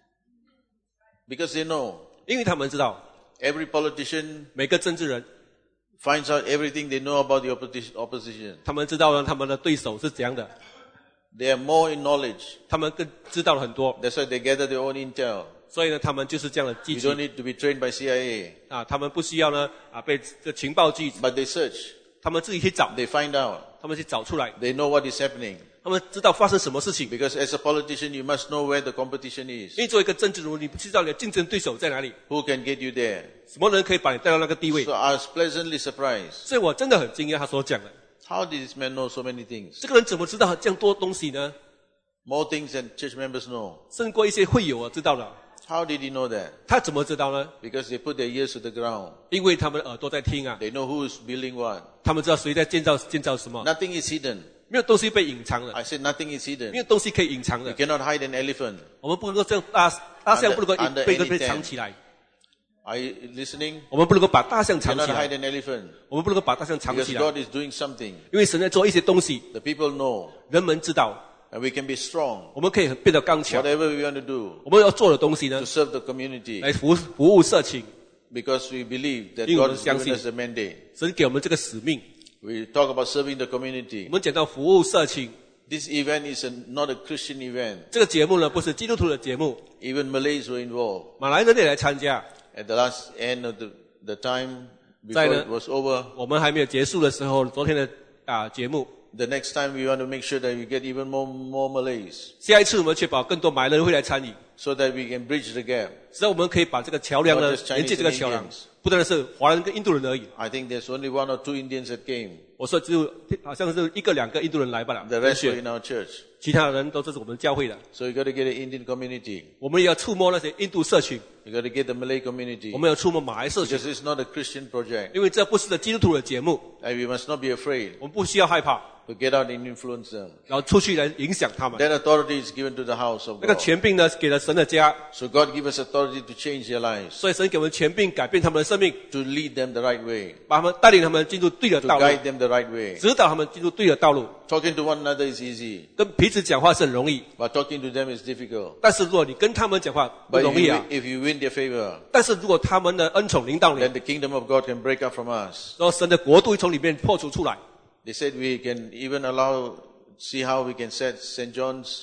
Speaker 1: Because they know
Speaker 2: 因为他们知道
Speaker 1: every politician
Speaker 2: 每个政治人，
Speaker 1: finds out everything they know about the opposi- opposition.
Speaker 2: 他们知道呢他们的对手是怎样的，
Speaker 1: They are more in knowledge.
Speaker 2: 他们更知道了很多，
Speaker 1: That's why they gather their own intel.
Speaker 2: 所以呢，他们就是这样的积
Speaker 1: You
Speaker 2: 极
Speaker 1: don't need to be trained by C I A.
Speaker 2: 啊，他们不需要呢啊被这情报局，
Speaker 1: But they search.
Speaker 2: 他们自己去找，
Speaker 1: They find out.
Speaker 2: 他们去找出来，
Speaker 1: They know what is happening.
Speaker 2: 他们知道发生什么事情。
Speaker 1: Because as a politician, you must know where the competition is.
Speaker 2: 因为作为一个政治人物，你不知道你的竞争对手在哪里，
Speaker 1: Who can get you there?
Speaker 2: 什么人可以把你带到那个地位。
Speaker 1: So I was pleasantly surprised.
Speaker 2: 所以我真的很惊讶他所讲的，
Speaker 1: How did this man know so many things?
Speaker 2: 这个人怎么知道这样多东西呢？
Speaker 1: More things than church members know.
Speaker 2: 胜过一些会友啊知道了。
Speaker 1: How did he know that?
Speaker 2: 他怎么知道呢？
Speaker 1: Because they put their ears to the ground.
Speaker 2: 因为他们耳朵在听啊，
Speaker 1: They know who is building what.
Speaker 2: 他们知道谁在建造建造什么，
Speaker 1: Nothing is hidden.
Speaker 2: 没有东西被隐藏的，
Speaker 1: I said nothing is
Speaker 2: 没
Speaker 1: hidden.
Speaker 2: 有东西可以隐藏
Speaker 1: You
Speaker 2: 的。
Speaker 1: cannot hide an elephant.
Speaker 2: 我们不能够这样大大象不能够
Speaker 1: Under-
Speaker 2: 被
Speaker 1: under
Speaker 2: 被
Speaker 1: any
Speaker 2: 藏
Speaker 1: tent.
Speaker 2: 起来，
Speaker 1: Are you listening?
Speaker 2: 我们不能够把大象
Speaker 1: You
Speaker 2: 藏
Speaker 1: cannot
Speaker 2: 起
Speaker 1: hide
Speaker 2: 来，
Speaker 1: an elephant.
Speaker 2: 我们不能够把大象藏
Speaker 1: Because
Speaker 2: 起来，
Speaker 1: God is doing something.
Speaker 2: 因为神在做一些东西，
Speaker 1: The people know.
Speaker 2: 人们知道，
Speaker 1: And we can be strong.
Speaker 2: 我们可以变得刚强。
Speaker 1: Whatever we want to do
Speaker 2: 我们要做的东西
Speaker 1: to
Speaker 2: 呢，
Speaker 1: serve the community.
Speaker 2: 来服服务社群。
Speaker 1: Because we believe that
Speaker 2: 因为我
Speaker 1: God
Speaker 2: 们
Speaker 1: has
Speaker 2: 相
Speaker 1: given
Speaker 2: 信
Speaker 1: us a mandate.
Speaker 2: 神给我们这个使命，
Speaker 1: We talk about serving the
Speaker 2: 我
Speaker 1: community.
Speaker 2: 们讲到服务社群。
Speaker 1: This event is a, not a Christian event.
Speaker 2: 这个节目呢，不是基督徒的节目，
Speaker 1: Even Malays were involved.
Speaker 2: 马来人也来参加。
Speaker 1: At the last end of the, the time, before
Speaker 2: 在呢-
Speaker 1: it was over,
Speaker 2: 我们还没有结束的时候，昨天的啊节目，
Speaker 1: the next time we want to make sure that we get even more, more Malays
Speaker 2: 下一次我们确保更多马来人会来参与，
Speaker 1: so that we can bridge the gap.
Speaker 2: 使得我们可以把这个桥梁呢
Speaker 1: Not just Chinese
Speaker 2: 连接这个桥梁
Speaker 1: and Indians，
Speaker 2: 不单单是华人跟印度人而已。
Speaker 1: I think there's only one or two Indians that came.
Speaker 2: 我说只有好像是一个两个印度人来罢了，
Speaker 1: The rest were in our church.
Speaker 2: 其他人都是我们教会的。
Speaker 1: So you got to get the Indian community.
Speaker 2: 我们也要触摸那些印度社群，
Speaker 1: You got to get the Malay community.
Speaker 2: 我们要触摸马来社群，
Speaker 1: Because it's not a Christian project.
Speaker 2: 因为这不是个基督徒的节目，
Speaker 1: And we must not be afraid
Speaker 2: 我们不需要害怕，
Speaker 1: to get out and influence them.
Speaker 2: 然后出去来影响他们。
Speaker 1: That authority is given to the house of
Speaker 2: 那个
Speaker 1: God.
Speaker 2: 权柄呢，给了神的家，
Speaker 1: So God gives us authority to change their lives,
Speaker 2: 所以神给我们权柄改变他们的生命，
Speaker 1: to lead them the right way,
Speaker 2: 把他们带领他们进入对的
Speaker 1: to
Speaker 2: 道路，
Speaker 1: guide them the right way.
Speaker 2: 指导他们进入对的道路。
Speaker 1: Talking to one another is easy,
Speaker 2: 跟彼此讲话是很容易，
Speaker 1: but talking to them is difficult.
Speaker 2: 但是如果你跟他们讲话不
Speaker 1: But
Speaker 2: 容
Speaker 1: if
Speaker 2: 易
Speaker 1: you,
Speaker 2: 啊。
Speaker 1: if you win their favor,
Speaker 2: 但是如果他们的恩宠领导你，
Speaker 1: then the kingdom of God can break out from us.
Speaker 2: 然后神的国度会从里面破除出来。
Speaker 1: They said we can even allow, see how we can set Saint John's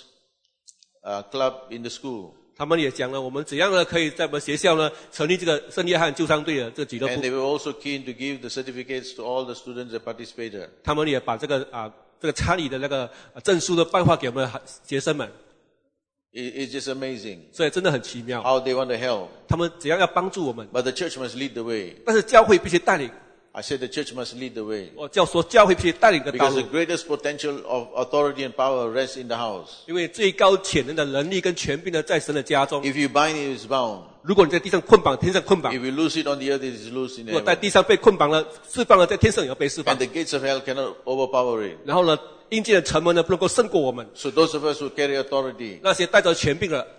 Speaker 1: uh, club in the school.
Speaker 2: 他们也讲了，我们怎样呢可以在我们学校呢成立这个圣约翰救伤队的这个俱乐
Speaker 1: And
Speaker 2: 部
Speaker 1: they。were also keen to give the certificates to all the students that participated.
Speaker 2: 他们也把这个啊这个参与的那个啊证书的颁发给我们的学生们，
Speaker 1: It, it's just amazing
Speaker 2: 所以真的很奇妙。
Speaker 1: how they want to help.
Speaker 2: 他们怎样要帮助我们，
Speaker 1: But the church must lead the way.
Speaker 2: 但是教会必须带领。
Speaker 1: I said the church must lead the way.
Speaker 2: 我教说教会必须带领的道
Speaker 1: Because
Speaker 2: 路
Speaker 1: the，greatest potential of authority and power rests in the house.
Speaker 2: 因为最高潜能的能力跟权柄呢在神的家中。
Speaker 1: If you bind it, it's bound.
Speaker 2: 如果你在地上捆绑，天上捆绑；
Speaker 1: If you lose it on the earth, it is loose in
Speaker 2: 如果在
Speaker 1: heaven.
Speaker 2: 地上被捆绑了，释放了，在天上也要被释放
Speaker 1: And。the gates of hell cannot overpower it.
Speaker 2: 然后呢，阴间的城门呢不能够胜过我们。
Speaker 1: So those of us who carry authority,
Speaker 2: 那些带着权柄的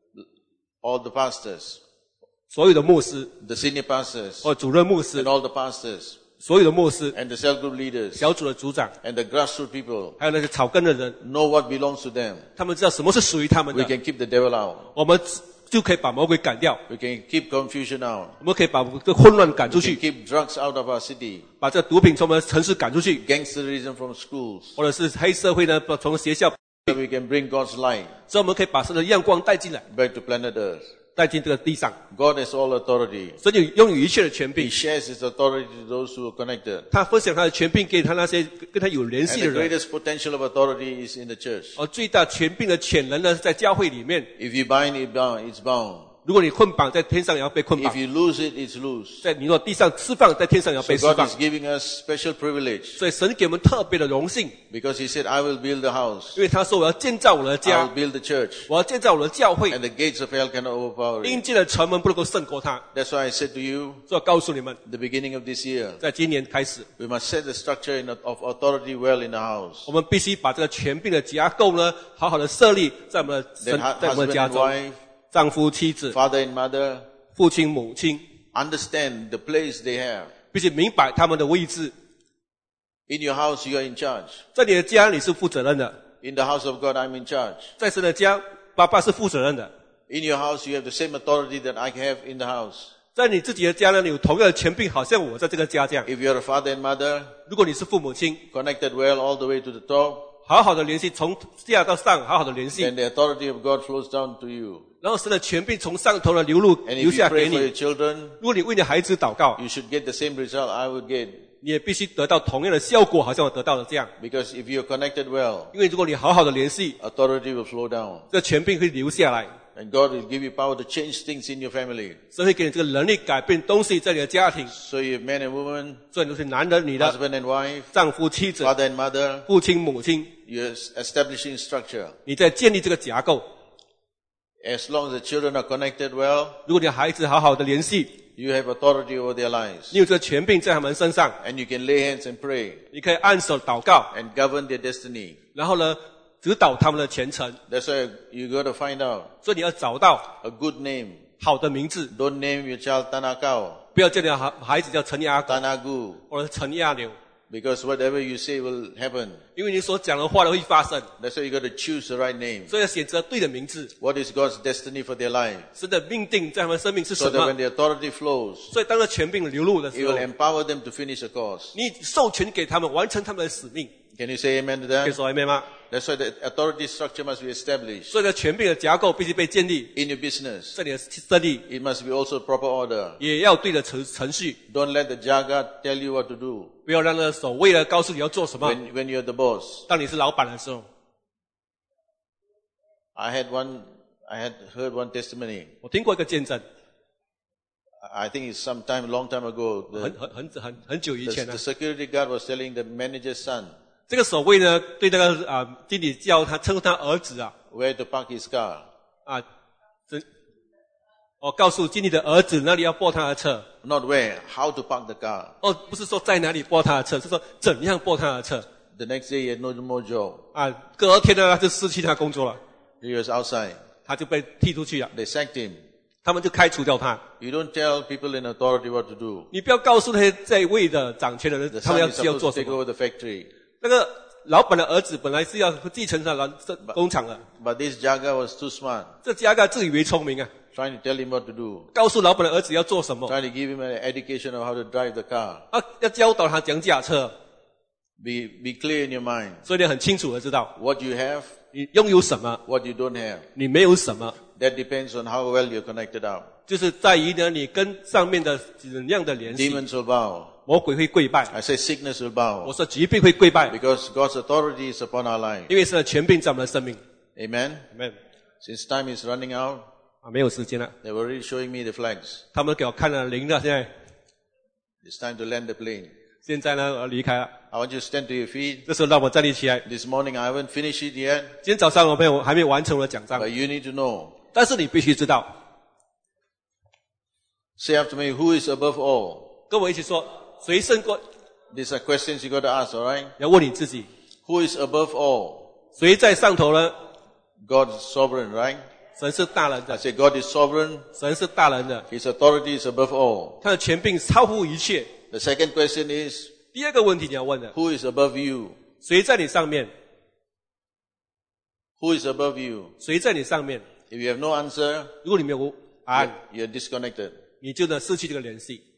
Speaker 1: all the pastors,
Speaker 2: 所有的牧师
Speaker 1: the senior pastors,
Speaker 2: 或主任牧师
Speaker 1: and，all the pastors,
Speaker 2: 所有的牧师、
Speaker 1: and the cell group leaders,
Speaker 2: 小组的组长，
Speaker 1: and the grassroots people
Speaker 2: 还有那些草根的人，
Speaker 1: know what belongs to them.
Speaker 2: 他们知道什么是属于他们
Speaker 1: We
Speaker 2: 的，
Speaker 1: can keep the devil out.
Speaker 2: 我们就可以把魔鬼赶掉，
Speaker 1: We can keep confusion out.
Speaker 2: 我们可以把这混乱赶出
Speaker 1: We can
Speaker 2: 去，
Speaker 1: keep drugs out of our city,
Speaker 2: 把这毒品从我们城市赶出去，
Speaker 1: gangsterism from schools.
Speaker 2: 或者是黑社会呢从学校，
Speaker 1: So we can bring God's light
Speaker 2: 所以我们可以把神的亮光带进来，
Speaker 1: back to planet Earth.
Speaker 2: 带进这个地上。
Speaker 1: God has all authority.
Speaker 2: 神就拥有一切的权
Speaker 1: He
Speaker 2: 柄，
Speaker 1: shares His authority to those who are connected.
Speaker 2: 他分享他的权柄给他那些跟他有联
Speaker 1: And
Speaker 2: 系
Speaker 1: the
Speaker 2: 的人。
Speaker 1: greatest potential of authority is in the church.
Speaker 2: 而最大权柄的潜能呢，是在教会里面。
Speaker 1: If you bind it bound, it's bound.
Speaker 2: 如果你捆绑在天上，也要被捆绑
Speaker 1: If。you lose it, it's loose.
Speaker 2: 在你若地上释放，在天上也要
Speaker 1: So
Speaker 2: 被释
Speaker 1: God
Speaker 2: 放。
Speaker 1: is giving us special privilege
Speaker 2: 所以神给我们特别的荣幸，
Speaker 1: because He said, I will build the house.
Speaker 2: 因为他说我要建造我的
Speaker 1: I
Speaker 2: 家
Speaker 1: will，build the church.
Speaker 2: 我要建造我的教会，
Speaker 1: And the gates of hell cannot overpower
Speaker 2: 阴
Speaker 1: it.
Speaker 2: 间的城门不能够胜过他。
Speaker 1: That's why I said to you,
Speaker 2: 所以我告诉你们，
Speaker 1: the beginning of this year,
Speaker 2: 在今年开始，
Speaker 1: we must set the structure in, of authority well in the house.
Speaker 2: 我们必须把这个权柄的架构呢，好好的设立在我们的
Speaker 1: Then
Speaker 2: 神，
Speaker 1: hu-
Speaker 2: 在我们的
Speaker 1: husband
Speaker 2: 家
Speaker 1: and
Speaker 2: 中，
Speaker 1: wife,
Speaker 2: 丈夫、妻子、
Speaker 1: father and mother,
Speaker 2: 父亲、母亲，
Speaker 1: understand the place they have.
Speaker 2: 必须明白他们的位置。
Speaker 1: In your house, you are in charge.
Speaker 2: 在你的家，你是负责任的；
Speaker 1: In the house of God, I'm in charge.
Speaker 2: 在神的家，爸爸是负责任的。
Speaker 1: In your house, you have the same authority that I have in the house.
Speaker 2: 在你自己的家呢，你有同样的权柄，好像我在这个家这样。
Speaker 1: If you're a father and mother,
Speaker 2: 如果你是父母亲，
Speaker 1: connected well all the way to the top,
Speaker 2: 好好的联系，从下到上，好好的联系，
Speaker 1: then the authority of God flows down to you.
Speaker 2: 然后神的权柄从上头呢流入
Speaker 1: And
Speaker 2: 流
Speaker 1: if
Speaker 2: 下
Speaker 1: you
Speaker 2: 给
Speaker 1: pray for your
Speaker 2: 你。
Speaker 1: children,
Speaker 2: 如果你为你孩子祷告，
Speaker 1: you should get the same result I would get.
Speaker 2: 你也必须得到同样的效果，好像我得到的这样。
Speaker 1: Because if you're connected well,
Speaker 2: 因为如果你好好的联系，
Speaker 1: authority will flow down.
Speaker 2: 这权柄会流下来，
Speaker 1: And God will give you power to change things in your family.
Speaker 2: 神会给你这个能力改变东西在你的家庭。
Speaker 1: So you men and women,
Speaker 2: 所以你是男的、女的、
Speaker 1: husband and wife,
Speaker 2: 丈夫、妻子、
Speaker 1: father and mother,
Speaker 2: 父亲、母亲，
Speaker 1: you're establishing structure.
Speaker 2: 你在建立这个架构。
Speaker 1: As long as the children are connected well,
Speaker 2: 如果你的孩子好好的联系，
Speaker 1: you have authority over their lives.
Speaker 2: 你有这个权柄在他们身上，
Speaker 1: And you can lay hands and pray
Speaker 2: 你可以按手祷告，
Speaker 1: and govern their destiny.
Speaker 2: 然后呢，指导他们的前程。
Speaker 1: That's why you got to find out
Speaker 2: 所以你要找到
Speaker 1: a good name.
Speaker 2: 好的名字，
Speaker 1: Don't name your child Tanakao,
Speaker 2: 不要叫你的孩孩子叫陈亚狗
Speaker 1: Tanagu,
Speaker 2: 或者陈亚牛，
Speaker 1: because whatever you say will happen.
Speaker 2: 因为你所讲的话都会发生。
Speaker 1: That's why you got to choose the right name.
Speaker 2: 所以要选择对的名字。
Speaker 1: What is God's destiny for their life?
Speaker 2: 神的命定在他们生命是
Speaker 1: So
Speaker 2: 什
Speaker 1: that
Speaker 2: 么
Speaker 1: when？the authority flows,
Speaker 2: 所以当这权柄流入的
Speaker 1: it
Speaker 2: 时候
Speaker 1: will，empower them to finish the course.
Speaker 2: 你授权给他们完成他们的使命。
Speaker 1: Can you say amen to
Speaker 2: 可以
Speaker 1: that?
Speaker 2: 说 amen 吗？
Speaker 1: That's why the authority structure must be established.
Speaker 2: 所以呢，权柄的架构必须被建立，
Speaker 1: In your business,
Speaker 2: 在你的生意
Speaker 1: it must be also proper order.
Speaker 2: 也要对的程程序，
Speaker 1: Don't let the jagat tell you what to do
Speaker 2: 不要让那个守卫的告诉你要做什么。
Speaker 1: when, when you're the boss.
Speaker 2: 当你是老板的时候，
Speaker 1: I had one, I had heard one testimony.
Speaker 2: 我听过一个见证，
Speaker 1: I think it's some time, long time ago.
Speaker 2: 很
Speaker 1: The,
Speaker 2: 很很很很久以
Speaker 1: the,
Speaker 2: 前呢
Speaker 1: the。security guard was telling the manager's son
Speaker 2: 这个守卫呢，对那个啊、经理叫他称呼他儿子啊
Speaker 1: where to park his car.
Speaker 2: 啊，这我告诉经理的儿子哪里要拨他的车。
Speaker 1: Not where, how to park the car.
Speaker 2: 哦，不是说在哪里拨他的车，是说怎样拨他的车。
Speaker 1: The next day he had no more job.
Speaker 2: 啊，隔天呢他就失去他工作了，
Speaker 1: He was outside.
Speaker 2: 他就被踢出去了，
Speaker 1: They sacked him.
Speaker 2: 他们就开除掉他。
Speaker 1: You don't tell people in authority what to do.
Speaker 2: 你不要告诉那些在位的掌权的人
Speaker 1: The，
Speaker 2: 他们
Speaker 1: son
Speaker 2: 要
Speaker 1: is
Speaker 2: 要
Speaker 1: supposed
Speaker 2: 做
Speaker 1: to
Speaker 2: 什
Speaker 1: take
Speaker 2: 么。
Speaker 1: over the factory.
Speaker 2: 那个老板的儿子本来是要继承他的工厂的，
Speaker 1: But this jaga was too smart,
Speaker 2: 这加盖自以为聪明啊，
Speaker 1: trying to tell him what to do.
Speaker 2: 告诉老板的儿子要做什么，
Speaker 1: Trying to give him an education of how to drive the car.
Speaker 2: 啊，要教导他讲驾车。
Speaker 1: Be, be clear in your mind.
Speaker 2: 所以你很清楚的知道，
Speaker 1: What you have,
Speaker 2: 你拥有什么，
Speaker 1: what you don't have.
Speaker 2: 你没有什么，
Speaker 1: That depends on how well you're connected up.
Speaker 2: 就是在于呢你跟上面的怎样的联系。
Speaker 1: Demons will bow.
Speaker 2: 魔鬼会跪拜，
Speaker 1: I say sickness will
Speaker 2: 我
Speaker 1: bow.
Speaker 2: 说疾病会跪拜，
Speaker 1: Because God's authority is upon our life.
Speaker 2: 因为神的权柄在我们的生命。
Speaker 1: Amen?
Speaker 2: Amen。
Speaker 1: Since time is running out,
Speaker 2: 啊，没有时间了，
Speaker 1: they were already showing me the flags.
Speaker 2: 他们给我看了零了，现在
Speaker 1: It's time to land the plane.
Speaker 2: 现在呢我离开了。
Speaker 1: I want you to stand to your feet.
Speaker 2: 这时候让我站立起来。
Speaker 1: This morning I haven't finished it yet,
Speaker 2: 今天早上我没有还没有完成我的讲章，
Speaker 1: but you need to know.
Speaker 2: 但是你必须知道，
Speaker 1: Say after me, who is above all?
Speaker 2: 跟我一起说，谁胜过？
Speaker 1: These are questions you got to ask, alright?
Speaker 2: 要问你自己，
Speaker 1: Who is above all?
Speaker 2: 谁在上头呢？
Speaker 1: God is sovereign, right?
Speaker 2: 神是大人
Speaker 1: I
Speaker 2: 的，
Speaker 1: say God is sovereign.
Speaker 2: 神是大人的，
Speaker 1: His authority is above all.
Speaker 2: 他的权柄超乎一切。
Speaker 1: The second question is,
Speaker 2: 第二个问题你要问的，
Speaker 1: who is above you?
Speaker 2: 谁在你上面？
Speaker 1: Who is above you?
Speaker 2: 谁在你上面？
Speaker 1: If you have no answer,
Speaker 2: 如果你没有答案，
Speaker 1: you're, you're disconnected.
Speaker 2: 你就能失去这个联系。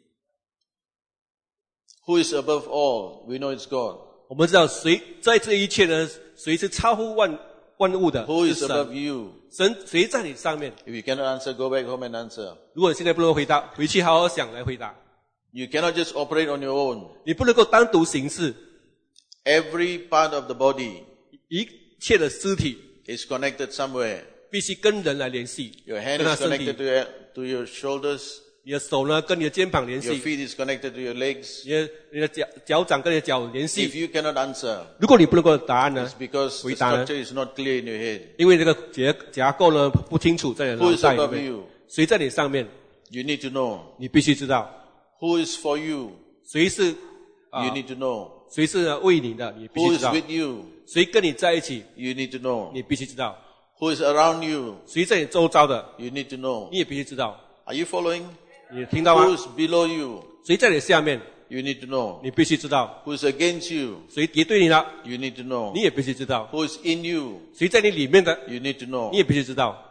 Speaker 1: Who is above all? We know it's God.
Speaker 2: 我们知道谁在这一切呢？谁是超乎万万物的？
Speaker 1: Who
Speaker 2: 是
Speaker 1: is above
Speaker 2: 神。
Speaker 1: you?
Speaker 2: 神谁在你上面？
Speaker 1: If you cannot answer, go back home and answer.
Speaker 2: 如果你现在不能回答，回去好好想来回答。
Speaker 1: You cannot just operate on your own.
Speaker 2: 你不能够单独行事，
Speaker 1: Every part of the body
Speaker 2: 一切的肢体
Speaker 1: is connected somewhere.
Speaker 2: 必须跟人来联系，
Speaker 1: Your hand
Speaker 2: 跟他
Speaker 1: is
Speaker 2: 身
Speaker 1: connected
Speaker 2: 体。
Speaker 1: to your, to your shoulders.
Speaker 2: 你的手呢，跟你的肩膀联
Speaker 1: Your
Speaker 2: 系；
Speaker 1: feet is connected to your legs.
Speaker 2: 你的你的脚脚掌跟你的脚联
Speaker 1: If
Speaker 2: 系。
Speaker 1: you cannot answer,
Speaker 2: 如果你不能够答案
Speaker 1: it's
Speaker 2: 呢，
Speaker 1: because the
Speaker 2: 回答呢？
Speaker 1: structure is not clear in your head.
Speaker 2: 因为这个结架构呢不清楚，在你的
Speaker 1: Who
Speaker 2: 脑
Speaker 1: is
Speaker 2: 袋里
Speaker 1: above
Speaker 2: 面，
Speaker 1: you?
Speaker 2: 谁在你上面，
Speaker 1: You need to know.
Speaker 2: 你必须知道；
Speaker 1: Who is for you?
Speaker 2: 谁是啊
Speaker 1: You need to know.
Speaker 2: 谁是呢为你的，你必
Speaker 1: Who
Speaker 2: 须
Speaker 1: is
Speaker 2: 知道；
Speaker 1: with you?
Speaker 2: 谁跟你在一起，
Speaker 1: You need to know.
Speaker 2: 你必须知道；
Speaker 1: Who is around you?
Speaker 2: 谁在你周遭的，
Speaker 1: You need to know.
Speaker 2: 你也必须知道。
Speaker 1: Are you following?
Speaker 2: 你听到
Speaker 1: Who
Speaker 2: 吗？
Speaker 1: is below you?
Speaker 2: 谁在你下面，
Speaker 1: You need to know.
Speaker 2: 你必须知道；
Speaker 1: Who is against you?
Speaker 2: 谁敌对你了，
Speaker 1: You need to know.
Speaker 2: 你也必须知道；
Speaker 1: Who is in you?
Speaker 2: 谁在你里面的，
Speaker 1: You need to
Speaker 2: 你
Speaker 1: know.
Speaker 2: 也必须知道。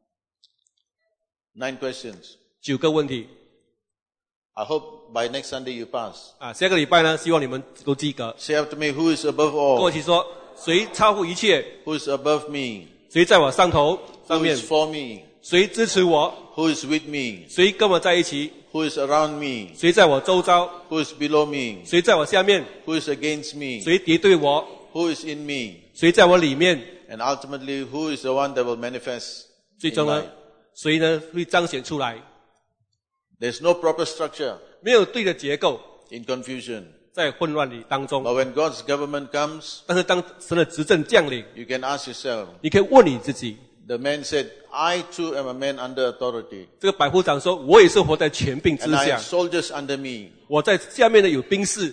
Speaker 1: Nine questions.
Speaker 2: 九个问题
Speaker 1: I hope by next Sunday you pass.
Speaker 2: 啊，下个礼拜呢，希望你们都及格。
Speaker 1: Say after me, who is above
Speaker 2: 跟我
Speaker 1: all?
Speaker 2: 一起说，谁超乎一切？
Speaker 1: Who is above me?
Speaker 2: 谁在我上头上
Speaker 1: Who
Speaker 2: 面
Speaker 1: is？for me?
Speaker 2: 谁支持我？
Speaker 1: Who is with me?
Speaker 2: 谁跟我在一起？
Speaker 1: Who is around me?
Speaker 2: 谁在我周遭？
Speaker 1: Who is below me?
Speaker 2: 谁在我下面？
Speaker 1: Who is against me?
Speaker 2: 谁敌对我？
Speaker 1: Who is in me?
Speaker 2: 谁在我里面？
Speaker 1: And ultimately, who is the one that will manifest
Speaker 2: 最
Speaker 1: in
Speaker 2: 终呢
Speaker 1: life?？
Speaker 2: 谁呢会彰显出来？
Speaker 1: There's no proper structure
Speaker 2: 没有对的结构，
Speaker 1: in confusion.
Speaker 2: 在混乱里当中。
Speaker 1: But when God's government comes,
Speaker 2: 但是当神的执政降临，
Speaker 1: you can ask yourself,
Speaker 2: 你可以问你自己：
Speaker 1: the man said, I too am a man under authority.
Speaker 2: 这个百夫长说，我也是活在权柄之
Speaker 1: And I
Speaker 2: 下
Speaker 1: have，soldiers under me.
Speaker 2: 我在下面呢有兵士。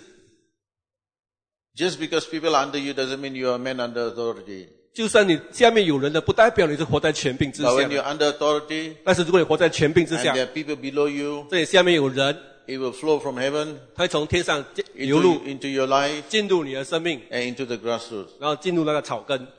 Speaker 1: Just because people are under you doesn't mean you are a man under authority.
Speaker 2: 就算你下面有人的，不代表你是活在权柄之
Speaker 1: But
Speaker 2: 下
Speaker 1: when you're
Speaker 2: 的。
Speaker 1: under authority
Speaker 2: 但是如果你活在权柄之
Speaker 1: and
Speaker 2: 下，
Speaker 1: there are people below you,
Speaker 2: 这里下面有人，
Speaker 1: it will flow from heaven
Speaker 2: 他会从天上流入
Speaker 1: into, into your life
Speaker 2: 进入你的生命，
Speaker 1: and into the grassroots.
Speaker 2: 然后进入那个草根。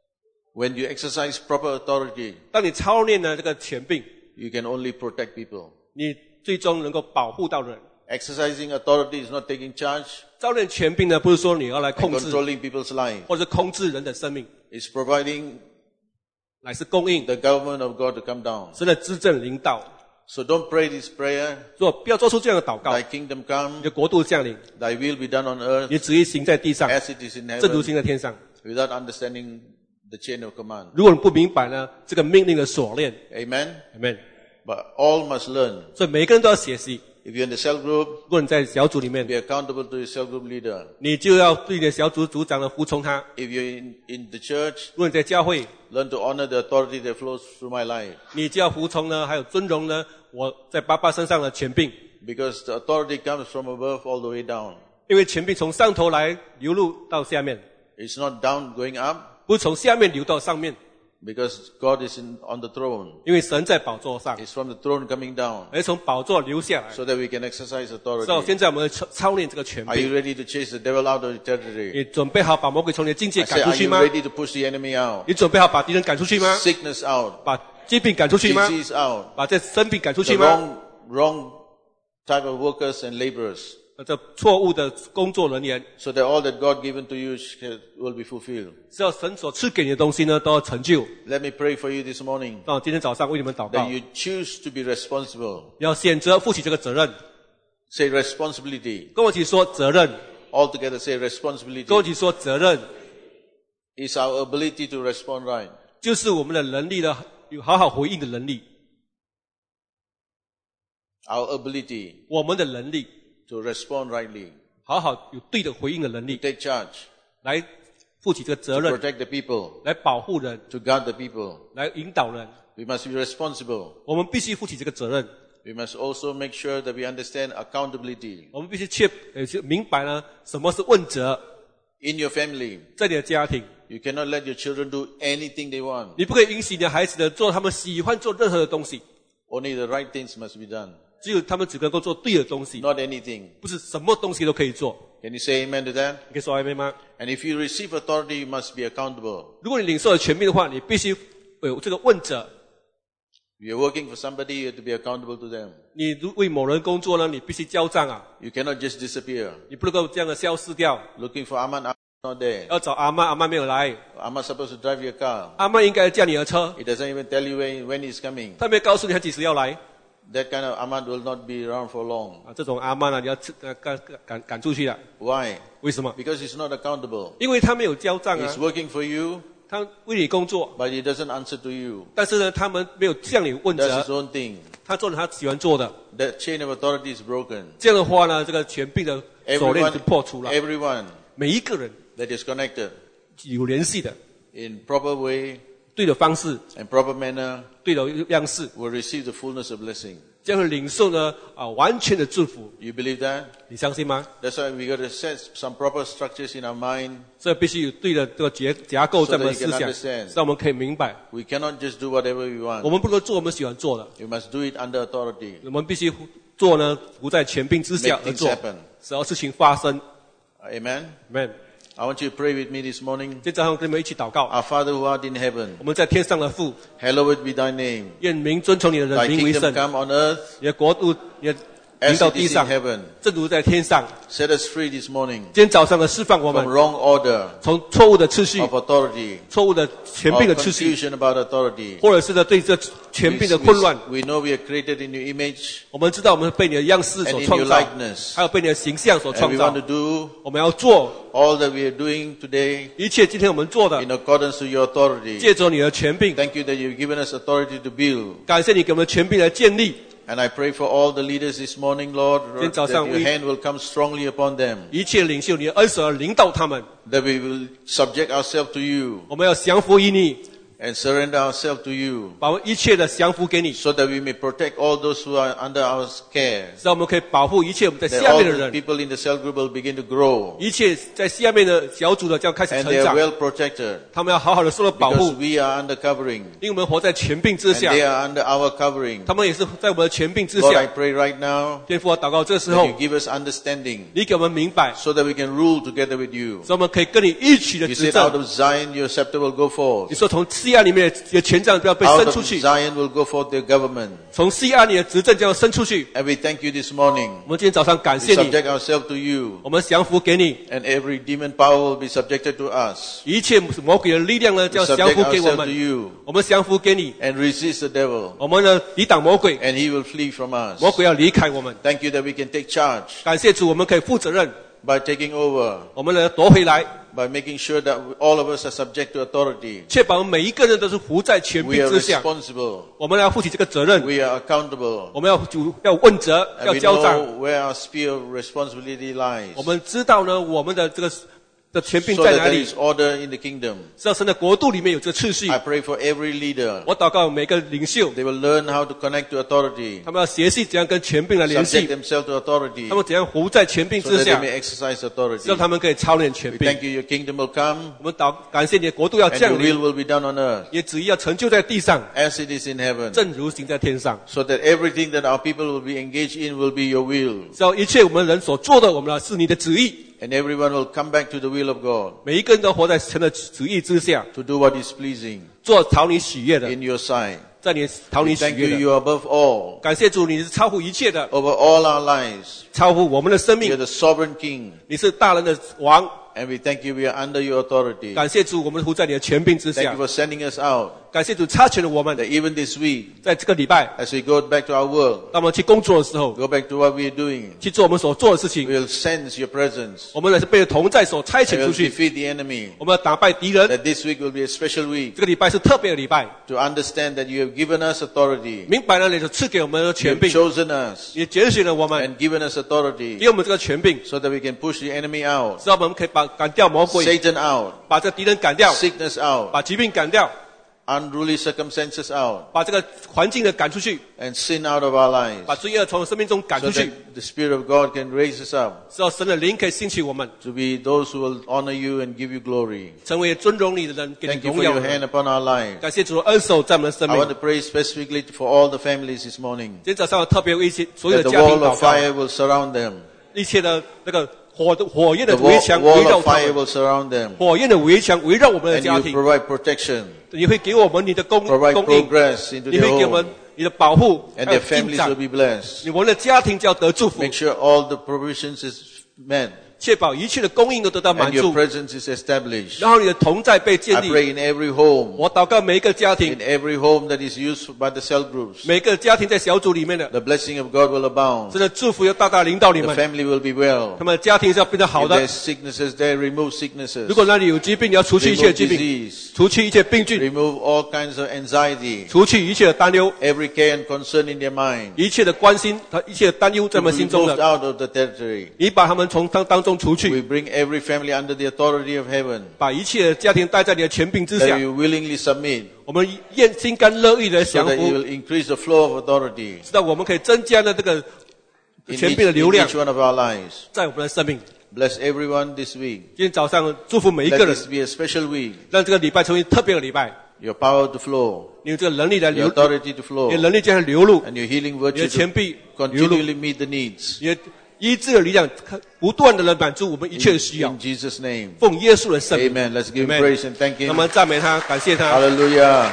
Speaker 1: When you exercise proper authority,
Speaker 2: 当你操练了这个权柄，
Speaker 1: you can only protect people.
Speaker 2: 你最终能够保护到人。
Speaker 1: Exercising authority is not taking charge
Speaker 2: 操练权柄呢，不是说你要来
Speaker 1: and
Speaker 2: 控制
Speaker 1: controlling people's life.
Speaker 2: 或者控制人的生命，
Speaker 1: It's providing
Speaker 2: 乃是供应
Speaker 1: the government of God to come down.
Speaker 2: 神的执政领导。
Speaker 1: So don't pray this prayer,
Speaker 2: 做不要做出这样的祷告，
Speaker 1: thy kingdom
Speaker 2: 你
Speaker 1: come,
Speaker 2: 的国度降临，
Speaker 1: thy will be done on earth
Speaker 2: 你的旨意行在地上，
Speaker 1: as it is in
Speaker 2: 正如
Speaker 1: heaven,
Speaker 2: 行在天上。
Speaker 1: without understanding the chain of command.
Speaker 2: 如果你不明白呢，这个命令的锁链
Speaker 1: Amen?
Speaker 2: ，amen。
Speaker 1: But all must learn.
Speaker 2: 所以每个人都要学习。
Speaker 1: If you're in the cell group,
Speaker 2: 如果你在小组里面，
Speaker 1: be accountable to your cell group leader.
Speaker 2: 你就要对你的小组组长呢服从他。
Speaker 1: If you're in, in the church,
Speaker 2: 如果你在教会，
Speaker 1: learn to honor the authority that flows through my life.
Speaker 2: 你就要服从呢，还有尊荣呢我在爸爸身上的权柄，
Speaker 1: Because the authority comes from above all the way down.
Speaker 2: 因为权柄从上头来流入到下面，
Speaker 1: It's not down going up
Speaker 2: 不是从下面流到上面，
Speaker 1: because God is in, on the throne.
Speaker 2: 因为神在宝座上，
Speaker 1: It's from the throne coming down
Speaker 2: 而从宝座流下来。
Speaker 1: so that we can exercise
Speaker 2: 所以
Speaker 1: authority.
Speaker 2: 现在我们操操练这个权
Speaker 1: Are you
Speaker 2: 柄，
Speaker 1: ready to chase the devil out of the territory?
Speaker 2: 你准备好把魔鬼从你的境界
Speaker 1: I
Speaker 2: 赶
Speaker 1: say,
Speaker 2: 出
Speaker 1: are
Speaker 2: 去
Speaker 1: you
Speaker 2: 吗？
Speaker 1: ready to push the enemy out?
Speaker 2: 你准备好把敌人赶出去吗？
Speaker 1: Sickness out,
Speaker 2: 把疾病赶出去吗？
Speaker 1: disease out,
Speaker 2: 把这生病赶出
Speaker 1: the
Speaker 2: 去吗？
Speaker 1: wrong, wrong type of workers and laborers,
Speaker 2: 这错误的工作人员，
Speaker 1: so that all that God given to you sh- will be fulfilled.
Speaker 2: 只要神所赐给你的东西呢，都要成就。
Speaker 1: Let me pray for you this morning
Speaker 2: 那我今天早上为你们祷告
Speaker 1: that，you choose to be responsible.
Speaker 2: 要选择负起这个责任。
Speaker 1: Say responsibility.
Speaker 2: 跟我一起说责任，
Speaker 1: All together say
Speaker 2: 跟我
Speaker 1: responsibility
Speaker 2: 一起说责任，
Speaker 1: is our ability to respond right.
Speaker 2: 就是我们的能力呢，有好好回应的能力。
Speaker 1: Our ability
Speaker 2: 我们的能力，
Speaker 1: to respond rightly,
Speaker 2: 好好有对的回应的能力，
Speaker 1: take charge,
Speaker 2: 来负起这个责
Speaker 1: to
Speaker 2: 任，
Speaker 1: protect the people,
Speaker 2: 来保护人，
Speaker 1: to guard the people.
Speaker 2: 来引导人。
Speaker 1: We must be responsible.
Speaker 2: 我们必须负起这个责任，
Speaker 1: We must also make sure that we understand accountability.
Speaker 2: 我们必须确呃去明白呢，什么是问责。
Speaker 1: In your family,
Speaker 2: 在你的家庭，
Speaker 1: you cannot let your children do anything they want.
Speaker 2: 你不可以允许你的孩子呢做他们喜欢做任何的东西，
Speaker 1: Only the right things must be done,
Speaker 2: 只有他们只能够做对的东西，
Speaker 1: not anything.
Speaker 2: 不是什么东西都可以做。
Speaker 1: Can you say amen to that?
Speaker 2: 你可以说阿们吗？
Speaker 1: And if you receive authority, you must be accountable.
Speaker 2: 如果你领受了权柄的话，你必须有这个问责。
Speaker 1: You're working for somebody, you have to be accountable to them.
Speaker 2: 你如为某人工作呢，你必须交账啊，
Speaker 1: You cannot just disappear.
Speaker 2: 你不能够这样的消失掉。
Speaker 1: Looking for Aman, Aman not there.
Speaker 2: 要找阿妈，阿妈没有来，
Speaker 1: Aman's supposed to drive your car.
Speaker 2: 阿妈应该驾你的车，
Speaker 1: He doesn't even tell you when, when he's coming.
Speaker 2: 他没有告诉你他几时要来
Speaker 1: That kind of Aman will not be around for long.
Speaker 2: 啊。这种阿妈呢，你要呃赶赶赶赶出去了。
Speaker 1: Why?
Speaker 2: 为什么？
Speaker 1: Because he's not accountable.
Speaker 2: 因为他没有交账啊
Speaker 1: He's，working for you,
Speaker 2: 他为你工作，
Speaker 1: but he doesn't answer to you.
Speaker 2: 但是呢，他们没有向你问
Speaker 1: Does his
Speaker 2: 责，
Speaker 1: own thing.
Speaker 2: 他做了他喜欢做的。
Speaker 1: The chain of authority is broken.
Speaker 2: 这样的话呢，这个权柄的锁链
Speaker 1: Everyone,
Speaker 2: 就破除了。
Speaker 1: everyone
Speaker 2: 每一个人
Speaker 1: that is connected
Speaker 2: 有联系的，
Speaker 1: in proper way
Speaker 2: 对的方式，
Speaker 1: and proper manner
Speaker 2: 对的样式，
Speaker 1: will receive the fullness of blessing.
Speaker 2: 这样的领受呢啊，完全的祝福。
Speaker 1: You believe that?
Speaker 2: 你相信吗？
Speaker 1: That's why we got to set some proper structures in our mind.
Speaker 2: 所以必须有对的这个结架构在我们的思
Speaker 1: So that
Speaker 2: 想，
Speaker 1: you can understand.
Speaker 2: 让我们可以明白，
Speaker 1: We cannot just do whatever we
Speaker 2: 我
Speaker 1: want.
Speaker 2: 们不能做我们喜欢做的，
Speaker 1: We must do it under authority.
Speaker 2: 我们必须做呢，不在权柄之下
Speaker 1: Make
Speaker 2: 而
Speaker 1: things
Speaker 2: 做，
Speaker 1: happen.
Speaker 2: 只要事情发生。
Speaker 1: Amen.
Speaker 2: Amen。
Speaker 1: I want you to pray with me this morning.
Speaker 2: 今天早上跟你们一起祷告，
Speaker 1: Our Father who art in heaven,
Speaker 2: 我们在天上的父，
Speaker 1: hallowed be thy name.
Speaker 2: 愿名尊崇你的
Speaker 1: Thy
Speaker 2: 名为
Speaker 1: kingdom
Speaker 2: 圣，
Speaker 1: come on earth
Speaker 2: 你的国度，你的
Speaker 1: as
Speaker 2: 临到
Speaker 1: it
Speaker 2: 地
Speaker 1: is in
Speaker 2: 上，
Speaker 1: heaven.
Speaker 2: 正如在天上。
Speaker 1: Set us free this morning
Speaker 2: 今天早上的释放我
Speaker 1: from
Speaker 2: 们
Speaker 1: wrong order
Speaker 2: 从错误的次序、
Speaker 1: of authority,
Speaker 2: 错误的权
Speaker 1: or
Speaker 2: 柄的次序，
Speaker 1: confusion about authority.
Speaker 2: 或者是呢对这权
Speaker 1: We,
Speaker 2: 柄的混乱。
Speaker 1: we, we know we are created in your image
Speaker 2: 我们知道我们被你的样式
Speaker 1: and
Speaker 2: 所
Speaker 1: in
Speaker 2: 创
Speaker 1: your
Speaker 2: 造，
Speaker 1: likeness.
Speaker 2: 还有被你的形象所
Speaker 1: And
Speaker 2: 创
Speaker 1: we
Speaker 2: 造
Speaker 1: want to。do
Speaker 2: 我们要做
Speaker 1: all that we are doing today
Speaker 2: 一切今天我们做的，
Speaker 1: in accordance to your authority.
Speaker 2: 借着你的权柄，
Speaker 1: Thank you that you've given us authority to build.
Speaker 2: 感谢你给我们权柄来建立。
Speaker 1: And I pray for all the leaders this morning, Lord,
Speaker 2: 今天早
Speaker 1: that
Speaker 2: 上
Speaker 1: your
Speaker 2: 我-
Speaker 1: hand will come strongly upon them,
Speaker 2: 一切领袖，你的恩手而领导他们，
Speaker 1: that we will subject ourselves to you
Speaker 2: 我们要降服于你，
Speaker 1: and surrender ourselves to you,
Speaker 2: 把我们一切的降服给你，
Speaker 1: so that we may protect all those who are under our care,
Speaker 2: 让我们可以保护一切我们在
Speaker 1: that
Speaker 2: 下
Speaker 1: all
Speaker 2: 面的
Speaker 1: the
Speaker 2: 人，
Speaker 1: people in the cell group will begin to grow,
Speaker 2: 一切在下面的小组的将开始
Speaker 1: and
Speaker 2: 成
Speaker 1: they are
Speaker 2: 长，
Speaker 1: well protected,
Speaker 2: 他们要好好的受到保
Speaker 1: because
Speaker 2: 护，
Speaker 1: we are under covering,
Speaker 2: 因为我们活在权柄之
Speaker 1: and
Speaker 2: 下，
Speaker 1: they are under our covering.
Speaker 2: 他们也是在我们的权柄之
Speaker 1: Lord, I
Speaker 2: 下。
Speaker 1: pray right now
Speaker 2: 天父，我祷告这时
Speaker 1: that
Speaker 2: 候
Speaker 1: you，give us understanding,
Speaker 2: 你给我们明白，
Speaker 1: so that we can rule together with you.
Speaker 2: 所以我们可以跟你一起的
Speaker 1: You
Speaker 2: 执
Speaker 1: said out
Speaker 2: 政。
Speaker 1: of Zion your scepter will go
Speaker 2: 你
Speaker 1: forth.
Speaker 2: 说从西安里面的权杖不要被
Speaker 1: Out
Speaker 2: 伸
Speaker 1: of
Speaker 2: 出去，
Speaker 1: Zion will go forth their government.
Speaker 2: 从西安里的执政将要伸出去。
Speaker 1: And we thank you this morning.
Speaker 2: 我们今天早上感
Speaker 1: We
Speaker 2: 谢你，
Speaker 1: subject ourselves to you.
Speaker 2: 我们降服给你，
Speaker 1: And every demon power will be subjected to us.
Speaker 2: 一切魔鬼的力量呢，
Speaker 1: We
Speaker 2: 将降
Speaker 1: subject
Speaker 2: 服给我
Speaker 1: ourselves to
Speaker 2: 们。
Speaker 1: you
Speaker 2: 我们降服给你，
Speaker 1: and resist the devil.
Speaker 2: 我们呢抵挡魔鬼，
Speaker 1: And he will flee from us.
Speaker 2: 魔鬼要离开我们。
Speaker 1: Thank you that we can take charge
Speaker 2: 感谢主，我们可以负责任，
Speaker 1: by taking over,
Speaker 2: 我们呢夺回来，
Speaker 1: by making sure that all of us are subject to authority.
Speaker 2: 确保我们每一个人都是服在权
Speaker 1: We
Speaker 2: 柄
Speaker 1: are
Speaker 2: 之下。
Speaker 1: responsible.
Speaker 2: 我们要负起这个责任，
Speaker 1: We are accountable.
Speaker 2: 我们要主要问责，
Speaker 1: And
Speaker 2: 要
Speaker 1: we
Speaker 2: 交账。
Speaker 1: know where our sphere of responsibility lies.
Speaker 2: 我们知道呢，我们的这个的权柄
Speaker 1: So
Speaker 2: 在
Speaker 1: that
Speaker 2: 哪
Speaker 1: there
Speaker 2: 里？
Speaker 1: is order in the kingdom.
Speaker 2: 知道神的国度里面有这个次序。
Speaker 1: I pray for every leader.
Speaker 2: 我祷告每个领袖，
Speaker 1: They will learn how to connect to authority,
Speaker 2: 他们要学习怎样跟权柄来联
Speaker 1: subject
Speaker 2: 系，
Speaker 1: themselves to authority,
Speaker 2: 他们怎样活在权柄
Speaker 1: so
Speaker 2: 之
Speaker 1: that they
Speaker 2: 下，
Speaker 1: may exercise authority.
Speaker 2: 让他们可以操练权
Speaker 1: We
Speaker 2: 柄。
Speaker 1: thank you, your kingdom will come,
Speaker 2: 我们祷感谢你的国度要
Speaker 1: and
Speaker 2: 降
Speaker 1: your will
Speaker 2: 临，
Speaker 1: will be done on earth
Speaker 2: 也旨意要成就在地上，
Speaker 1: as it is in heaven,
Speaker 2: 正如行在天上。
Speaker 1: so that everything that our people will be engaged in will be your will,
Speaker 2: 只要一切我们人所做的，我们呢是你的旨意，
Speaker 1: and everyone will come back to the will of God
Speaker 2: 每一个人都活在神的旨意之下，
Speaker 1: to do what is pleasing
Speaker 2: 做讨你喜悦的，
Speaker 1: in your sight.
Speaker 2: 在你讨你喜
Speaker 1: Thank you,
Speaker 2: 悦的。
Speaker 1: you are above all,
Speaker 2: 感谢主，你是超乎一切的，
Speaker 1: over all our lives.
Speaker 2: 超乎我们的生
Speaker 1: You are
Speaker 2: 命，
Speaker 1: the sovereign King,
Speaker 2: 你是大人的王。
Speaker 1: and we thank you, we are under your authority.
Speaker 2: 感谢主，我们活在你的权柄之
Speaker 1: Thank
Speaker 2: 下
Speaker 1: you。for sending us out,
Speaker 2: 感谢主差遣了我们，
Speaker 1: that even this week,
Speaker 2: 在这个礼拜，
Speaker 1: as we go back to our work,
Speaker 2: 当我们去工作的时候，
Speaker 1: go back to what we are doing,
Speaker 2: 去做我们所做的事情，
Speaker 1: we will sense your presence.
Speaker 2: 我们呢是被同在所差
Speaker 1: We
Speaker 2: 遣
Speaker 1: will
Speaker 2: 出去，
Speaker 1: defeat the enemy.
Speaker 2: 我们要打败敌人。
Speaker 1: That this week will be a special week
Speaker 2: 这个礼拜是特别的礼拜，
Speaker 1: to understand that you have given us authority.
Speaker 2: 明白了你所赐给我们的
Speaker 1: You
Speaker 2: 权
Speaker 1: have
Speaker 2: 柄，
Speaker 1: chosen us
Speaker 2: 也拣选了我们，
Speaker 1: and given us authority
Speaker 2: 给我们这个权柄，
Speaker 1: so that we can push the enemy out,
Speaker 2: 使我们可以把赶掉魔鬼，
Speaker 1: Satan out,
Speaker 2: 把这敌人赶掉，
Speaker 1: sickness out,
Speaker 2: 把疾病赶掉，
Speaker 1: unruly circumstances out,
Speaker 2: 把这个环境的赶出去，
Speaker 1: and sin out of our lives,
Speaker 2: 把罪恶从生命中赶
Speaker 1: so
Speaker 2: 出去
Speaker 1: that，the Spirit of God can raise us up
Speaker 2: 使到神的灵可以兴起我们，
Speaker 1: to be those who will honor you and give you glory.
Speaker 2: 成为尊荣你的人，给你
Speaker 1: Thank you
Speaker 2: 荣
Speaker 1: for
Speaker 2: 耀
Speaker 1: your
Speaker 2: 的
Speaker 1: hand
Speaker 2: 人。
Speaker 1: upon our lives.
Speaker 2: 感谢主的恩手在我们的生
Speaker 1: I
Speaker 2: 命。
Speaker 1: want to pray specifically for all the families this morning,
Speaker 2: 今天早上我特别为一些所有
Speaker 1: that
Speaker 2: 的
Speaker 1: the
Speaker 2: 家庭
Speaker 1: wall of
Speaker 2: 祷告，
Speaker 1: fire will surround them.
Speaker 2: 一切的那个火的火焰的
Speaker 1: The
Speaker 2: 围
Speaker 1: wall,
Speaker 2: 墙围
Speaker 1: wall
Speaker 2: 绕
Speaker 1: of
Speaker 2: 他
Speaker 1: fire
Speaker 2: 们，
Speaker 1: will surround them.
Speaker 2: 火焰的围墙围绕我们的
Speaker 1: And
Speaker 2: 家
Speaker 1: you
Speaker 2: 庭，
Speaker 1: provide protection,
Speaker 2: 你会给我们你的供
Speaker 1: provide
Speaker 2: 供应，
Speaker 1: progress into
Speaker 2: 你
Speaker 1: their
Speaker 2: 会给我们
Speaker 1: home,
Speaker 2: 你的保护，
Speaker 1: and
Speaker 2: 还有
Speaker 1: their
Speaker 2: 进
Speaker 1: families
Speaker 2: 展
Speaker 1: will，be blessed.
Speaker 2: 你我们的家庭就要得祝福
Speaker 1: Make，sure all the provisions is met.
Speaker 2: 确保一切的供应都得到满
Speaker 1: and your
Speaker 2: 足，
Speaker 1: presence is established.
Speaker 2: 然后你的同在被
Speaker 1: I
Speaker 2: 建立。
Speaker 1: pray in every home,
Speaker 2: 我祷告每一个家庭
Speaker 1: in，every home that is used by the cell groups,
Speaker 2: 每个家庭在小组里面的，
Speaker 1: the blessing of God will abound.
Speaker 2: 真的祝福要大大领导你
Speaker 1: The
Speaker 2: 们，
Speaker 1: family will be well.
Speaker 2: 他们的家庭是要变得好
Speaker 1: If
Speaker 2: 的。
Speaker 1: there's sicknesses there, remove sicknesses.
Speaker 2: 如果那里有疾病，你要除去一切
Speaker 1: Remove
Speaker 2: 疾病，
Speaker 1: disease.
Speaker 2: 除去一切病菌，
Speaker 1: Remove all kinds of anxiety,
Speaker 2: 除去一切的担忧，
Speaker 1: every care and concern in their mind.
Speaker 2: 一切的关心和一切的担忧在
Speaker 1: To
Speaker 2: 他
Speaker 1: be
Speaker 2: 们心中
Speaker 1: moved
Speaker 2: 的，
Speaker 1: out of the territory.
Speaker 2: 你把他们从当当中除去，
Speaker 1: We bring every family under the authority of heaven.
Speaker 2: 把一切的家庭带在你的权柄之
Speaker 1: That
Speaker 2: 下。
Speaker 1: you willingly submit,
Speaker 2: 我们愿心甘乐意的
Speaker 1: so
Speaker 2: 降
Speaker 1: that you
Speaker 2: 服，
Speaker 1: will increase the flow of authority
Speaker 2: 知道我们可以增加了这个
Speaker 1: in
Speaker 2: 权
Speaker 1: each,
Speaker 2: 柄的
Speaker 1: in
Speaker 2: 流量
Speaker 1: each one of our lives.
Speaker 2: 在我们的生命。
Speaker 1: Bless everyone this week.
Speaker 2: 今天早上祝福每一
Speaker 1: Let
Speaker 2: 个人，
Speaker 1: this be a special week.
Speaker 2: 让这个礼拜成为特别的礼拜，
Speaker 1: Your power to flow,
Speaker 2: 你有这个能力来
Speaker 1: your
Speaker 2: 流，
Speaker 1: authority to
Speaker 2: 你的
Speaker 1: flow,
Speaker 2: 能力将来流露，
Speaker 1: and your healing
Speaker 2: 你
Speaker 1: virtue
Speaker 2: 的钱
Speaker 1: to
Speaker 2: 币流露，
Speaker 1: continually meet the needs.
Speaker 2: 你的医治的力量不断的来满足我们一切的需要
Speaker 1: In。Jesus' name.
Speaker 2: 奉耶稣的圣名
Speaker 1: Amen. Let's give him
Speaker 2: Amen
Speaker 1: praise and thank
Speaker 2: 那
Speaker 1: him.
Speaker 2: 么赞美他，感谢他。
Speaker 1: Hallelujah.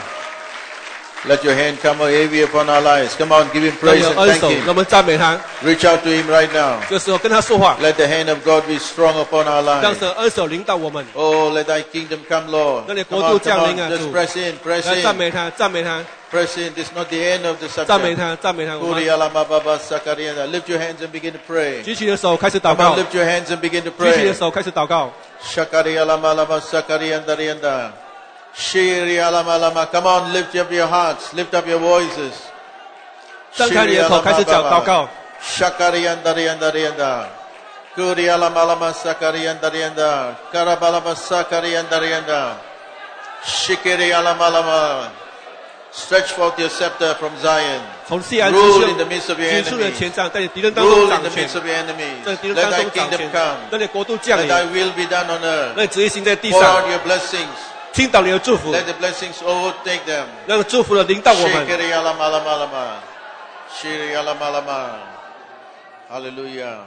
Speaker 1: Let your hand come heavy upon our lives. Come on, give him
Speaker 2: 让你
Speaker 1: praise
Speaker 2: 有
Speaker 1: and
Speaker 2: 恩
Speaker 1: thank
Speaker 2: 手，
Speaker 1: him.
Speaker 2: 那么赞美他。
Speaker 1: Reach out to him right now.
Speaker 2: 这时候跟他说话，
Speaker 1: Let the hand of God be strong upon our
Speaker 2: 让
Speaker 1: lives.
Speaker 2: 神恩手领导我们。
Speaker 1: Oh, let thy kingdom come, Lord.
Speaker 2: 让你
Speaker 1: Come
Speaker 2: 国
Speaker 1: on,
Speaker 2: 度
Speaker 1: come
Speaker 2: 降
Speaker 1: on.
Speaker 2: 临啊，
Speaker 1: Just
Speaker 2: 主！
Speaker 1: press in, press
Speaker 2: 来赞
Speaker 1: in,
Speaker 2: 美他，赞美他，
Speaker 1: press in. This is not the end of the
Speaker 2: 赞美
Speaker 1: subject.
Speaker 2: 他，赞美他。我
Speaker 1: Kuri
Speaker 2: 们
Speaker 1: alama baba sakarianda. Lift your hands and begin to pray.
Speaker 2: 举起你的手，开始祷
Speaker 1: Come on,
Speaker 2: 告。
Speaker 1: lift your hands and begin to
Speaker 2: 举起你的
Speaker 1: pray.
Speaker 2: 手，开始祷告。
Speaker 1: Shakari alama lama sakarianda rianda. Shiri alama lama. Come on, lift up your hearts, lift up your voices.
Speaker 2: 张开你的口，开始讲祷告。
Speaker 1: Shakari anda rianda rianda. Kuri alama lama sakarianda rianda. Karabalama sakarianda rianda. Shikiri alama lama. Stretch forth your scepter from Zion.
Speaker 2: 从西安
Speaker 1: Rule
Speaker 2: 之
Speaker 1: in the midst of your
Speaker 2: 举出的
Speaker 1: enemies.
Speaker 2: 权杖，在你敌人当中
Speaker 1: Rule in
Speaker 2: 掌
Speaker 1: the
Speaker 2: 权，
Speaker 1: midst of your enemies.
Speaker 2: 在敌人
Speaker 1: Let
Speaker 2: 当
Speaker 1: thy
Speaker 2: 中掌
Speaker 1: kingdom
Speaker 2: 权，
Speaker 1: come.
Speaker 2: 让你国度降
Speaker 1: Let
Speaker 2: 临，
Speaker 1: thy will be done on earth.
Speaker 2: 让你旨意行在地
Speaker 1: Pour
Speaker 2: 上，
Speaker 1: out your blessings.
Speaker 2: 倾倒你的祝福，
Speaker 1: Let the blessings overtake them.
Speaker 2: 让祝福的领导我们。
Speaker 1: Shikiri alama lama lama. Shiri alama lama. Hallelujah.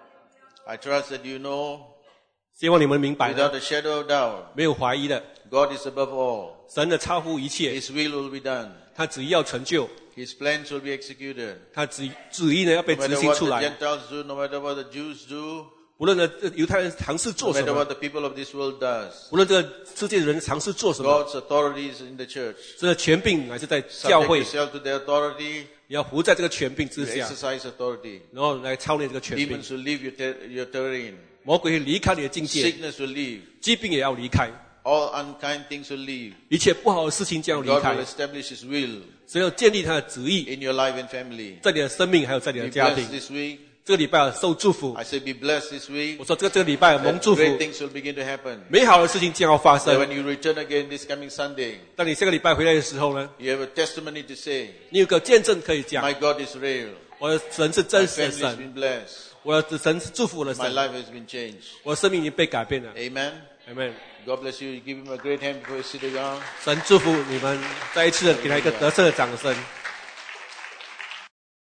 Speaker 1: I trust that you know
Speaker 2: 希望你们明白
Speaker 1: without
Speaker 2: 的，
Speaker 1: a shadow of doubt,
Speaker 2: 没有怀疑的，
Speaker 1: God is above all.
Speaker 2: 神的超乎一切，
Speaker 1: His will will be done.
Speaker 2: 他旨意要成就，
Speaker 1: His plans will be executed.
Speaker 2: 他旨旨意呢要被
Speaker 1: No
Speaker 2: 执
Speaker 1: matter
Speaker 2: 行
Speaker 1: what
Speaker 2: 出
Speaker 1: the
Speaker 2: 来。
Speaker 1: Gentiles do, no matter what the Jews do,
Speaker 2: 无论呢犹太人尝试
Speaker 1: no
Speaker 2: 做什
Speaker 1: matter
Speaker 2: 么，
Speaker 1: what the people of this world does,
Speaker 2: 无论这个世界的人尝试做什么，
Speaker 1: God's authority is in the church.
Speaker 2: 这个权柄还是在教
Speaker 1: Subject
Speaker 2: 会，
Speaker 1: yourself to their authority,
Speaker 2: 你要活在这个权柄
Speaker 1: to
Speaker 2: 之下，
Speaker 1: exercise authority.
Speaker 2: 然后来操练这个权柄。
Speaker 1: Demons will leave your, ter- your terrain.
Speaker 2: 魔鬼会离开你的境界，
Speaker 1: Sickness will leave.
Speaker 2: 疾病也要离开，
Speaker 1: All unkind things will leave.
Speaker 2: 一切不好的事情将要离
Speaker 1: God
Speaker 2: 开
Speaker 1: will。establish His will
Speaker 2: 所以要建立他的旨意，
Speaker 1: in your life and family.
Speaker 2: 在你的生命还有在你
Speaker 1: Be
Speaker 2: 的家庭
Speaker 1: blessed。this week.
Speaker 2: 这个礼拜要受祝福
Speaker 1: I，say be blessed this week.
Speaker 2: 我说这个这个礼拜蒙
Speaker 1: That
Speaker 2: 祝福，
Speaker 1: great things will begin to happen.
Speaker 2: 美好的事情将要发
Speaker 1: That
Speaker 2: 生。
Speaker 1: when you return again this coming Sunday,
Speaker 2: 当你下个礼拜回来的时候呢，
Speaker 1: you have a testimony to say,
Speaker 2: 你有个见证可以讲，
Speaker 1: my God is real.
Speaker 2: 我的神是
Speaker 1: My
Speaker 2: 真实的
Speaker 1: family has
Speaker 2: 神，
Speaker 1: been blessed.
Speaker 2: 我的神是祝福我的
Speaker 1: My
Speaker 2: 神，
Speaker 1: life has been changed.
Speaker 2: 我的生命已经被改变了。
Speaker 1: Amen.
Speaker 2: Amen。
Speaker 1: God bless you. Give him a great hand before you sit down.
Speaker 2: 神祝福你们，再一次的给他一个得胜的掌声。